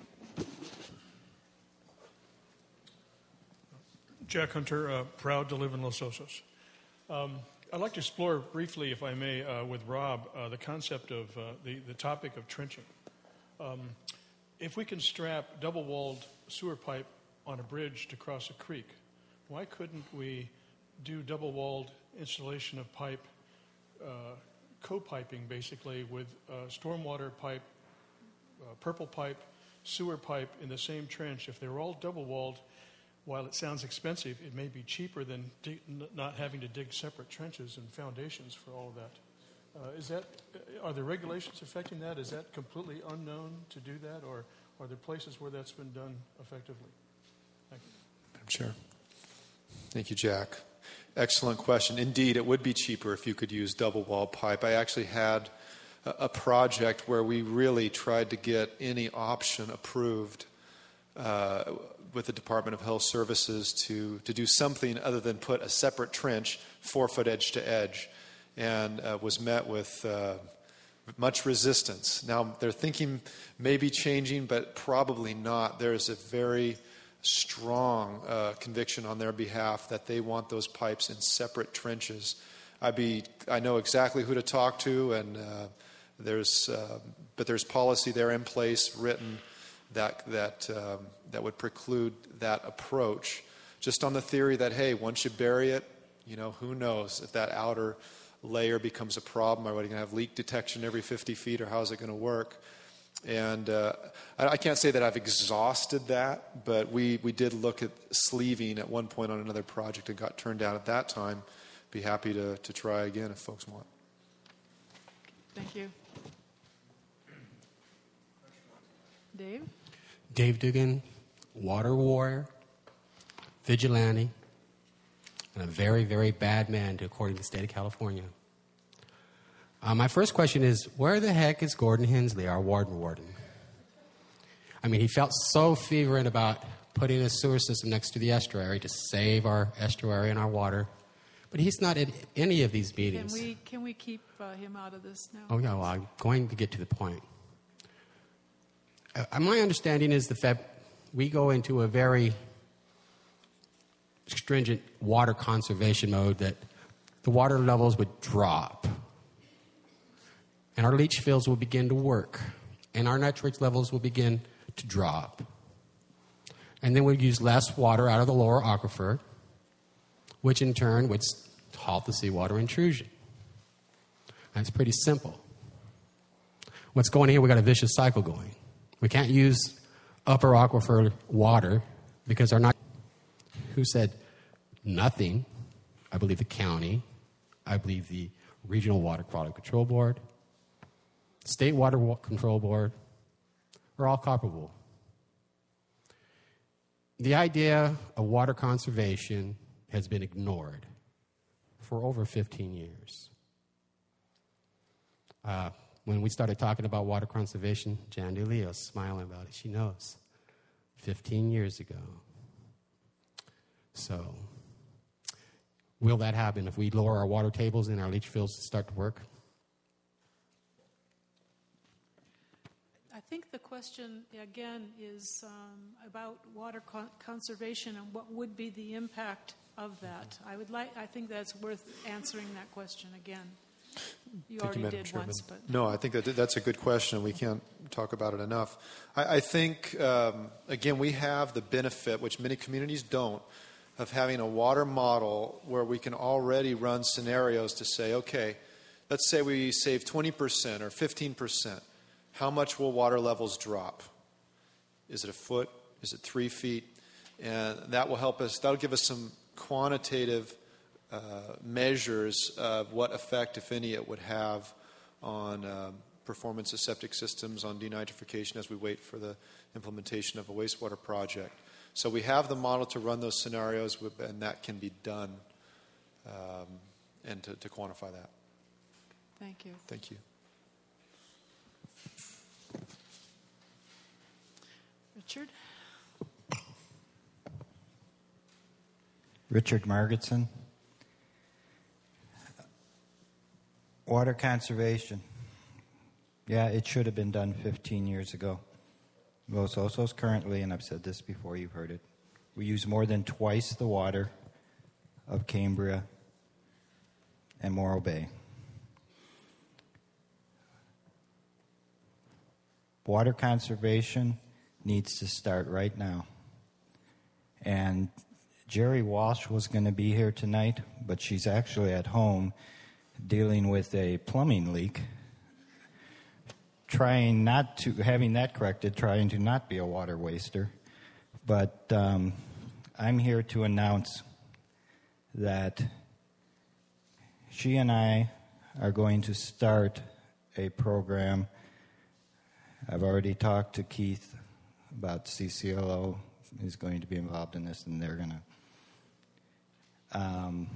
Jack Hunter, uh, proud to live in Los Osos. Um, I'd like to explore briefly, if I may, uh, with Rob, uh, the concept of uh, the, the topic of trenching. Um, if we can strap double-walled sewer pipe on a bridge to cross a creek, why couldn't we do double-walled installation of pipe, uh, co-piping basically with uh, stormwater pipe, Uh, purple pipe, sewer pipe in the same trench? If they're all double-walled, while it sounds expensive, it may be cheaper than dig, n- not having to dig separate trenches and foundations for all of that. Uh, is that are there regulations affecting that? Is that completely unknown to do that, or are there places where that's been done effectively? Thank you. Madam Chair. Thank you, Jack. Excellent question. Indeed, it would be cheaper if you could use double-walled pipe. I actually had a project where we really tried to get any option approved uh, with the Department of Health Services to, to do something other than put a separate trench four foot edge to edge, and uh, was met with uh, much resistance. Now, they're thinking maybe changing, but probably not. There is a very strong uh, conviction on their behalf that they want those pipes in separate trenches. I be I know exactly who to talk to, and uh, There's, uh, but there's policy there in place, written, that that um, that would preclude that approach. Just on the theory that, hey, once you bury it, you know, who knows if that outer layer becomes a problem? Are we going to have leak detection every fifty feet, or how is it going to work? And uh, I, I can't say that I've exhausted that, but we we did look at sleeving at one point on another project and got turned down at that time. Be happy to to try again if folks want. Thank you. Dave? Dave Dugan, water warrior, vigilante, and a very, very bad man, according to the state of California. Uh, my first question is, where the heck is Gordon Hensley, our warden warden? I mean, he felt so fervent about putting a sewer system next to the estuary to save our estuary and our water, but he's not at any of these meetings. Can we, can we keep uh, him out of this now? Oh, yeah, well, I'm going to get to the point. Uh, my understanding is that we go into a very stringent water conservation mode, that the water levels would drop, and our leach fields will begin to work, and our nitrate levels will begin to drop. And then we'd use less water out of the lower aquifer, which in turn would halt the seawater intrusion. That's pretty simple. What's going on here, we've got a vicious cycle going. We can't use upper aquifer water because our not. Who said nothing? I believe the county. I believe the Regional Water Quality Control Board, State Water Control Board, are all comparable. The idea of water conservation has been ignored for over fifteen years. Uh, when we started talking about water conservation, Jan DeLeo's smiling about it. She knows. fifteen years ago. So, will that happen if we lower our water tables and our leach fields start to work? I think the question, again, is um, about water con- conservation and what would be the impact of that. I would like. I think that's worth answering that question again. You Thank already you, Madam did Chairman. once, but No, I think that that's a good question. We can't talk about it enough. I, I think, um, again, we have the benefit, which many communities don't, of having a water model where we can already run scenarios to say, okay, let's say we save twenty percent or fifteen percent. How much will water levels drop? Is it a foot? Is it three feet? And that will help us, that'll give us some quantitative uh, measures of what effect, if any, it would have on um, performance of septic systems, on denitrification as we wait for the implementation of a wastewater project. So we have the model to run those scenarios, and that can be done um, and to, to quantify that. thank you. Thank you. Richard? Richard Margetson. Water conservation. Yeah, it should have been done fifteen years ago. Los Osos currently, and I've said this before, you've heard it, we use more than twice the water of Cambria and Morro Bay. Water conservation needs to start right now. And Jerry Walsh was going to be here tonight, but she's actually at home dealing with a plumbing leak, trying not to, having that corrected, trying to not be a water waster. But um, I'm here to announce that she and I are going to start a program. I've already talked to Keith about C C L O is going to be involved in this, and they're going to. Um,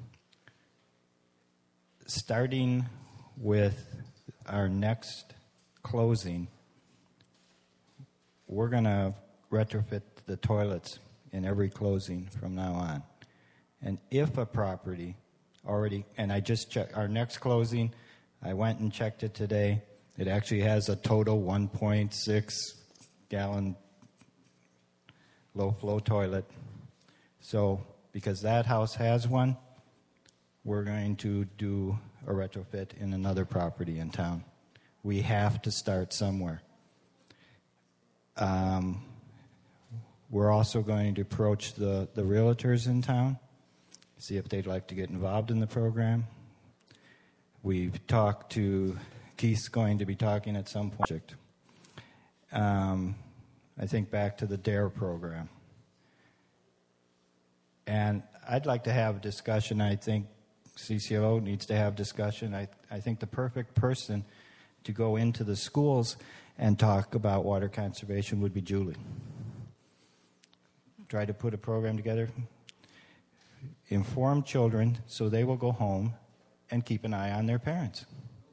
starting with our next closing, we're going to retrofit the toilets in every closing from now on. And if a property already, and I just checked, our next closing, I went and checked it today. It actually has a total one point six gallon low flow toilet. So because that house has one, we're going to do a retrofit in another property in town. We have to start somewhere. Um, we're also going to approach the, the realtors in town, see if they'd like to get involved in the program. We've talked to, Keith's going to be talking at some point. Um, I think back to the DARE program. And I'd like to have a discussion. I think C C L O needs to have discussion. I, I think the perfect person to go into the schools and talk about water conservation would be Julie. Try to put a program together. Inform children so they will go home and keep an eye on their parents.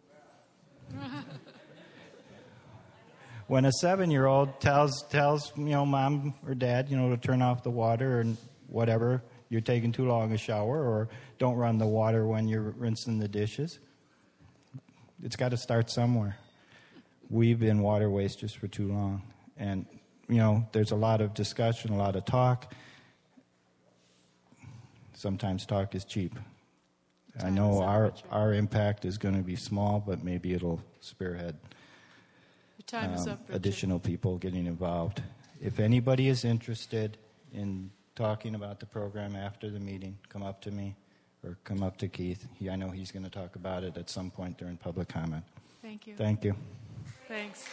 When a seven-year-old tells tells you know mom or dad you know to turn off the water and whatever, you're taking too long a shower, or don't run the water when you're rinsing the dishes, it's got to start somewhere. We've been water wasters for too long, and you know there's a lot of discussion, a lot of talk. Sometimes talk is cheap. I know our our impact is going to be small, but maybe it'll spearhead Your time is um, up, Richard. additional people getting involved. If anybody is interested in talking about the program after the meeting, come up to me or come up to Keith. He, I know he's going to talk about it at some point during public comment. Thank you. Thank you. Thanks.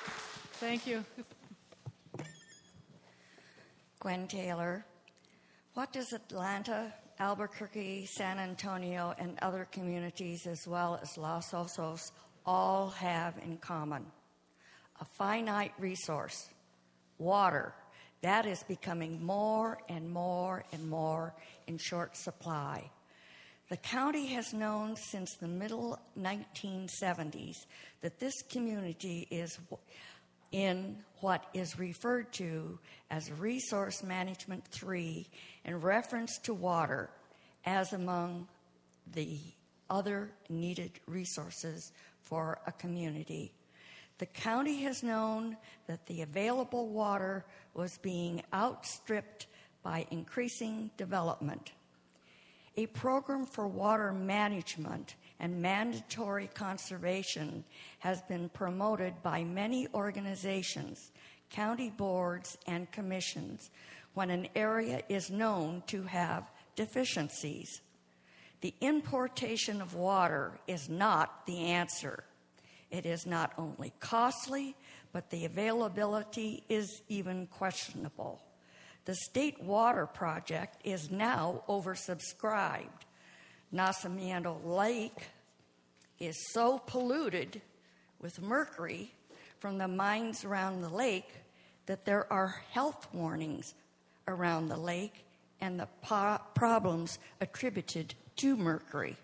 Thank you. Gwen Taylor. What does Atlanta, Albuquerque, San Antonio, and other communities, as well as Los Osos, all have in common? A finite resource, water, that is becoming more and more and more in short supply. The county has known since the middle nineteen seventies that this community is in what is referred to as Resource Management three in reference to water as among the other needed resources for a community. The county has known that the available water was being outstripped by increasing development. A program for water management and mandatory conservation has been promoted by many organizations, county boards, and commissions when an area is known to have deficiencies. The importation of water is not the answer. It is not only costly, but the availability is even questionable. The State Water Project is now oversubscribed. Nacimiento Lake is so polluted with mercury from the mines around the lake that there are health warnings around the lake and the po- problems attributed to mercury.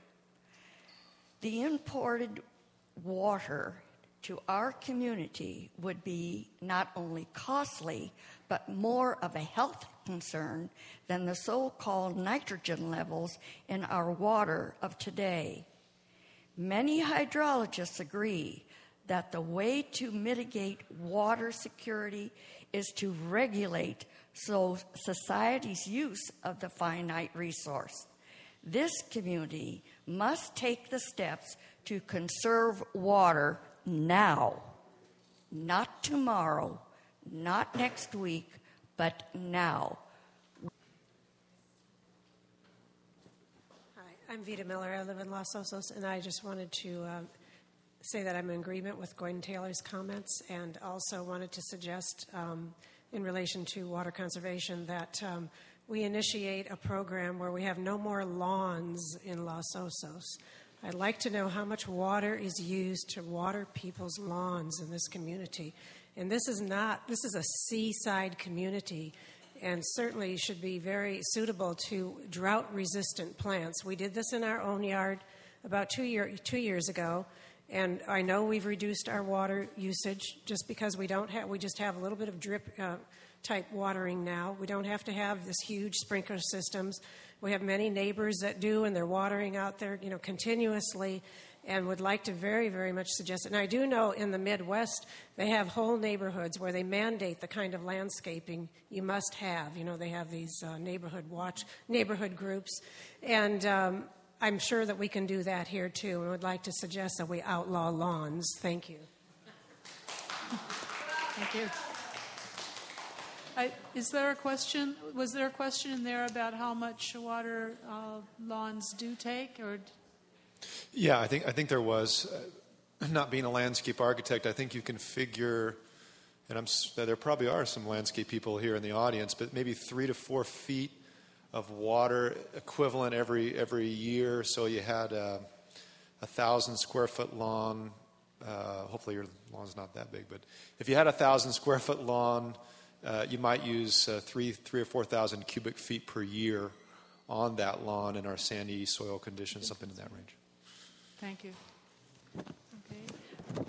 The imported water to our community would be not only costly, but more of a health concern than the so-called nitrogen levels in our water of today. Many hydrologists agree that the way to mitigate water security is to regulate so society's use of the finite resource. This community must take the steps to conserve water now, not tomorrow, not next week, but now. Hi, I'm Vita Miller. I live in Los Osos, and I just wanted to uh, say that I'm in agreement with Gordon Taylor's comments, and also wanted to suggest, um, in relation to water conservation, that um, we initiate a program where we have no more lawns in Los Osos. I'd like to know how much water is used to water people's lawns in this community. And this is not, this is a seaside community, and certainly should be very suitable to drought-resistant plants. We did this in our own yard about two, year, two years ago, and I know we've reduced our water usage just because we don't have, we just have a little bit of drip uh, type watering now. We don't have to have this huge sprinkler systems. We have many neighbors that do, and they're watering out there, you know, continuously, and would like to very, very much suggest it. And I do know in the Midwest, they have whole neighborhoods where they mandate the kind of landscaping you must have. You know, they have these uh, neighborhood watch, neighborhood groups, and um, I'm sure that we can do that here too, and would like to suggest that we outlaw lawns. Thank you. Thank you. I, is there a question? Was there a question in there about how much water uh, lawns do take, or? Yeah, I think I think there was. Uh, not being a landscape architect, I think you can figure, and I'm there probably are some landscape people here in the audience, but maybe three to four feet of water equivalent every every year. So you had a, a thousand square foot lawn. Uh, hopefully your lawn's not that big, but if you had a thousand square foot lawn, uh, you might use uh, three three or four thousand cubic feet per year on that lawn in our sandy soil conditions, something in that range. Thank you. Okay.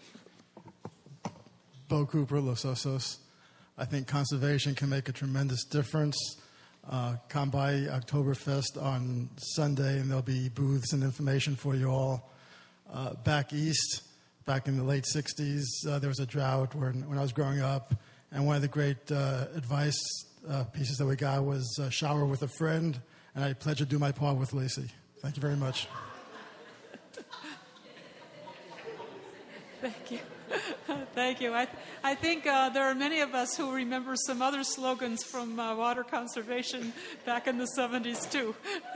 Bo Cooper, Los Osos. I think conservation can make a tremendous difference. Uh, come by Oktoberfest on Sunday, and there'll be booths and information for you all. Uh, back east, back in the late sixties, uh, there was a drought when, when I was growing up, and one of the great uh, advice uh, pieces that we got was uh, shower with a friend, and I pledge to do my part with Lacey. Thank you very much. Thank you. Thank you. I, I think uh, there are many of us who remember some other slogans from uh, water conservation back in the seventies, too.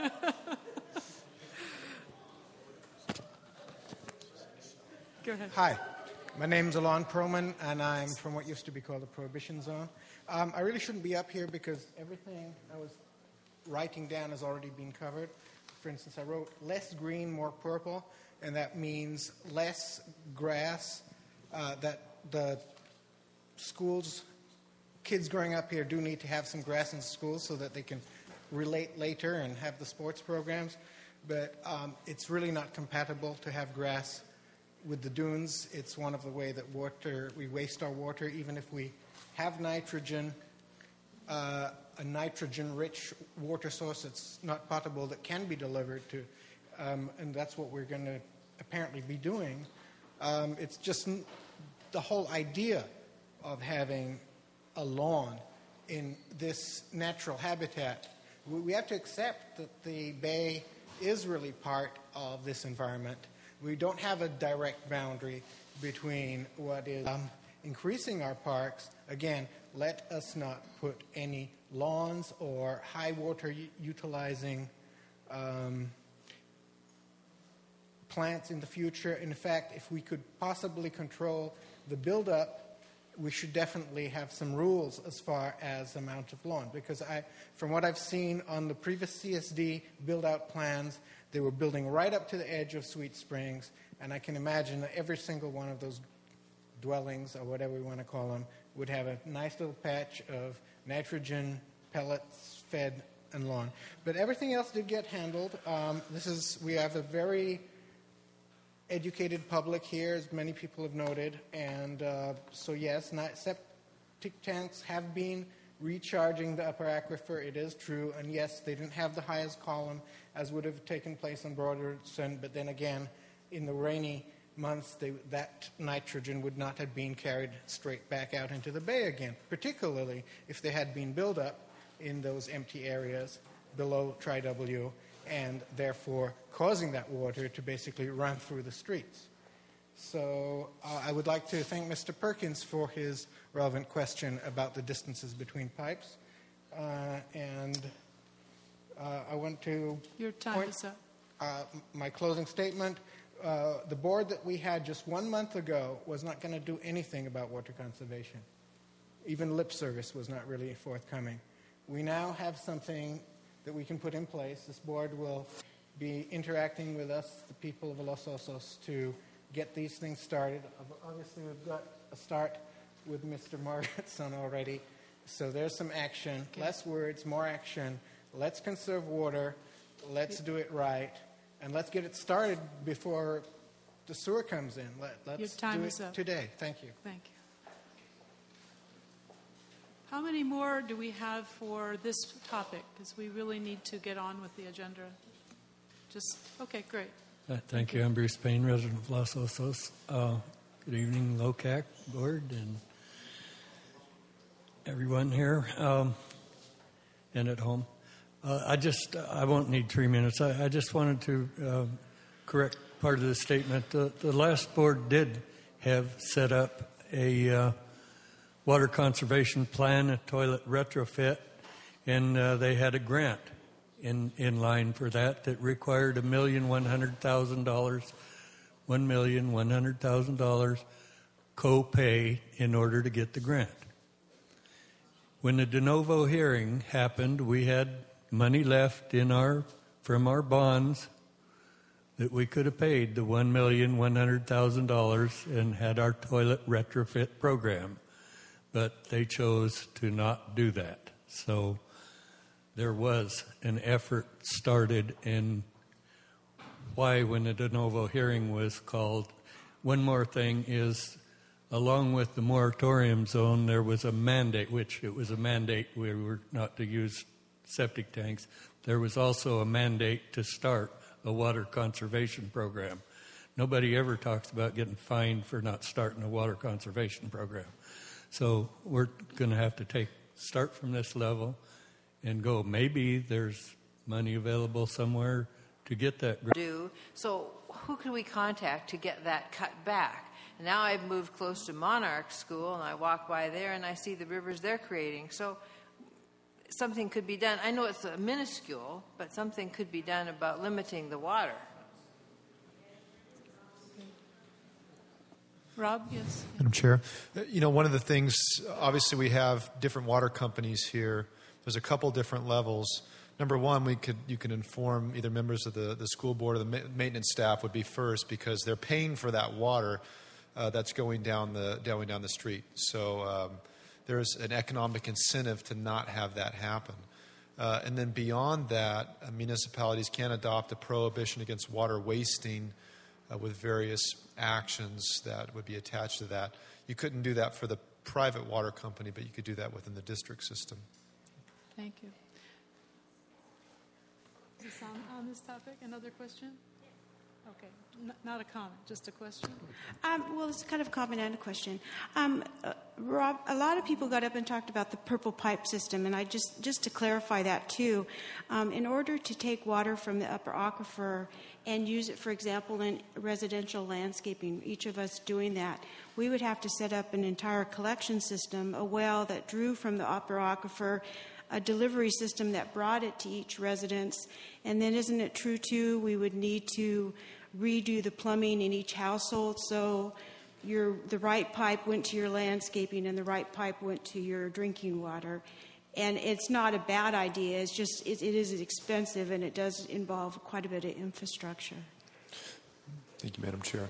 Go ahead. Hi. My name's Alon Perlman, and I'm from what used to be called the Prohibition Zone. Um, I really shouldn't be up here because everything I was writing down has already been covered. For instance, I wrote less green, more purple, and that means less grass. Uh, that the schools, kids growing up here do need to have some grass in schools so that they can relate later and have the sports programs. But um, it's really not compatible to have grass with the dunes. It's one of the way that water, we waste our water, even if we have nitrogen, uh, a nitrogen-rich water source that's not potable that can be delivered to, um, and that's what we're going to apparently be doing. Um, it's just n- the whole idea of having a lawn in this natural habitat. We, we have to accept that the bay is really part of this environment. We don't have a direct boundary between what is um, increasing our parks. Again, let us not put any lawns or high water u- utilizing um, plants in the future. In fact, if we could possibly control the buildup, we should definitely have some rules as far as the amount of lawn. Because I, from what I've seen on the previous C S D build-out plans, they were building right up to the edge of Sweet Springs, and I can imagine that every single one of those dwellings, or whatever we want to call them, would have a nice little patch of nitrogen pellets fed and lawn. But everything else did get handled. Um, this is we have a very educated public here, as many people have noted, and uh, so yes, not, septic tanks have been recharging the upper aquifer. It is true, and yes, they didn't have the highest column as would have taken place on Broderson, but then again, in the rainy months, they, that nitrogen would not have been carried straight back out into the bay again, particularly if they had been built up in those empty areas below Tri-W, and therefore causing that water to basically run through the streets. So uh, I would like to thank Mister Perkins for his relevant question about the distances between pipes. Uh, and uh, I want to Your time point, is up. Uh, my closing statement. Uh, the board that we had just one month ago was not going to do anything about water conservation. Even lip service was not really forthcoming. We now have something that we can put in place. This board will be interacting with us, the people of Los Osos, to get these things started. Obviously, we've got a start with Mister Margetson already. So there's some action. Okay. Less words, more action. Let's conserve water. Let's do it right. And let's get it started before the sewer comes in. Let, let's Your time do is it up. today. Thank you. Thank you. How many more do we have for this topic? Because we really need to get on with the agenda. Just, okay, great. Uh, thank you. I'm Bruce Payne, resident of Los Osos. Uh, good evening, L O C A C board and everyone here um, and at home. Uh, I just, I won't need three minutes. I, I just wanted to uh, correct part of the statement. The, the last board did have set up a uh, water conservation plan, a toilet retrofit, and uh, they had a grant in, in line for that that required a million one hundred thousand dollars, one million one hundred thousand dollars co-pay in order to get the grant. When the de novo hearing happened, we had money left in our from our bonds that we could have paid the one million one hundred thousand dollars and had our toilet retrofit program, but they chose to not do that. So there was an effort started, and why when the de novo hearing was called. One more thing is, along with the moratorium zone, there was a mandate, which it was a mandate we were not to use septic tanks. There was also a mandate to start a water conservation program. Nobody ever talks about getting fined for not starting a water conservation program. So we're going to have to take start from this level and go. Maybe there's money available somewhere to get that. Do so. Who can we contact to get that cut back? And now I've moved close to Monarch School, and I walk by there and I see the rivers they're creating. So something could be done. I know it's a minuscule, but something could be done about limiting the water. Rob, yes. Madam Chair, you know, one of the things, obviously we have different water companies here. There's a couple different levels. Number one, we could you can inform either members of the, the school board or the ma- maintenance staff would be first, because they're paying for that water uh, that's going down the going down the street. So um, there's an economic incentive to not have that happen. Uh, and then beyond that, uh, municipalities can adopt a prohibition against water wasting uh, with various actions that would be attached to that. You couldn't do that for the private water company, but you could do that within the district system. Thank you. Is this on, on this topic? Another question? Okay. N- not a comment, just a question. Um, well, it's kind of a comment and a question. Um, uh, Rob, a lot of people got up and talked about the purple pipe system, and I just, just to clarify that too, um, in order to take water from the upper aquifer and use it, for example, in residential landscaping, each of us doing that, we would have to set up an entire collection system, a well that drew from the upper aquifer, a delivery system that brought it to each residence, and then isn't it true too, we would need to redo the plumbing in each household so your the right pipe went to your landscaping and the right pipe went to your drinking water. And it's not a bad idea, it's just it, it is expensive and it does involve quite a bit of infrastructure. Thank you, Madam Chair.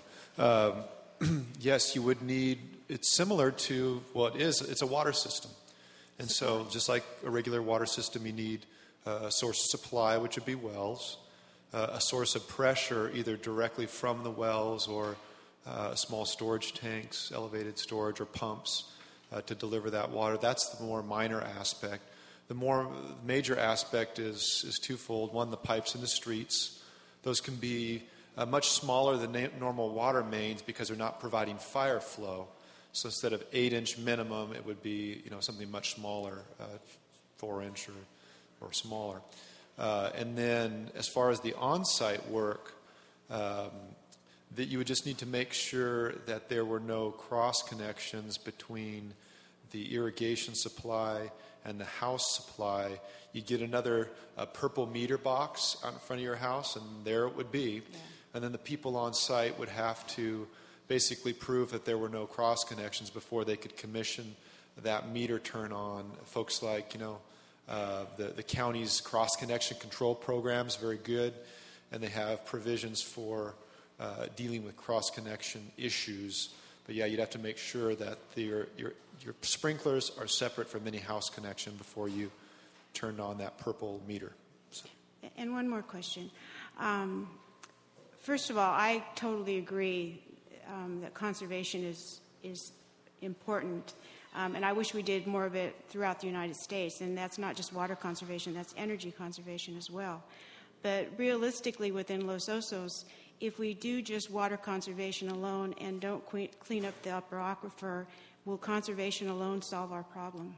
Um, yes, you would need, it's similar to, well, it is, it's a water system. And so just like a regular water system, you need uh, a source of supply, which would be wells, uh, a source of pressure either directly from the wells or uh, small storage tanks, elevated storage, or pumps uh, to deliver that water. That's the more minor aspect. The more major aspect is, is twofold. One, the pipes in the streets. Those can be uh, much smaller than na- normal water mains because they're not providing fire flow. So instead of eight-inch minimum, it would be, you know, something much smaller, uh, four-inch or, or smaller. Uh, and then as far as the on-site work, um, that you would just need to make sure that there were no cross-connections between the irrigation supply and the house supply. You'd get another uh, purple meter box out in front of your house, and there it would be. Yeah. And then the people on site would have to basically prove that there were no cross connections before they could commission that meter turn on. Folks like, you know, uh, the, the county's cross connection control program is very good, and they have provisions for uh, dealing with cross connection issues. But yeah, you'd have to make sure that the, your, your, your sprinklers are separate from any house connection before you turned on that purple meter. So. And one more question. Um, first of all, I totally agree Um, that conservation is is important, um, and I wish we did more of it throughout the United States. And that's not just water conservation; that's energy conservation as well. But realistically, within Los Osos, if we do just water conservation alone and don't que- clean up the upper aquifer, will conservation alone solve our problem?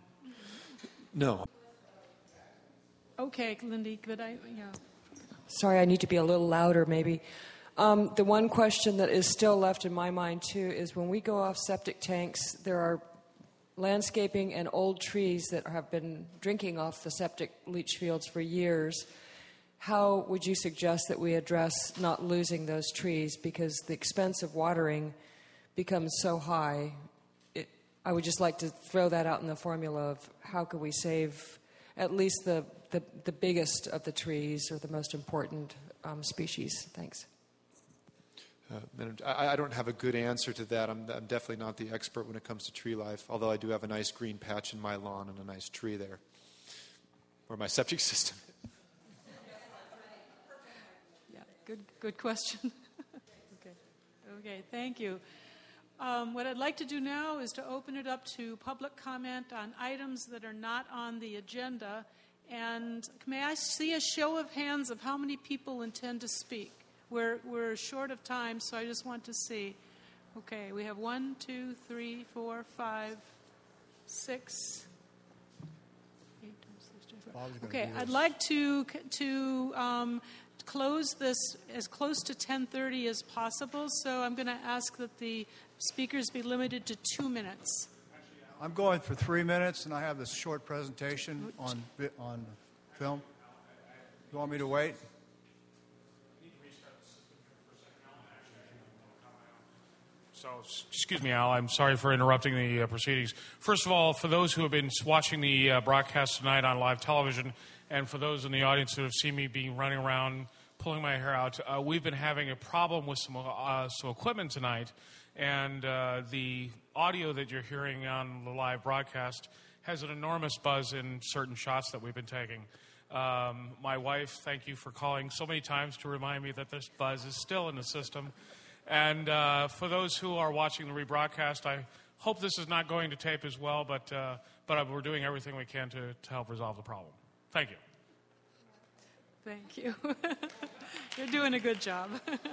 No. Okay, Lindy, could I? Yeah. Sorry, I need to be a little louder, maybe. Um, the one question that is still left in my mind, too, is when we go off septic tanks, there are landscaping and old trees that have been drinking off the septic leach fields for years. How would you suggest that we address not losing those trees? Because the expense of watering becomes so high. It, I would just like to throw that out in the formula of how could we save at least the, the, the biggest of the trees or the most important um, species. Thanks. Uh, I, I don't have a good answer to that. I'm, I'm definitely not the expert when it comes to tree life, although I do have a nice green patch in my lawn and a nice tree there, or my septic system. Yeah, good, good question. okay, okay, thank you. Um, what I'd like to do now is to open it up to public comment on items that are not on the agenda. And may I see a show of hands of how many people intend to speak? We're we're short of time, so I just want to see. Okay, we have one, two, three, four, five, six. Eight, six, four. Okay, I'd like to to um, close this as close to ten thirty as possible. So I'm going to ask that the speakers be limited to two minutes. I'm going for three minutes, and I have this short presentation on on film. You want me to wait? So, excuse me, Al. I'm sorry for interrupting the uh, proceedings. First of all, for those who have been watching the uh, broadcast tonight on live television, And for those in the audience who have seen me be running around pulling my hair out, uh, we've been having a problem with some, uh, some equipment tonight. And uh, the audio that you're hearing on the live broadcast has an enormous buzz in certain shots that we've been taking. Um, my wife, thank you for calling so many times to remind me that this buzz is still in the system. And uh, for those who are watching the rebroadcast, I hope this is not going to tape as well, but, uh, but we're doing everything we can to, to help resolve the problem. Thank you. Thank you. You're doing a good job.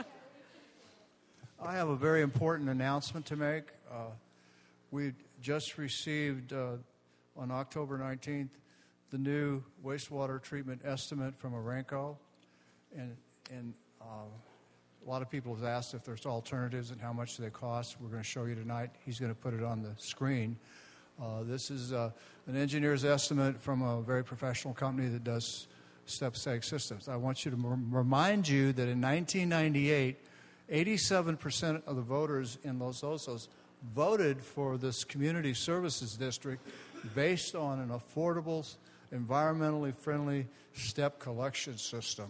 I have a very important announcement to make. Uh, we just received uh, on October nineteenth the new wastewater treatment estimate from Orenco, and and uh, a lot of people have asked if there's alternatives and how much they cost. We're going to show you tonight. He's going to put it on the screen. Uh, this is uh, an engineer's estimate from a very professional company that does step-sag systems. I want you to m- remind you that in nineteen ninety-eight, eighty-seven percent of the voters in Los Osos voted for this community services district based on an affordable, environmentally friendly step collection system.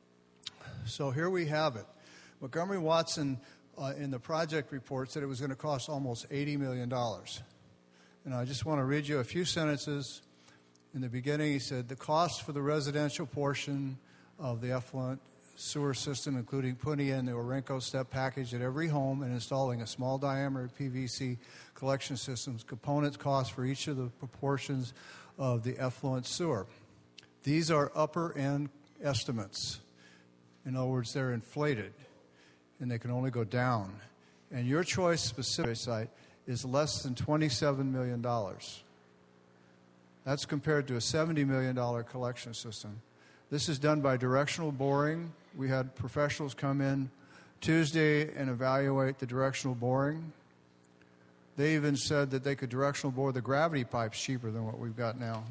So here we have it. Montgomery Watson, uh, in the project report, said it was going to cost almost eighty million dollars. And I just want to read you a few sentences. In the beginning, he said, the cost for the residential portion of the effluent sewer system, including putting in the Orenco step package at every home and installing a small diameter P V C collection systems, components cost for each of the proportions of the effluent sewer. These are upper end estimates. In other words, they're inflated and they can only go down. And your choice specific site is less than twenty-seven million dollars. That's compared to a seventy million dollars collection system. This is done by directional boring. We had professionals come in Tuesday and evaluate the directional boring. They even said that they could directional bore the gravity pipes cheaper than what we've got now.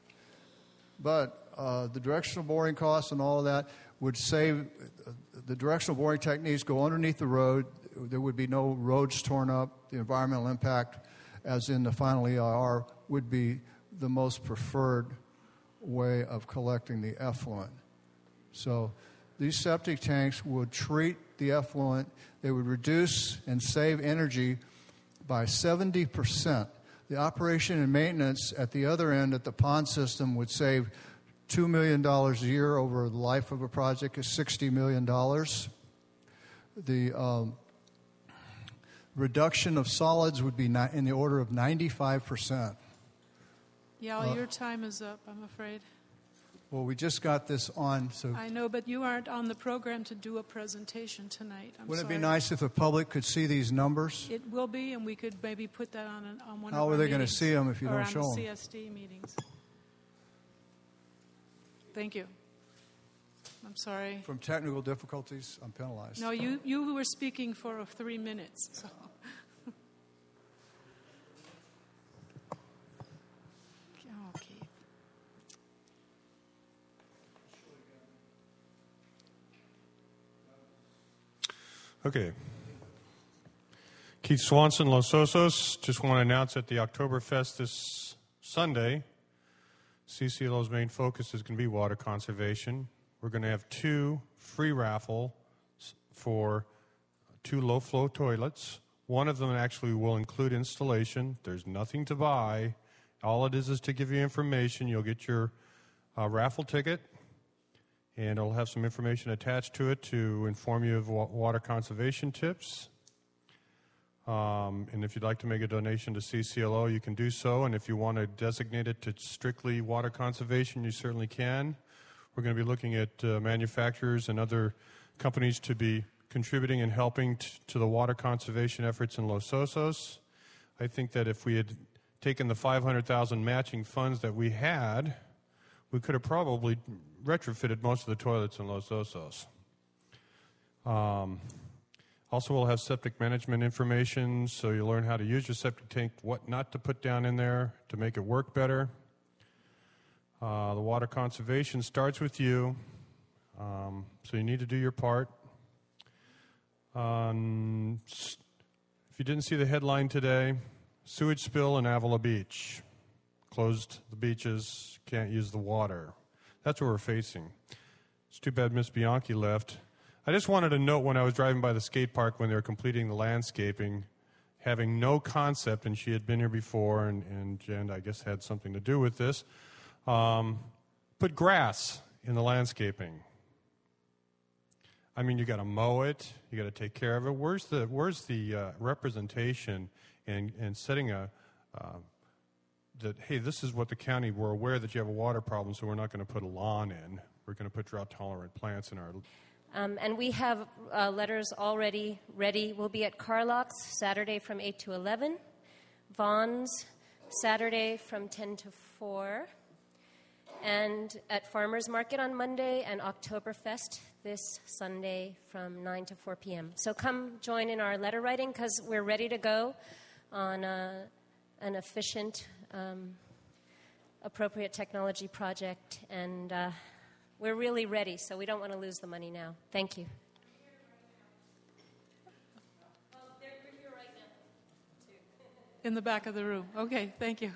But uh, the directional boring costs and all of that would save, uh, the directional boring techniques go underneath the road. There would be no roads torn up. The environmental impact, as in the final E I R, would be the most preferred way of collecting the effluent. So these septic tanks would treat the effluent. They would reduce and save energy by seventy percent. The operation and maintenance at the other end, at the pond system, would save two million dollars a year over the life of a project is sixty million dollars. The um, reduction of solids would be ni- in the order of ninety-five percent. Yeah, Uh, your time is up, I'm afraid. Well, we just got this on, so I know, but you aren't on the program to do a presentation tonight. I'm wouldn't sorry. it be nice if the public could see these numbers? It will be, and we could maybe put that on, an, on one How of our are they gonna meetings, see 'em if you or don't on show the 'em? C S D meetings. Thank you. I'm sorry. From technical difficulties, I'm penalized. No, you, you were speaking for three minutes. So. Okay. Okay. Keith Swanson, Los Osos. Just want to announce at the Oktoberfest this Sunday, C C L O's main focus is going to be water conservation. We're going to have two free raffles for two low-flow toilets. One of them actually will include installation. There's nothing to buy. All it is is to give you information. You'll get your uh, raffle ticket, and it'll have some information attached to it to inform you of wa- water conservation tips. Um, and if you'd like to make a donation to C C L O, you can do so. And if you want to designate it to strictly water conservation, you certainly can. We're going to be looking at uh, manufacturers and other companies to be contributing and helping t- to the water conservation efforts in Los Osos. I think that if we had taken the five hundred thousand matching funds that we had, we could have probably retrofitted most of the toilets in Los Osos. Um, also, we'll have septic management information, so you'll learn how to use your septic tank, what not to put down in there to make it work better. Uh, the water conservation starts with you, um, so you need to do your part. Um, if you didn't see the headline today, sewage spill in Avila Beach. Closed the beaches, can't use the water. That's what we're facing. It's too bad Miss Bianchi left. I just wanted to note when I was driving by the skate park when they were completing the landscaping, having no concept, and she had been here before, and, and Jen, I guess, had something to do with this, um, put grass in the landscaping. I mean, you got to mow it, you got to take care of it. Where's the where's the uh, representation and and setting a uh, that hey, this is what the county, we're aware that you have a water problem, so we're not going to put a lawn in. We're going to put drought tolerant plants in our. Um, and we have uh, letters already ready. We'll be at Carlock's Saturday from eight to eleven, Vaughn's Saturday from ten to four, and at Farmers Market on Monday, and Oktoberfest this Sunday from nine to four p.m. So come join in our letter writing, because we're ready to go on a, an efficient, um, appropriate technology project, and uh, we're really ready, so we don't want to lose the money now. Thank you. In the back of the room. Okay, thank you.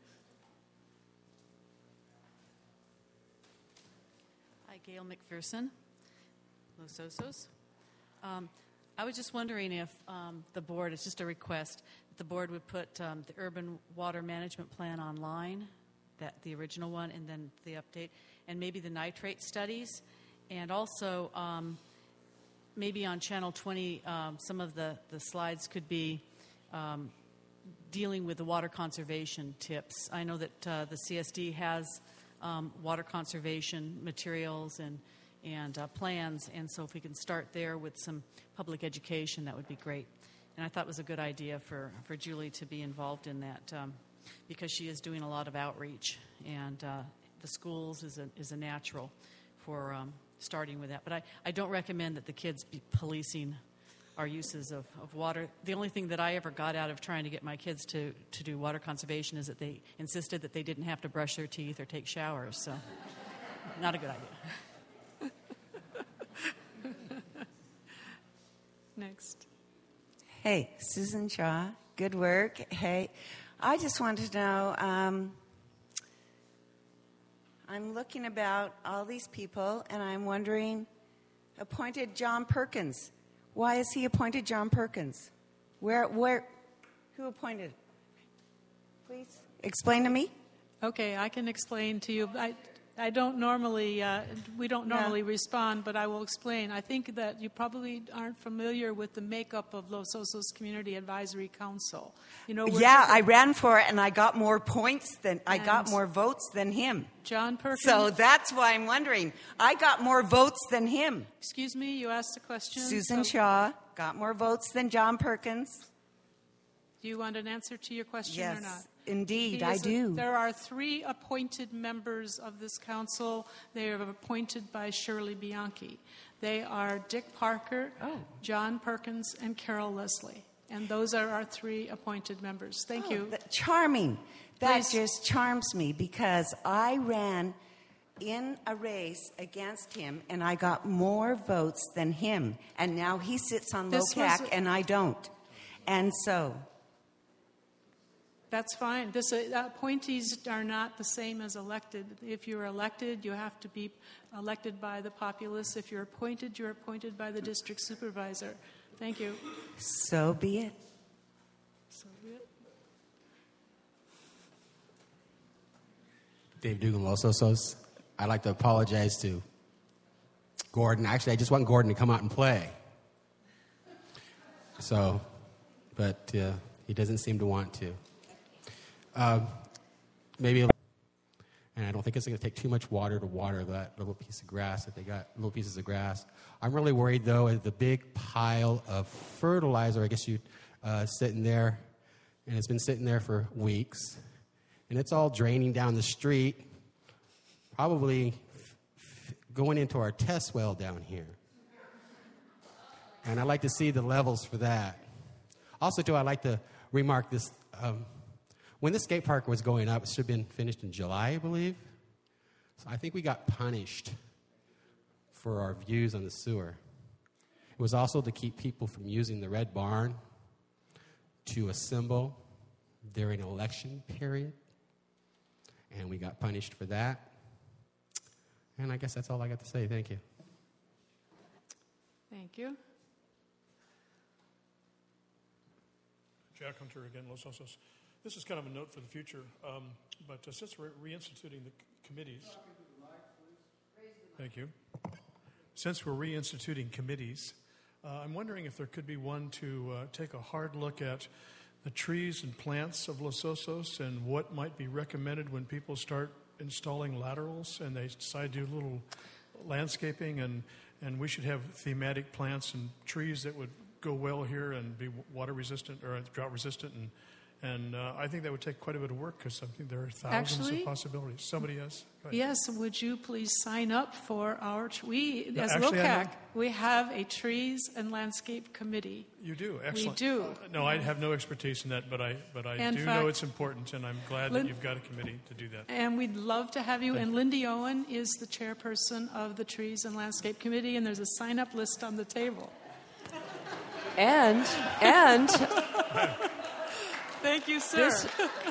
Hi, Gail McPherson, Los Osos. Um, I was just wondering if um, the board, it's just a request, that the board would put um, the urban water management plan online, that the original one, and then the update, and maybe the nitrate studies, and also um, maybe on Channel twenty, um, some of the, the slides could be um, dealing with the water conservation tips. I know that uh, the C S D has um, water conservation materials and, and uh, plans, and so if we can start there with some public education, that would be great. And I thought it was a good idea for, for Julie to be involved in that, um, because she is doing a lot of outreach, and uh, the schools is a, is a natural for um, starting with that. But I, I don't recommend that the kids be policing our uses of, of water. The only thing that I ever got out of trying to get my kids to, to do water conservation is that they insisted that they didn't have to brush their teeth or take showers. So not a good idea. Next. Hey, Susan Shaw. Good work. Hey, I just wanted to know, um, I'm looking about all these people, and I'm wondering, appointed John Perkins. Why is he appointed John Perkins? Where, where, who appointed? Please explain to me. Okay, I can explain to you. I, I don't normally, uh, we don't normally Yeah. respond, but I will explain. I think that you probably aren't familiar with the makeup of Los Osos Community Advisory Council. You know, we're Yeah, different- I ran for it, and I got more points than, I got And more votes than him. John Perkins. So that's why I'm wondering. I got more votes than him. Excuse me, you asked a question. Susan so- Shaw got more votes than John Perkins. Do you want an answer to your question Yes, or not? indeed, He I is a- do. There are three appointed members of this council. They are appointed by Shirley Bianchi. They are Dick Parker, Oh. John Perkins, and Carol Leslie. And those are our three appointed members. Thank Oh, you. that- charming. That Please. just charms me because I ran in a race against him and I got more votes than him. And now he sits on This was LOCAC a- and I don't. And so, That's fine. This, uh, appointees are not the same as elected. If you're elected, you have to be elected by the populace. If you're appointed, you're appointed by the district supervisor. Thank you. so be it. So, yeah. Dave Dugan, Los Osos. I'd like to apologize to Gordon. Actually, I just want Gordon to come out and play. So, but uh, he doesn't seem to want to. Um, maybe, a, and I don't think it's going to take too much water to water that little piece of grass that they got, little pieces of grass. I'm really worried, though, at the big pile of fertilizer, I guess you, uh, sitting there, and it's been sitting there for weeks, and it's all draining down the street, probably f- f- going into our test well down here. And I'd like to see the levels for that. Also, too, I'd like to remark this. Um, when the skate park was going up, it should have been finished in July, I believe. So I think we got punished for our views on the sewer. It was also to keep people from using the Red Barn to assemble during an election period. And we got punished for that. And I guess that's all I got to say. Thank you. Thank you. Jack Hunter again, Los Osos. This is kind of a note for the future, um, but uh, since we're reinstituting the c- committees, thank you. Since we're reinstituting committees, uh, I'm wondering if there could be one to uh, take a hard look at the trees and plants of Los Osos and what might be recommended when people start installing laterals and they decide to do a little landscaping, and, and we should have thematic plants and trees that would go well here and be water resistant or drought resistant, and and uh, I think that would take quite a bit of work because I think there are thousands Actually, of possibilities. Somebody else? Yes, would you please sign up for our, we, No, as actually, I LOCAC, know- we have a trees and landscape committee. You do, excellent. We do. Uh, no, I have no expertise in that, but I but I In do fact, know it's important, and I'm glad Lin- that you've got a committee to do that. And we'd love to have you. Thank And Lindy Owen is the chairperson of the Trees and Landscape Committee, and there's a sign-up list on the table. And, and... Thank you, sir. This-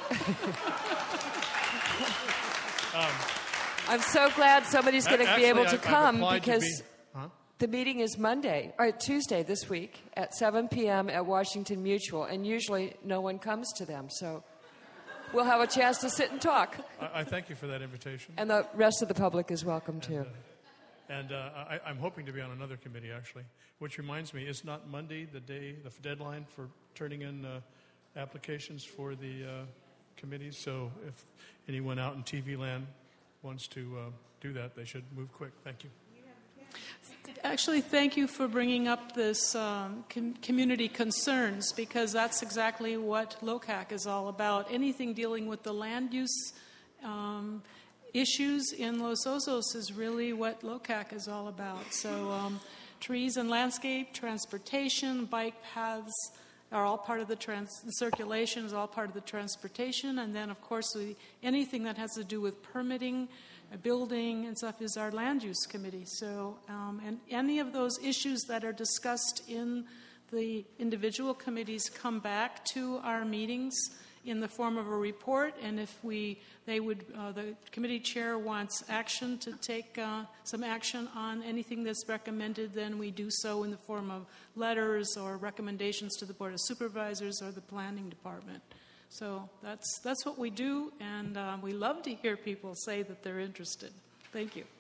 I'm so glad somebody's going to be Actually, able I- to I've come applied to because be- Huh? the meeting is Monday, or Tuesday this week at seven p.m. at Washington Mutual, and usually no one comes to them. So we'll have a chance to sit and talk. I, I thank you for that invitation. And the rest of the public is welcome too. And uh, I, I'm hoping to be on another committee, actually. Which reminds me, is not Monday the day, the deadline for turning in uh, applications for the uh, committees? So if anyone out in T V land wants to uh, do that, they should move quick. Thank you. Actually, thank you for bringing up this um, com- community concerns, because that's exactly what LOCAC is all about. Anything dealing with the land use um, issues in Los Osos is really what LOCAC is all about. So um, trees and landscape, transportation, bike paths are all part of the, trans- the circulation is all part of the transportation. And then, of course, we, anything that has to do with permitting, uh, building and stuff is our land use committee. So, um, and any of those issues that are discussed in the individual committees come back to our meetings in the form of a report, and if we, they would, uh, the committee chair wants action to take uh, some action on anything that's recommended, then we do so in the form of letters or recommendations to the Board of Supervisors or the Planning Department. So that's that's what we do, and uh, we love to hear people say that they're interested. Thank you.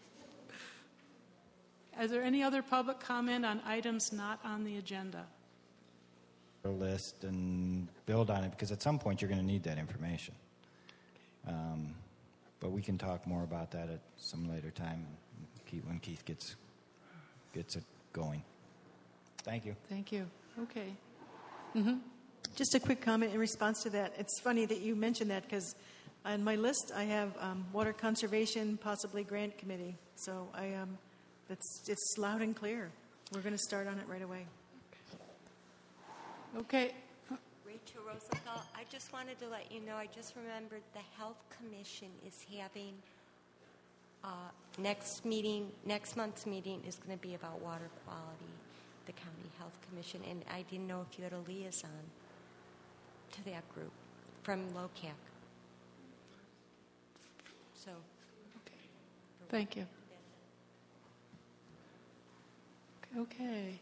Is there any other public comment on items not on the agenda? List and build on it, because at some point you're going to need that information. Um, but we can talk more about that at some later time Keith, when Keith gets gets it going. Thank you. Thank you. Okay. Mm-hmm. Just a quick comment in response to that. It's funny that you mentioned that, because on my list I have um, water conservation, possibly grant committee. So I um, it's it's loud and clear. We're going to start on it right away. Okay. Rachel Rosenthal, I just wanted to let you know, I just remembered the Health Commission is having, uh, next meeting, next month's meeting is going to be about water quality, the County Health Commission, and I didn't know if you had a liaison to that group from LOCAC. So. Thank you. Okay.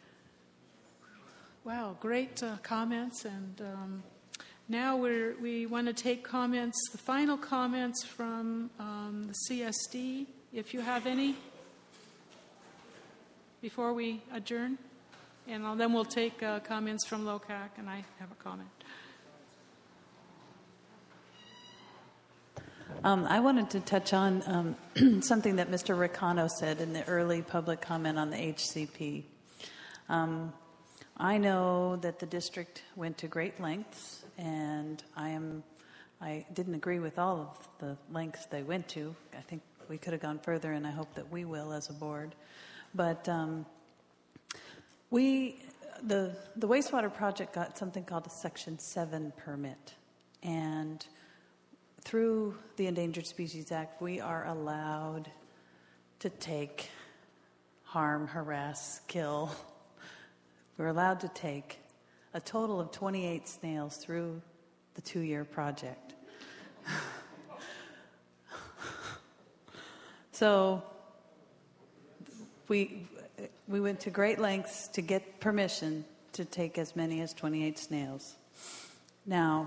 Wow, great uh, comments. And um, now we're, we want to take comments, the final comments from um, the C S D, if you have any, before we adjourn. And I'll, then we'll take uh, comments from LOCAC, and I have a comment. Um, I wanted to touch on um, something that Mister Riccano said in the early public comment on the H C P. Um, I know that the district went to great lengths, and I am I didn't agree with all of the lengths they went to. I think we could have gone further, and I hope that we will as a board. But um, we the the wastewater project got something called a Section seven permit, and through the Endangered Species Act, we are allowed to take, harm, harass, kill. We're allowed to take a total of twenty-eight snails through the two-year project. So we we went to great lengths to get permission to take as many as twenty-eight snails. Now,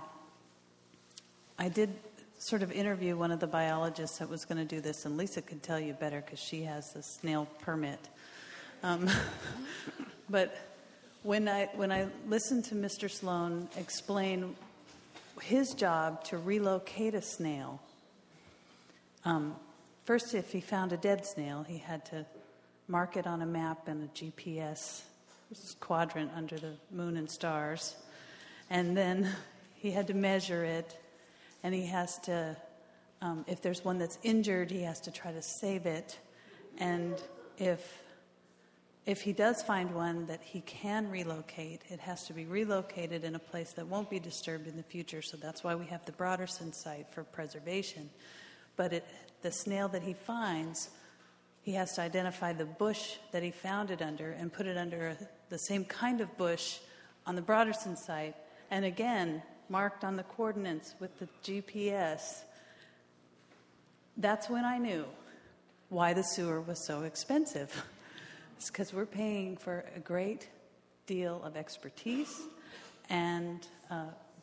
I did sort of interview one of the biologists that was going to do this, and Lisa could tell you better because she has the snail permit. Um, but when I when I listened to Mister Sloan explain his job to relocate a snail, um, first, if he found a dead snail, he had to mark it on a map and a G P S quadrant under the moon and stars, and then he had to measure it. And he has to, um, if there's one that's injured, he has to try to save it. And if if he does find one that he can relocate, it has to be relocated in a place that won't be disturbed in the future. So that's why we have the Broderson site for preservation. But it, the snail that he finds, he has to identify the bush that he found it under and put it under a, the same kind of bush on the Broderson site. And again, marked on the coordinates with the G P S. That's when I knew why the sewer was so expensive. It's because we're paying for a great deal of expertise and uh,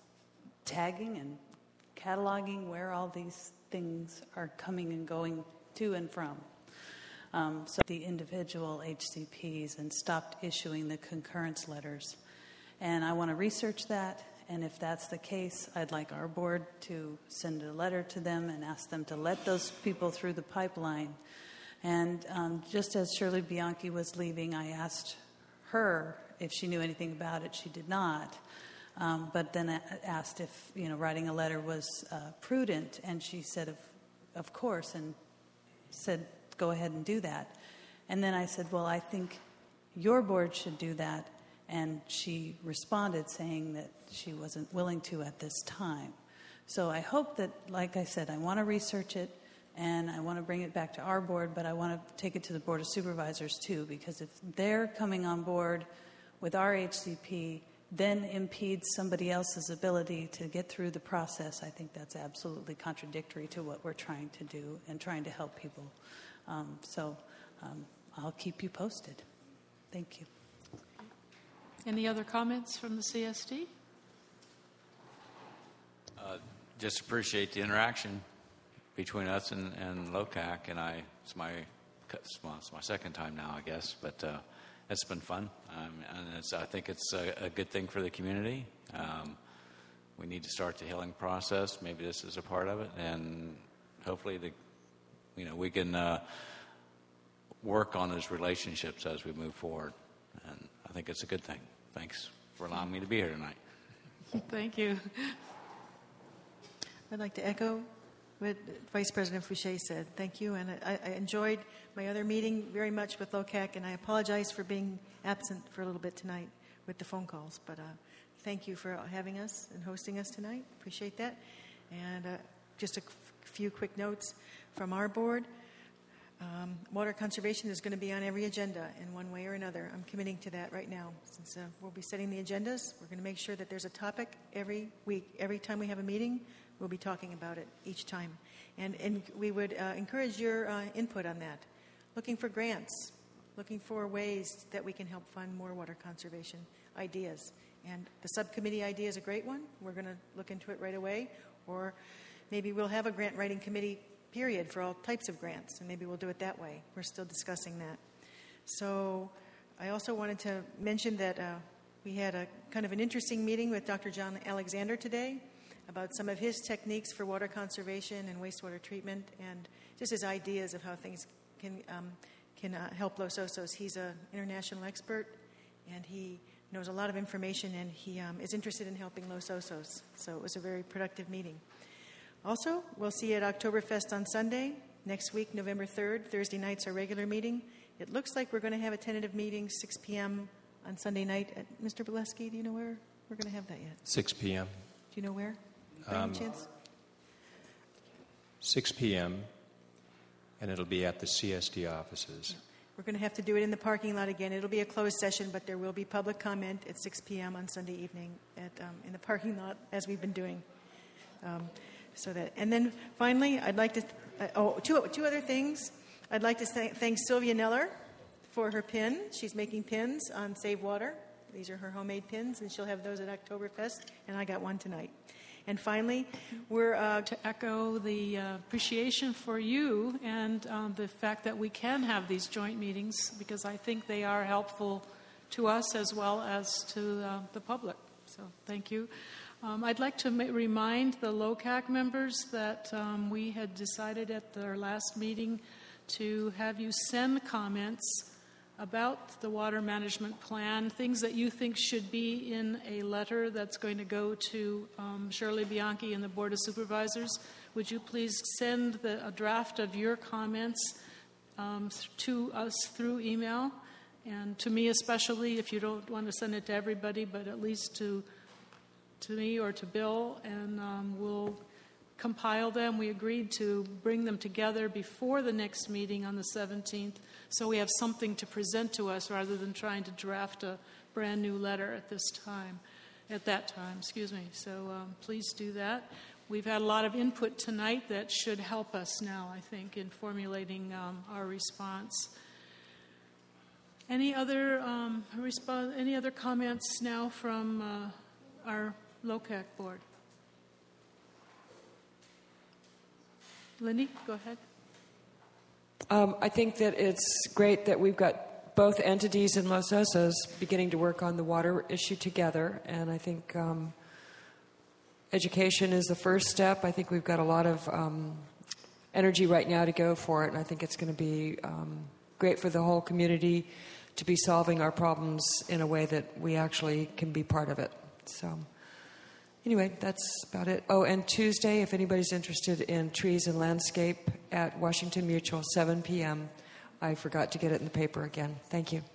tagging and cataloging where all these things are coming and going to and from. Um, so the individual H C Ps and stopped issuing the concurrence letters. And I want to research that. And if that's the case, I'd like our board to send a letter to them and ask them to let those people through the pipeline. And um, just as Shirley Bianchi was leaving, I asked her if she knew anything about it. She did not. Um, but then I asked if, you know, writing a letter was uh, prudent. And she said, of, of course, and said, go ahead and do that. And then I said, well, I think your board should do that. And she responded saying that she wasn't willing to at this time. So I hope that, like I said, I want to research it and I want to bring it back to our board, but I want to take it to the Board of Supervisors too, because if they're coming on board with our H C P, then impedes somebody else's ability to get through the process, I think that's absolutely contradictory to what we're trying to do and trying to help people. Um, so um, I'll keep you posted. Thank you. Any other comments from the C S D? Uh, just appreciate the interaction between us and, and LOCAC, and I it's my it's my, it's my second time now, I guess, but uh, it's been fun, um, and it's, I think it's a, a good thing for the community. Um, we need to start the healing process. Maybe this is a part of it, and hopefully, the you know we can uh, work on those relationships as we move forward, and I think it's a good thing. Thanks for allowing me to be here tonight. Thank you. I'd like to echo what Vice President Fouché said. Thank you, and I, I enjoyed my other meeting very much with LOCAC, and I apologize for being absent for a little bit tonight with the phone calls, but uh, thank you for having us and hosting us tonight. Appreciate that. And uh, just a f- few quick notes from our board. Um, water conservation is going to be on every agenda in one way or another. I'm committing to that right now. Since uh, we'll be setting the agendas, we're going to make sure that there's a topic every week. Every time we have a meeting, we'll be talking about it each time. And, and we would uh, encourage your uh, input on that. Looking for grants, looking for ways that we can help fund more water conservation ideas. And the subcommittee idea is a great one. We're going to look into it right away. Or maybe we'll have a grant writing committee period for all types of grants, and maybe we'll do it that way. We're still discussing that. So I also wanted to mention that uh, we had a kind of an interesting meeting with Doctor John Alexander today about some of his techniques for water conservation and wastewater treatment, and just his ideas of how things can um, can uh, help Los Osos. He's an international expert, and he knows a lot of information, and he um, is interested in helping Los Osos. So it was a very productive meeting. Also, we'll see you at Oktoberfest on Sunday. Next week, November third, Thursday night's our regular meeting. It looks like we're going to have a tentative meeting, six p.m. on Sunday night. At Mister Bileski, do you know where we're going to have that yet? six p.m. Do you know where? By Um, any chance? six p.m., and it'll be at the C S D offices. We're going to have to do it in the parking lot again. It'll be a closed session, but there will be public comment at six p.m. on Sunday evening at um, in the parking lot, as we've been doing. Um, So that, and then finally, I'd like to, uh, oh, two, two other things. I'd like to thank, thank Sylvia Neller for her pin. She's making pins on Save Water. These are her homemade pins, and she'll have those at Oktoberfest, and I got one tonight. And finally, we're uh, to echo the uh, appreciation for you and um, the fact that we can have these joint meetings, because I think they are helpful to us as well as to uh, the public. So thank you. Um, I'd like to ma- remind the L O C A C members that um, we had decided at our last meeting to have you send comments about the water management plan, things that you think should be in a letter that's going to go to um, Shirley Bianchi and the Board of Supervisors. Would you please send the, a draft of your comments um, to us through email, and to me especially, if you don't want to send it to everybody, but at least to to me or to Bill, and um, we'll compile them. We agreed to bring them together before the next meeting on the seventeenth, so we have something to present to us rather than trying to draft a brand new letter at this time, at that time, excuse me. So um, please do that. We've had a lot of input tonight that should help us now, I think, in formulating um, our response. Any other um, response? Any other comments now from uh, our L O C A C board? Lindy, go ahead. Um, I think that it's great that we've got both entities in Los Osos beginning to work on the water issue together, and I think um, education is the first step. I think we've got a lot of um, energy right now to go for it, and I think it's going to be um, great for the whole community to be solving our problems in a way that we actually can be part of it. So anyway, that's about it. Oh, and Tuesday, if anybody's interested in trees and landscape at Washington Mutual, seven p.m. I forgot to get it in the paper again. Thank you.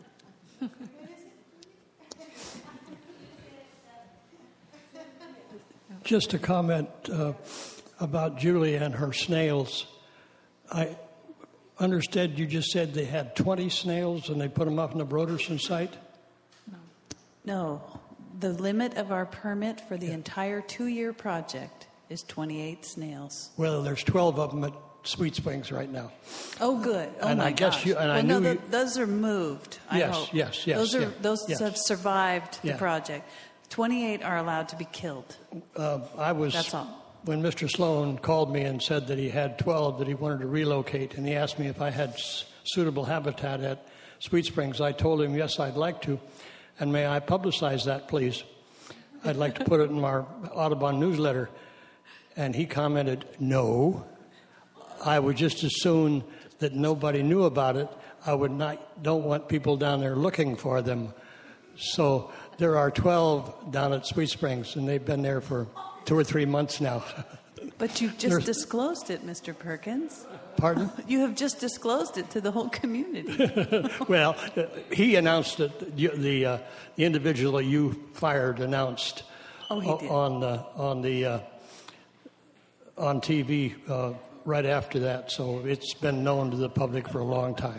Just a comment uh, about Julie and her snails. I understood you just said they had twenty snails and they put them up in the Broderson site? No. The limit of our permit for the entire two-year project is twenty-eight snails. Well, there's twelve of them at Sweet Springs right now. Oh, good. Oh, and my I guess gosh. you. And well, I no, knew the, you, those are moved. I yes, hope. yes, yes. Those are yeah, those yes. have survived the Yeah. project. twenty-eight are allowed to be killed. Uh, I was. That's all. When Mister Sloan called me and said that he had twelve that he wanted to relocate, and he asked me if I had s- suitable habitat at Sweet Springs, I told him yes, I'd like to, and may I publicize that, please? I'd like to put it in our Audubon newsletter. And he commented, no. I would just as soon that nobody knew about it. I would not, don't want people down there looking for them. So there are twelve down at Sweet Springs, and they've been there for two or three months now. But you've just disclosed it, Mister Perkins. Pardon? You have just disclosed it to the whole community. Well, uh, he announced it. The the, uh, the individual that you fired announced Oh, he did. on the on the uh, on T V uh, right after that. So it's been known to the public for a long time.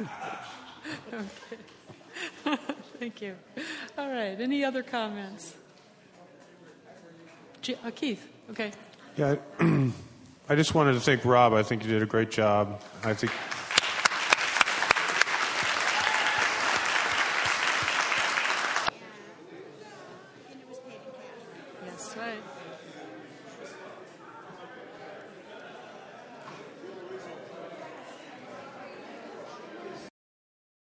Okay. Thank you. All right. Any other comments? G- uh, Keith. Okay. Yeah, I just wanted to thank Rob. I think you did a great job. I think. That's right.